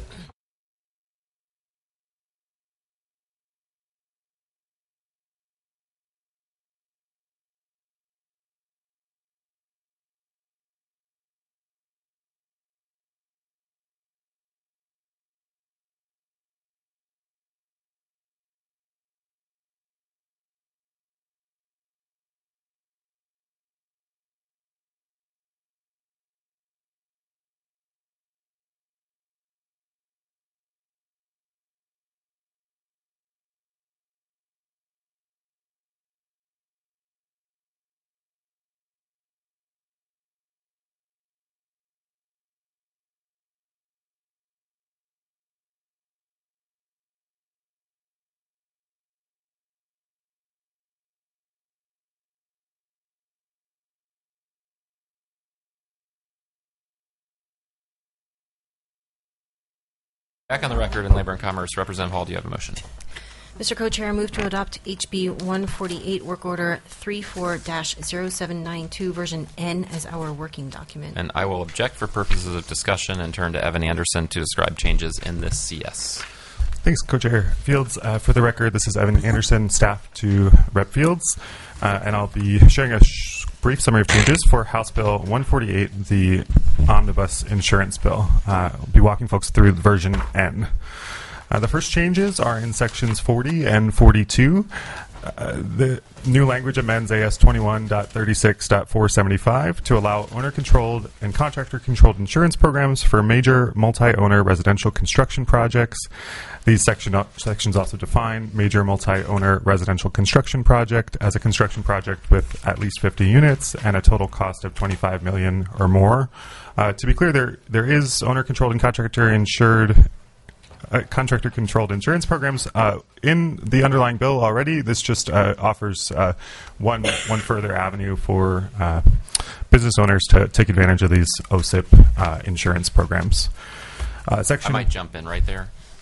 Back on the record in Labor and Commerce, Representative Hall, do you have a motion? Mister Co-Chair, I move to adopt H B one forty-eight, Work Order thirty-four dash zero seven nine two, version N, as our working document. And I will object for purposes of discussion and turn to Evan Anderson to describe changes in this C S. Thanks, Co-Chair Fields. Uh, for the record, this is Evan Anderson, staff to Rep Fields, uh, and I'll be sharing a sh- brief summary of changes for House Bill one forty-eight, the Omnibus Insurance Bill. Uh, I'll be walking folks through version N. Uh, the first changes are in sections forty and forty-two. Uh, the new language amends A S twenty-one point thirty-six point four seventy-five to allow owner-controlled and contractor-controlled insurance programs for major multi-owner residential construction projects. These section, uh, sections also define major multi-owner residential construction project as a construction project with at least fifty units and a total cost of twenty-five million dollars or more. Uh, to be clear, there there is owner-controlled and contractor-insured Uh, contractor-controlled insurance programs uh, in the underlying bill already. This just uh, offers uh, one one further avenue for uh, business owners to take advantage of these O S I P uh, insurance programs. Uh, section I might jump in right there.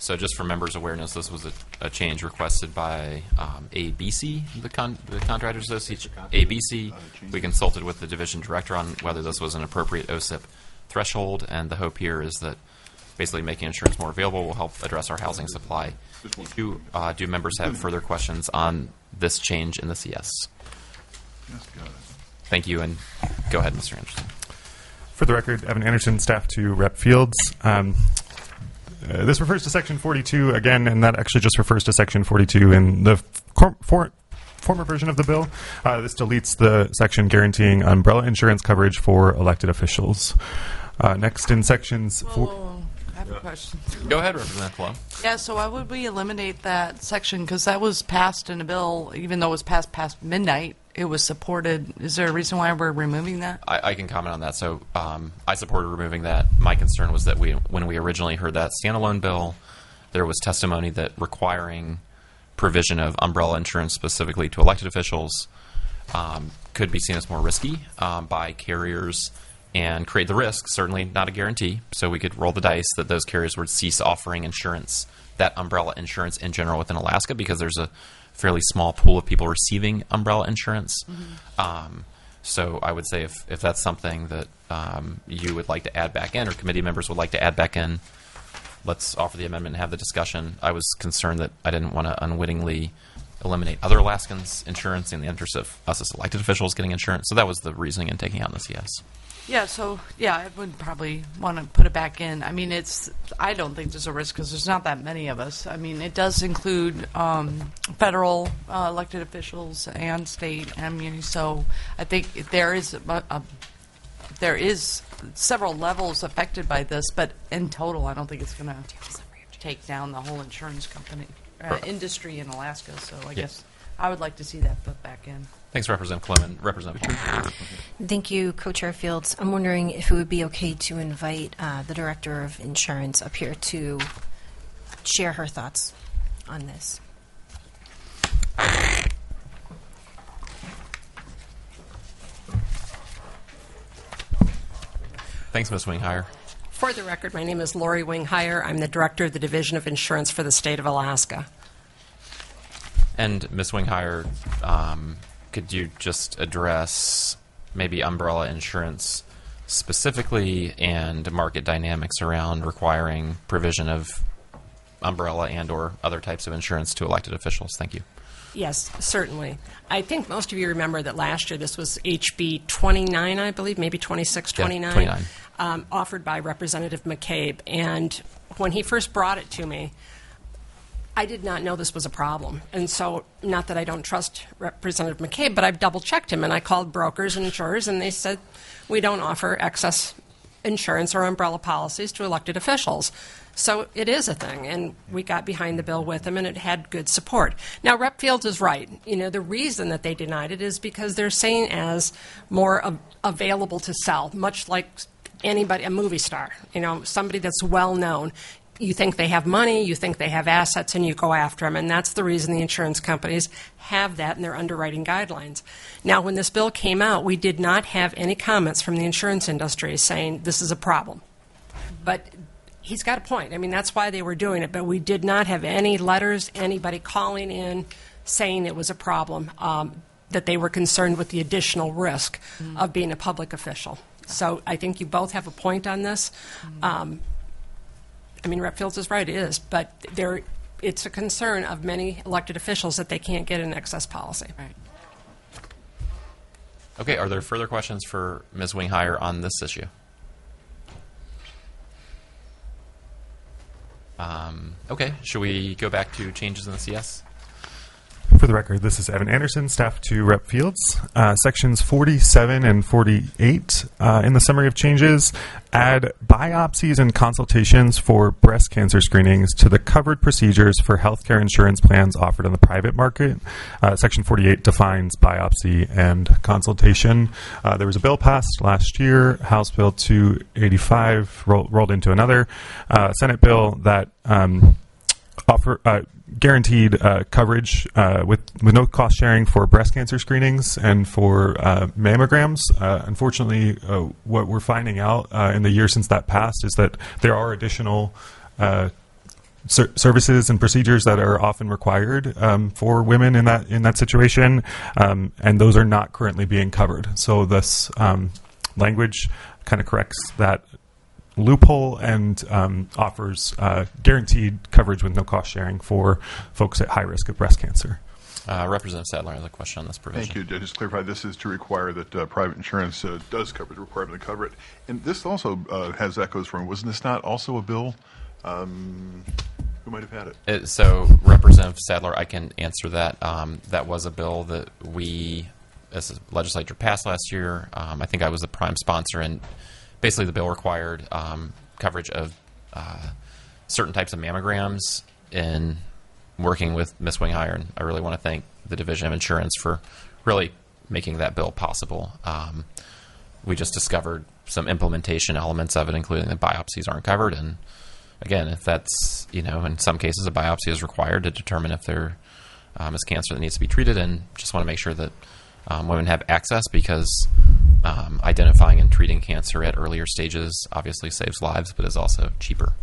So just for members' awareness, this was a, a change requested by um, A B C, the, con- the Contractors Association. A B C, we consulted with the division director on whether this was an appropriate O S I P threshold, and the hope here is that basically making insurance more available will help address our housing supply. Do, uh, do members have further questions on this change in the C S? Yes, got it. Thank you, and go ahead, Mister Anderson. For the record, Evan Anderson, staff to Rep Fields. Um, uh, this refers to Section forty-two again, and that actually just refers to Section forty-two in the cor- for- former version of the bill. Uh, this deletes the section guaranteeing umbrella insurance coverage for elected officials. Uh, next, in sections Whoa, four. whoa, whoa. I have a question. Go ahead, Representative Colon. Yeah, so why would we eliminate that section? Because that was passed in a bill, even though it was passed past midnight, it was supported. Is there a reason why we're removing that? I, I can comment on that. So um, I supported removing that. My concern was that we, when we originally heard that standalone bill, there was testimony that requiring provision of umbrella insurance specifically to elected officials um, could be seen as more risky um, by carriers and create the risk, certainly not a guarantee. So we could roll the dice that those carriers would cease offering insurance, that umbrella insurance in general within Alaska, because there's a fairly small pool of people receiving umbrella insurance. Mm-hmm. Um, so I would say if, if that's something that um, you would like to add back in, or committee members would like to add back in, let's offer the amendment and have the discussion. I was concerned that I didn't want to unwittingly eliminate other Alaskans' insurance in the interest of us as elected officials getting insurance. So that was the reasoning in taking out this yes. Yeah, so, yeah, I would probably want to put it back in. I mean, it's, I don't think there's a risk because there's not that many of us. I mean, it does include um, federal uh, elected officials and state and community, so I think there is a, a, there is several levels affected by this, but in total, I don't think it's going to take down the whole insurance company, uh, industry in Alaska, so I Yes. guess I would like to see that put back in. Thanks, Representative Clement. Representative True. Thank you, Co-Chair Fields. I'm wondering if it would be okay to invite uh, the Director of Insurance up here to share her thoughts on this. Thanks, Miz Winghire. For the record, my name is Lori Winghire. I'm the Director of the Division of Insurance for the State of Alaska. And Miz Winghire, um, could you just address maybe umbrella insurance specifically and market dynamics around requiring provision of umbrella and or other types of insurance to elected officials? Thank you. Yes, certainly. I think most of you remember that last year this was H B twenty-nine, I believe, maybe twenty-six, twenty-nine, Yeah, twenty-nine. Um, offered by Representative McCabe. And when he first brought it to me, I did not know this was a problem. And so, not that I don't trust Representative McCabe, but I've double-checked him, and I called brokers and insurers, and they said, we don't offer excess insurance or umbrella policies to elected officials. So it is a thing, and we got behind the bill with them, and it had good support. Now, Rep Fields is right. You know, the reason that they denied it is because they're seen as more av- available to sell, much like anybody, a movie star, you know, somebody that's well-known. You think they have money, you think they have assets, and you go after them. And that's the reason the insurance companies have that in their underwriting guidelines. Now, when this bill came out, we did not have any comments from the insurance industry saying this is a problem. But he's got a point. I mean, that's why they were doing it. But we did not have any letters, anybody calling in saying it was a problem, um, that they were concerned with the additional risk mm. of being a public official. So I think you both have a point on this. Mm. Um, I mean, Rep Fields is right, it is, but there, it's a concern of many elected officials that they can't get an excess policy. Right. Okay, are there further questions for Miz Winghire on this issue? Um, okay, should we go back to changes in the C S? For the record, this is Evan Anderson, staff to Rep Fields. Uh, sections forty-seven and forty-eight uh, in the summary of changes add biopsies and consultations for breast cancer screenings to the covered procedures for healthcare insurance plans offered on the private market. Uh, Section forty-eight defines biopsy and consultation. Uh, there was a bill passed last year, House Bill two eighty-five, ro- rolled into another uh, Senate bill that um, offer uh, guaranteed uh, coverage uh, with with no cost sharing for breast cancer screenings and for uh, mammograms. Uh, unfortunately, uh, what we're finding out uh, in the year since that passed is that there are additional uh, ser- services and procedures that are often required um, for women in that in that situation, um, and those are not currently being covered. So this um, language kind of corrects that loophole and um, offers uh, guaranteed coverage with no cost sharing for folks at high risk of breast cancer. Uh, Representative Sadler has a question on this provision. Thank you. Just to clarify, this is to require that uh, private insurance uh, does cover the requirement to cover it. And this also uh, has echoes from, wasn't this not also a bill? Um, who might have had it? It, so, Representative Sadler, I can answer that. Um, that was a bill that we, as a legislature, passed last year. Um, I think I was the prime sponsor, and basically the bill required um, coverage of uh, certain types of mammograms in working with Miz Winghire, and I really want to thank the Division of Insurance for really making that bill possible. Um, we just discovered some implementation elements of it, including that biopsies aren't covered, and again, if that's, you know, in some cases a biopsy is required to determine if there um, is cancer that needs to be treated, and just want to make sure that um, women have access, because um, identifying and treating cancer at earlier stages obviously saves lives, but is also cheaper.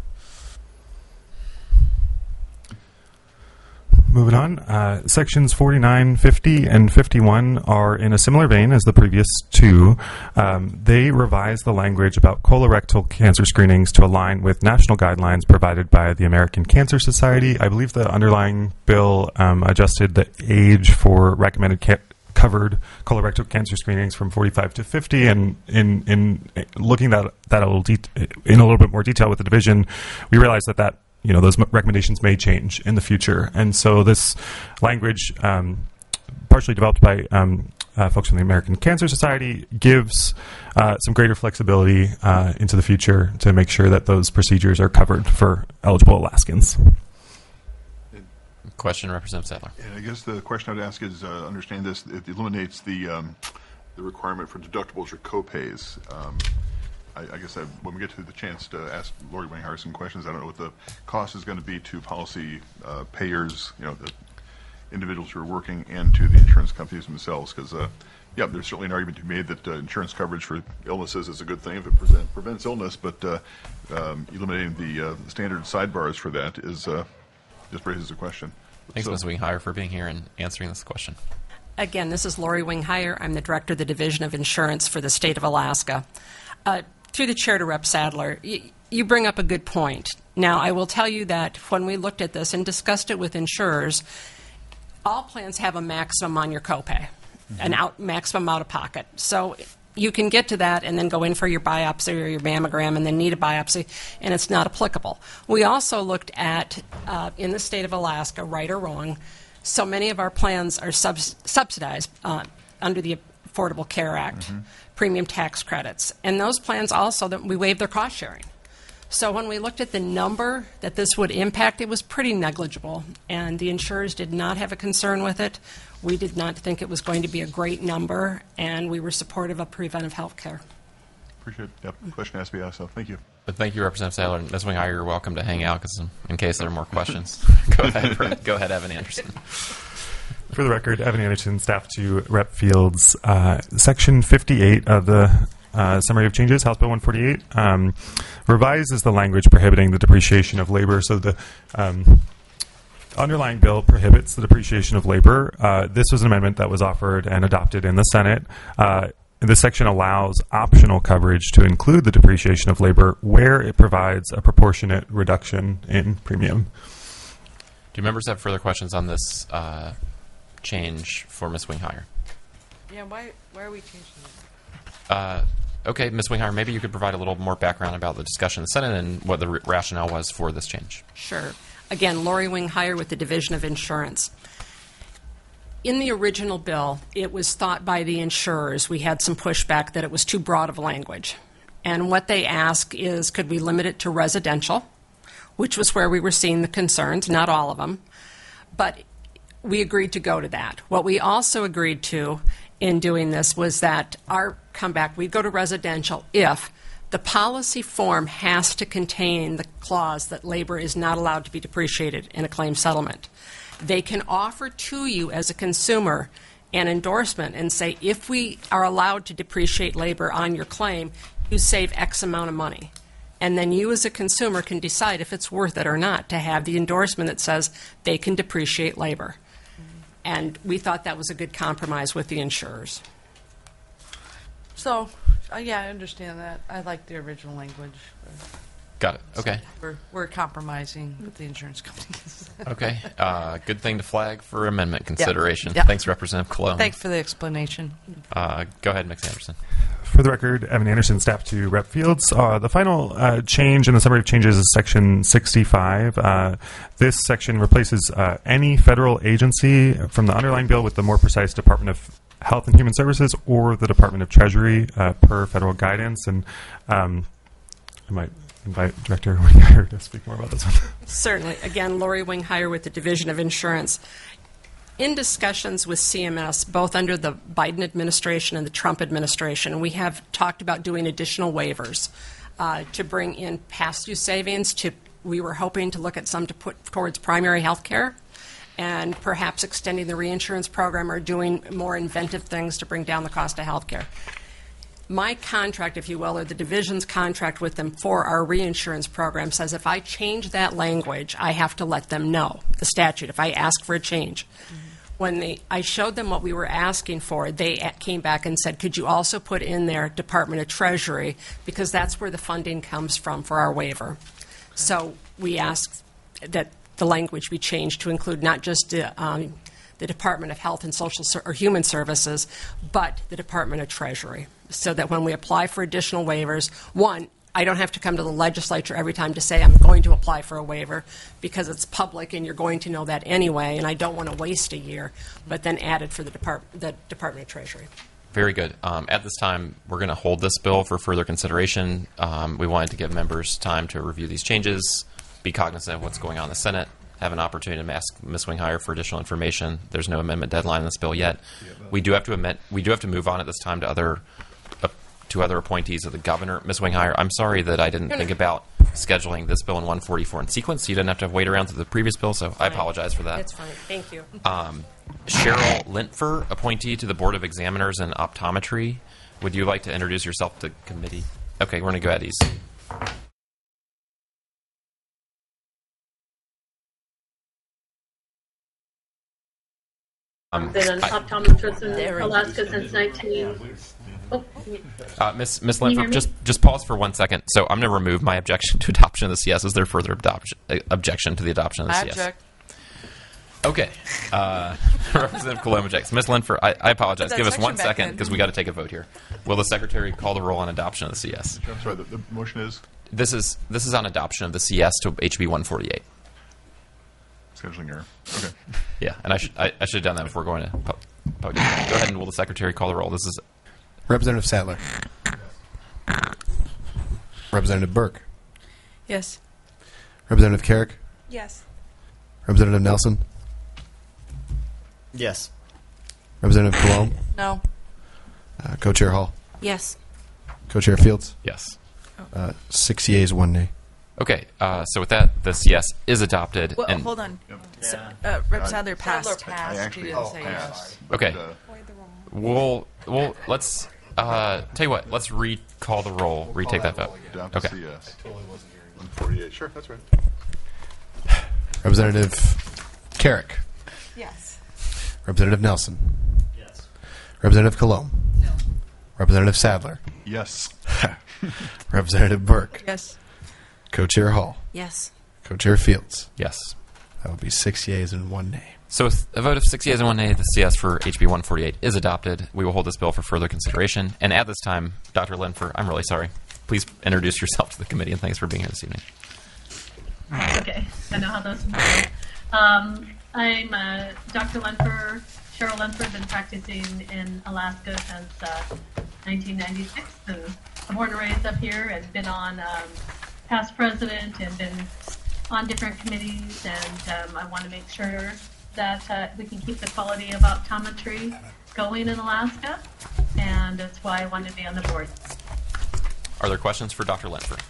Moving on, uh, sections forty-nine, fifty, and fifty-one are in a similar vein as the previous two. Um, they revise the language about colorectal cancer screenings to align with national guidelines provided by the American Cancer Society. I believe the underlying bill um, adjusted the age for recommended ca- covered colorectal cancer screenings from forty-five to fifty, and in in looking at that a little de- in a little bit more detail with the division, we realized that that you know, those recommendations may change in the future. And so this language, um, partially developed by um, uh, folks from the American Cancer Society, gives uh, some greater flexibility uh, into the future to make sure that those procedures are covered for eligible Alaskans. Question, Representative Sadler. And I guess the question I'd ask is, uh, understand this, it eliminates the um, the requirement for deductibles or copays. Um, I, I guess I, when we get to the chance to ask Lori Winghire some questions, I don't know what the cost is going to be to policy uh, payers, you know, the individuals who are working, and to the insurance companies themselves. Because, uh, yeah, there's certainly an argument to be made that uh, insurance coverage for illnesses is a good thing if it present, prevents illness, but uh, um, eliminating the uh, standard sidebars for that is uh, just raises a question. Thanks, So- Miz Winghire, for being here and answering this question. Again, this is Lori Winghire. I'm the Director of the Division of Insurance for the state of Alaska. Uh, through the chair to Rep Sadler, you, you bring up a good point. Now, I will tell you that when we looked at this and discussed it with insurers, all plans have a maximum on your copay, mm-hmm. an out maximum out of pocket. So you can get to that and then go in for your biopsy or your mammogram and then need a biopsy, and it's not applicable. We also looked at, uh, in the state of Alaska, right or wrong, so many of our plans are subs- subsidized uh, under the Affordable Care Act, mm-hmm. premium tax credits. And those plans also, that we waive their cost sharing. So when we looked at the number that this would impact, it was pretty negligible, and the insurers did not have a concern with it. We did not think it was going to be a great number, and we were supportive of preventive health care. Appreciate it. Yep. Question has to be asked, so thank you. But thank you, Representative Sadler. Miz Winghire, you're welcome to hang out, because in case there are more questions, go ahead, go ahead, Evan Anderson. For the record, Evan Anderson, staff to Rep Fields. Uh, Section fifty-eight of the uh, Summary of Changes, House Bill one forty-eight, um, revises the language prohibiting the depreciation of labor. So the um, underlying bill prohibits the depreciation of labor. Uh, this was an amendment that was offered and adopted in the Senate. Uh, this section allows optional coverage to include the depreciation of labor where it provides a proportionate reduction in premium. Do members have further questions on this uh, change for Miz Winghire? Yeah, why, why are we changing it? Uh, okay, Miz Winghire, maybe you could provide a little more background about the discussion in the Senate and what the r- rationale was for this change. Sure. Again, Lori Winghire with the Division of Insurance. In the original bill, it was thought by the insurers, we had some pushback that it was too broad of language. And what they asked is, could we limit it to residential, which was where we were seeing the concerns, not all of them. But we agreed to go to that. What we also agreed to in doing this was that our comeback, we'd go to residential if the policy form has to contain the clause that labor is not allowed to be depreciated in a claim settlement. They can offer to you as a consumer an endorsement and say, if we are allowed to depreciate labor on your claim, you save X amount of money. And then you as a consumer can decide if it's worth it or not to have the endorsement that says they can depreciate labor. And we thought that was a good compromise with the insurers. So, uh, yeah, I understand that. I like the original language. Got it. Okay. We're, we're compromising with the insurance companies. Okay. Uh, good thing to flag for amendment consideration. Yeah. Thanks, Representative Colon. Thanks for the explanation. Uh, go ahead, Miz Anderson. For the record, Evan Anderson, staff to Rep Fields. Uh, the final uh, change in the summary of changes is section sixty-five. Uh, this section replaces uh, any federal agency from the underlying bill with the more precise Department of Health and Human Services or the Department of Treasury uh, per federal guidance. And um, I might invite Director Winghire to speak more about this one. Certainly. Again, Lori Winghire with the Division of Insurance. In discussions with C M S, both under the Biden administration and the Trump administration, we have talked about doing additional waivers uh, to bring in past due savings. To we were hoping to look at some to put towards primary health care and perhaps extending the reinsurance program or doing more inventive things to bring down the cost of health care. My contract, if you will, or the division's contract with them for our reinsurance program says if I change that language, I have to let them know, the statute, if I ask for a change. Mm-hmm. When they, I showed them what we were asking for, they came back and said, could you also put in there Department of Treasury, because that's where the funding comes from for our waiver. Okay. So we asked that the language be changed to include not just uh, um, the Department of Health and Social Ser- or Human Services, but the Department of Treasury, so that when we apply for additional waivers, one, I don't have to come to the legislature every time to say I'm going to apply for a waiver because it's public and you're going to know that anyway, and I don't want to waste a year, but then add it for the, Depart- the Department of Treasury. Very good. Um, at this time, we're going to hold this bill for further consideration. Um, we wanted to give members time to review these changes, be cognizant of what's going on in the Senate, have an opportunity to ask Miz Winghire for additional information. There's no amendment deadline in this bill yet. We do have to amend, we do have to move on at this time to other uh, to other appointees of the governor. Miz Winghire, I'm sorry that I didn't No, no. think about scheduling this bill and one forty-four in sequence. You didn't have to wait around to the previous bill, so I apologize for that. That's fine. Thank you. Um, Cheryl Lintfer, appointee to the Board of Examiners in Optometry. Would you like to introduce yourself to committee? Okay, we're going to go at these. I've been an optometrist in Alaska since nineteen. Oh, Uh, Miss Miss Can you hear Lintfer, me? just just pause for one second. So I'm going to remove my objection to adoption of the C S. Is there further adoption, uh, objection to the adoption of the I C S? object. Okay. Uh, Representative Coloma objects. Miss Lintfer, I, I apologize. Put that Give us section one back second in. because we got to take a vote here. Will the secretary call the roll on adoption of the C S? I'm sorry, the, the motion is This is this is on adoption of the C S to H B one forty-eight. scheduling error. Okay. Yeah, and I should I, I should have done that before going to pu- public. Go ahead and will the secretary call the roll? This is Representative Sadler. Representative Burke. Yes. Representative Carrick. Yes. Representative Nelson. Yes. Representative Colomb. No. Uh, Co-Chair Hall. Yes. Co-Chair Fields. yes. Uh, six yeas, one nay. Okay, uh, so with that, the C S is adopted. Well, and hold on. Yep. So, Yeah. uh, Rep I- Sadler passed. Sadler passed. I actually- He didn't oh, say I yes. Okay. Uh, We'll we'll let's uh, tell you what. Let's recall the roll. Retake that vote. adopt Okay. C S. one forty-eight. Sure, that's right. Representative Carrick. Yes. Representative Nelson. Yes. Representative Colomb. No. Representative Sadler. Yes. Representative Burke. Yes. Co-Chair Hall. Yes. Co-Chair Fields. Yes. That would be six yeas and one nay. So with a vote of six yeas and one nay, the C S for H B one forty-eight is adopted. We will hold this bill for further consideration. And at this time, Doctor Lintfer, I'm really sorry. Please introduce yourself to the committee, and thanks for being here this evening. okay. I know how those work. Um, I'm uh, Doctor Lenfer, Cheryl Lenfer. Been practicing in Alaska since uh, nineteen ninety-six. And I'm born and raised up here, and been on um, past president, and been on different committees. And um, I want to make sure that uh, we can keep the quality of optometry going in Alaska, and that's why I wanted to be on the board. Are there questions for Doctor Lintfer?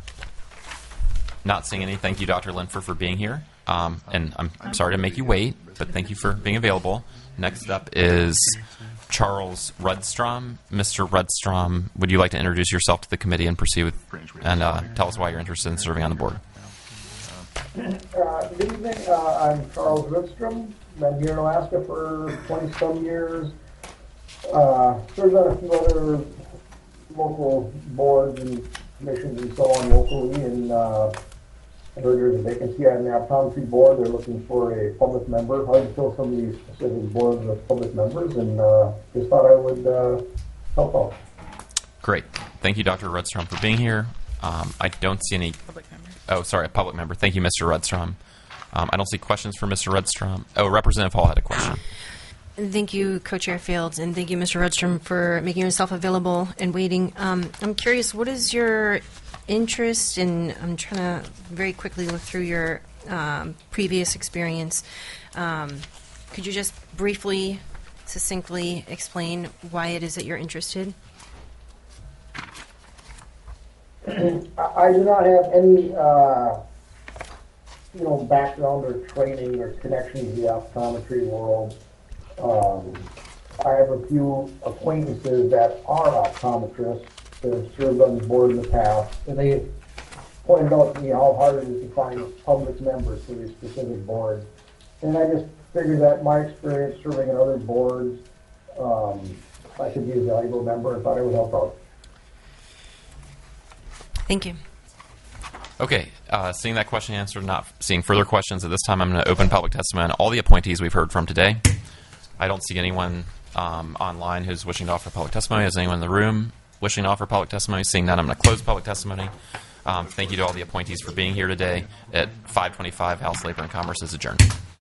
Not seeing any. Thank you, Doctor Lintfer, for being here. Um, and I'm, I'm sorry to make you wait. but thank you for being available. Next up is Charles Rudstrom. Mister Rudstrom, would you like to introduce yourself to the committee and proceed with, and uh, tell us why you're interested in serving on the board? Uh, good evening. Uh, I'm Charles Rudstrom. Been here in Alaska for twenty-some years. Uh, served on a few other local boards and commissions and so on locally, and uh, I heard there's a vacancy on the optometry board. They're looking for a public member. I would fill some of these specific boards with public members, and uh, just thought I would uh, help out. Great. Thank you, Doctor Rudstrom, for being here. Um, I don't see any... Public member. Oh, sorry, a public member. Thank you, Mister Rudstrom. Um, I don't see questions for Mister Rudstrom. Oh, Representative Hall had a question. Thank you, Co-Chair Fields, and thank you, Mister Rudstrom, for making yourself available and waiting. Um, I'm curious, what is your interest in, I'm trying to very quickly look through your um, previous experience. Um, could you just briefly, succinctly explain why it is that you're interested? I do not have any, uh, you know, background or training or connection to the optometry world. Um, I have a few acquaintances that are optometrists that have served on the board in the past, and they pointed out to me how hard it is to find public members for these specific boards. And I just figured that my experience serving on other boards, um, I could be a valuable member and thought I would help out. Thank you. Okay, uh, seeing that question answered, not seeing further questions at this time, I'm going to open public testimony on all the appointees we've heard from today. I don't see anyone um, online who's wishing to offer public testimony. Is anyone in the room wishing to offer public testimony? Seeing none, I'm going to close public testimony. Um, thank you to all the appointees for being here today. At five twenty-five, House Labor and Commerce is adjourned.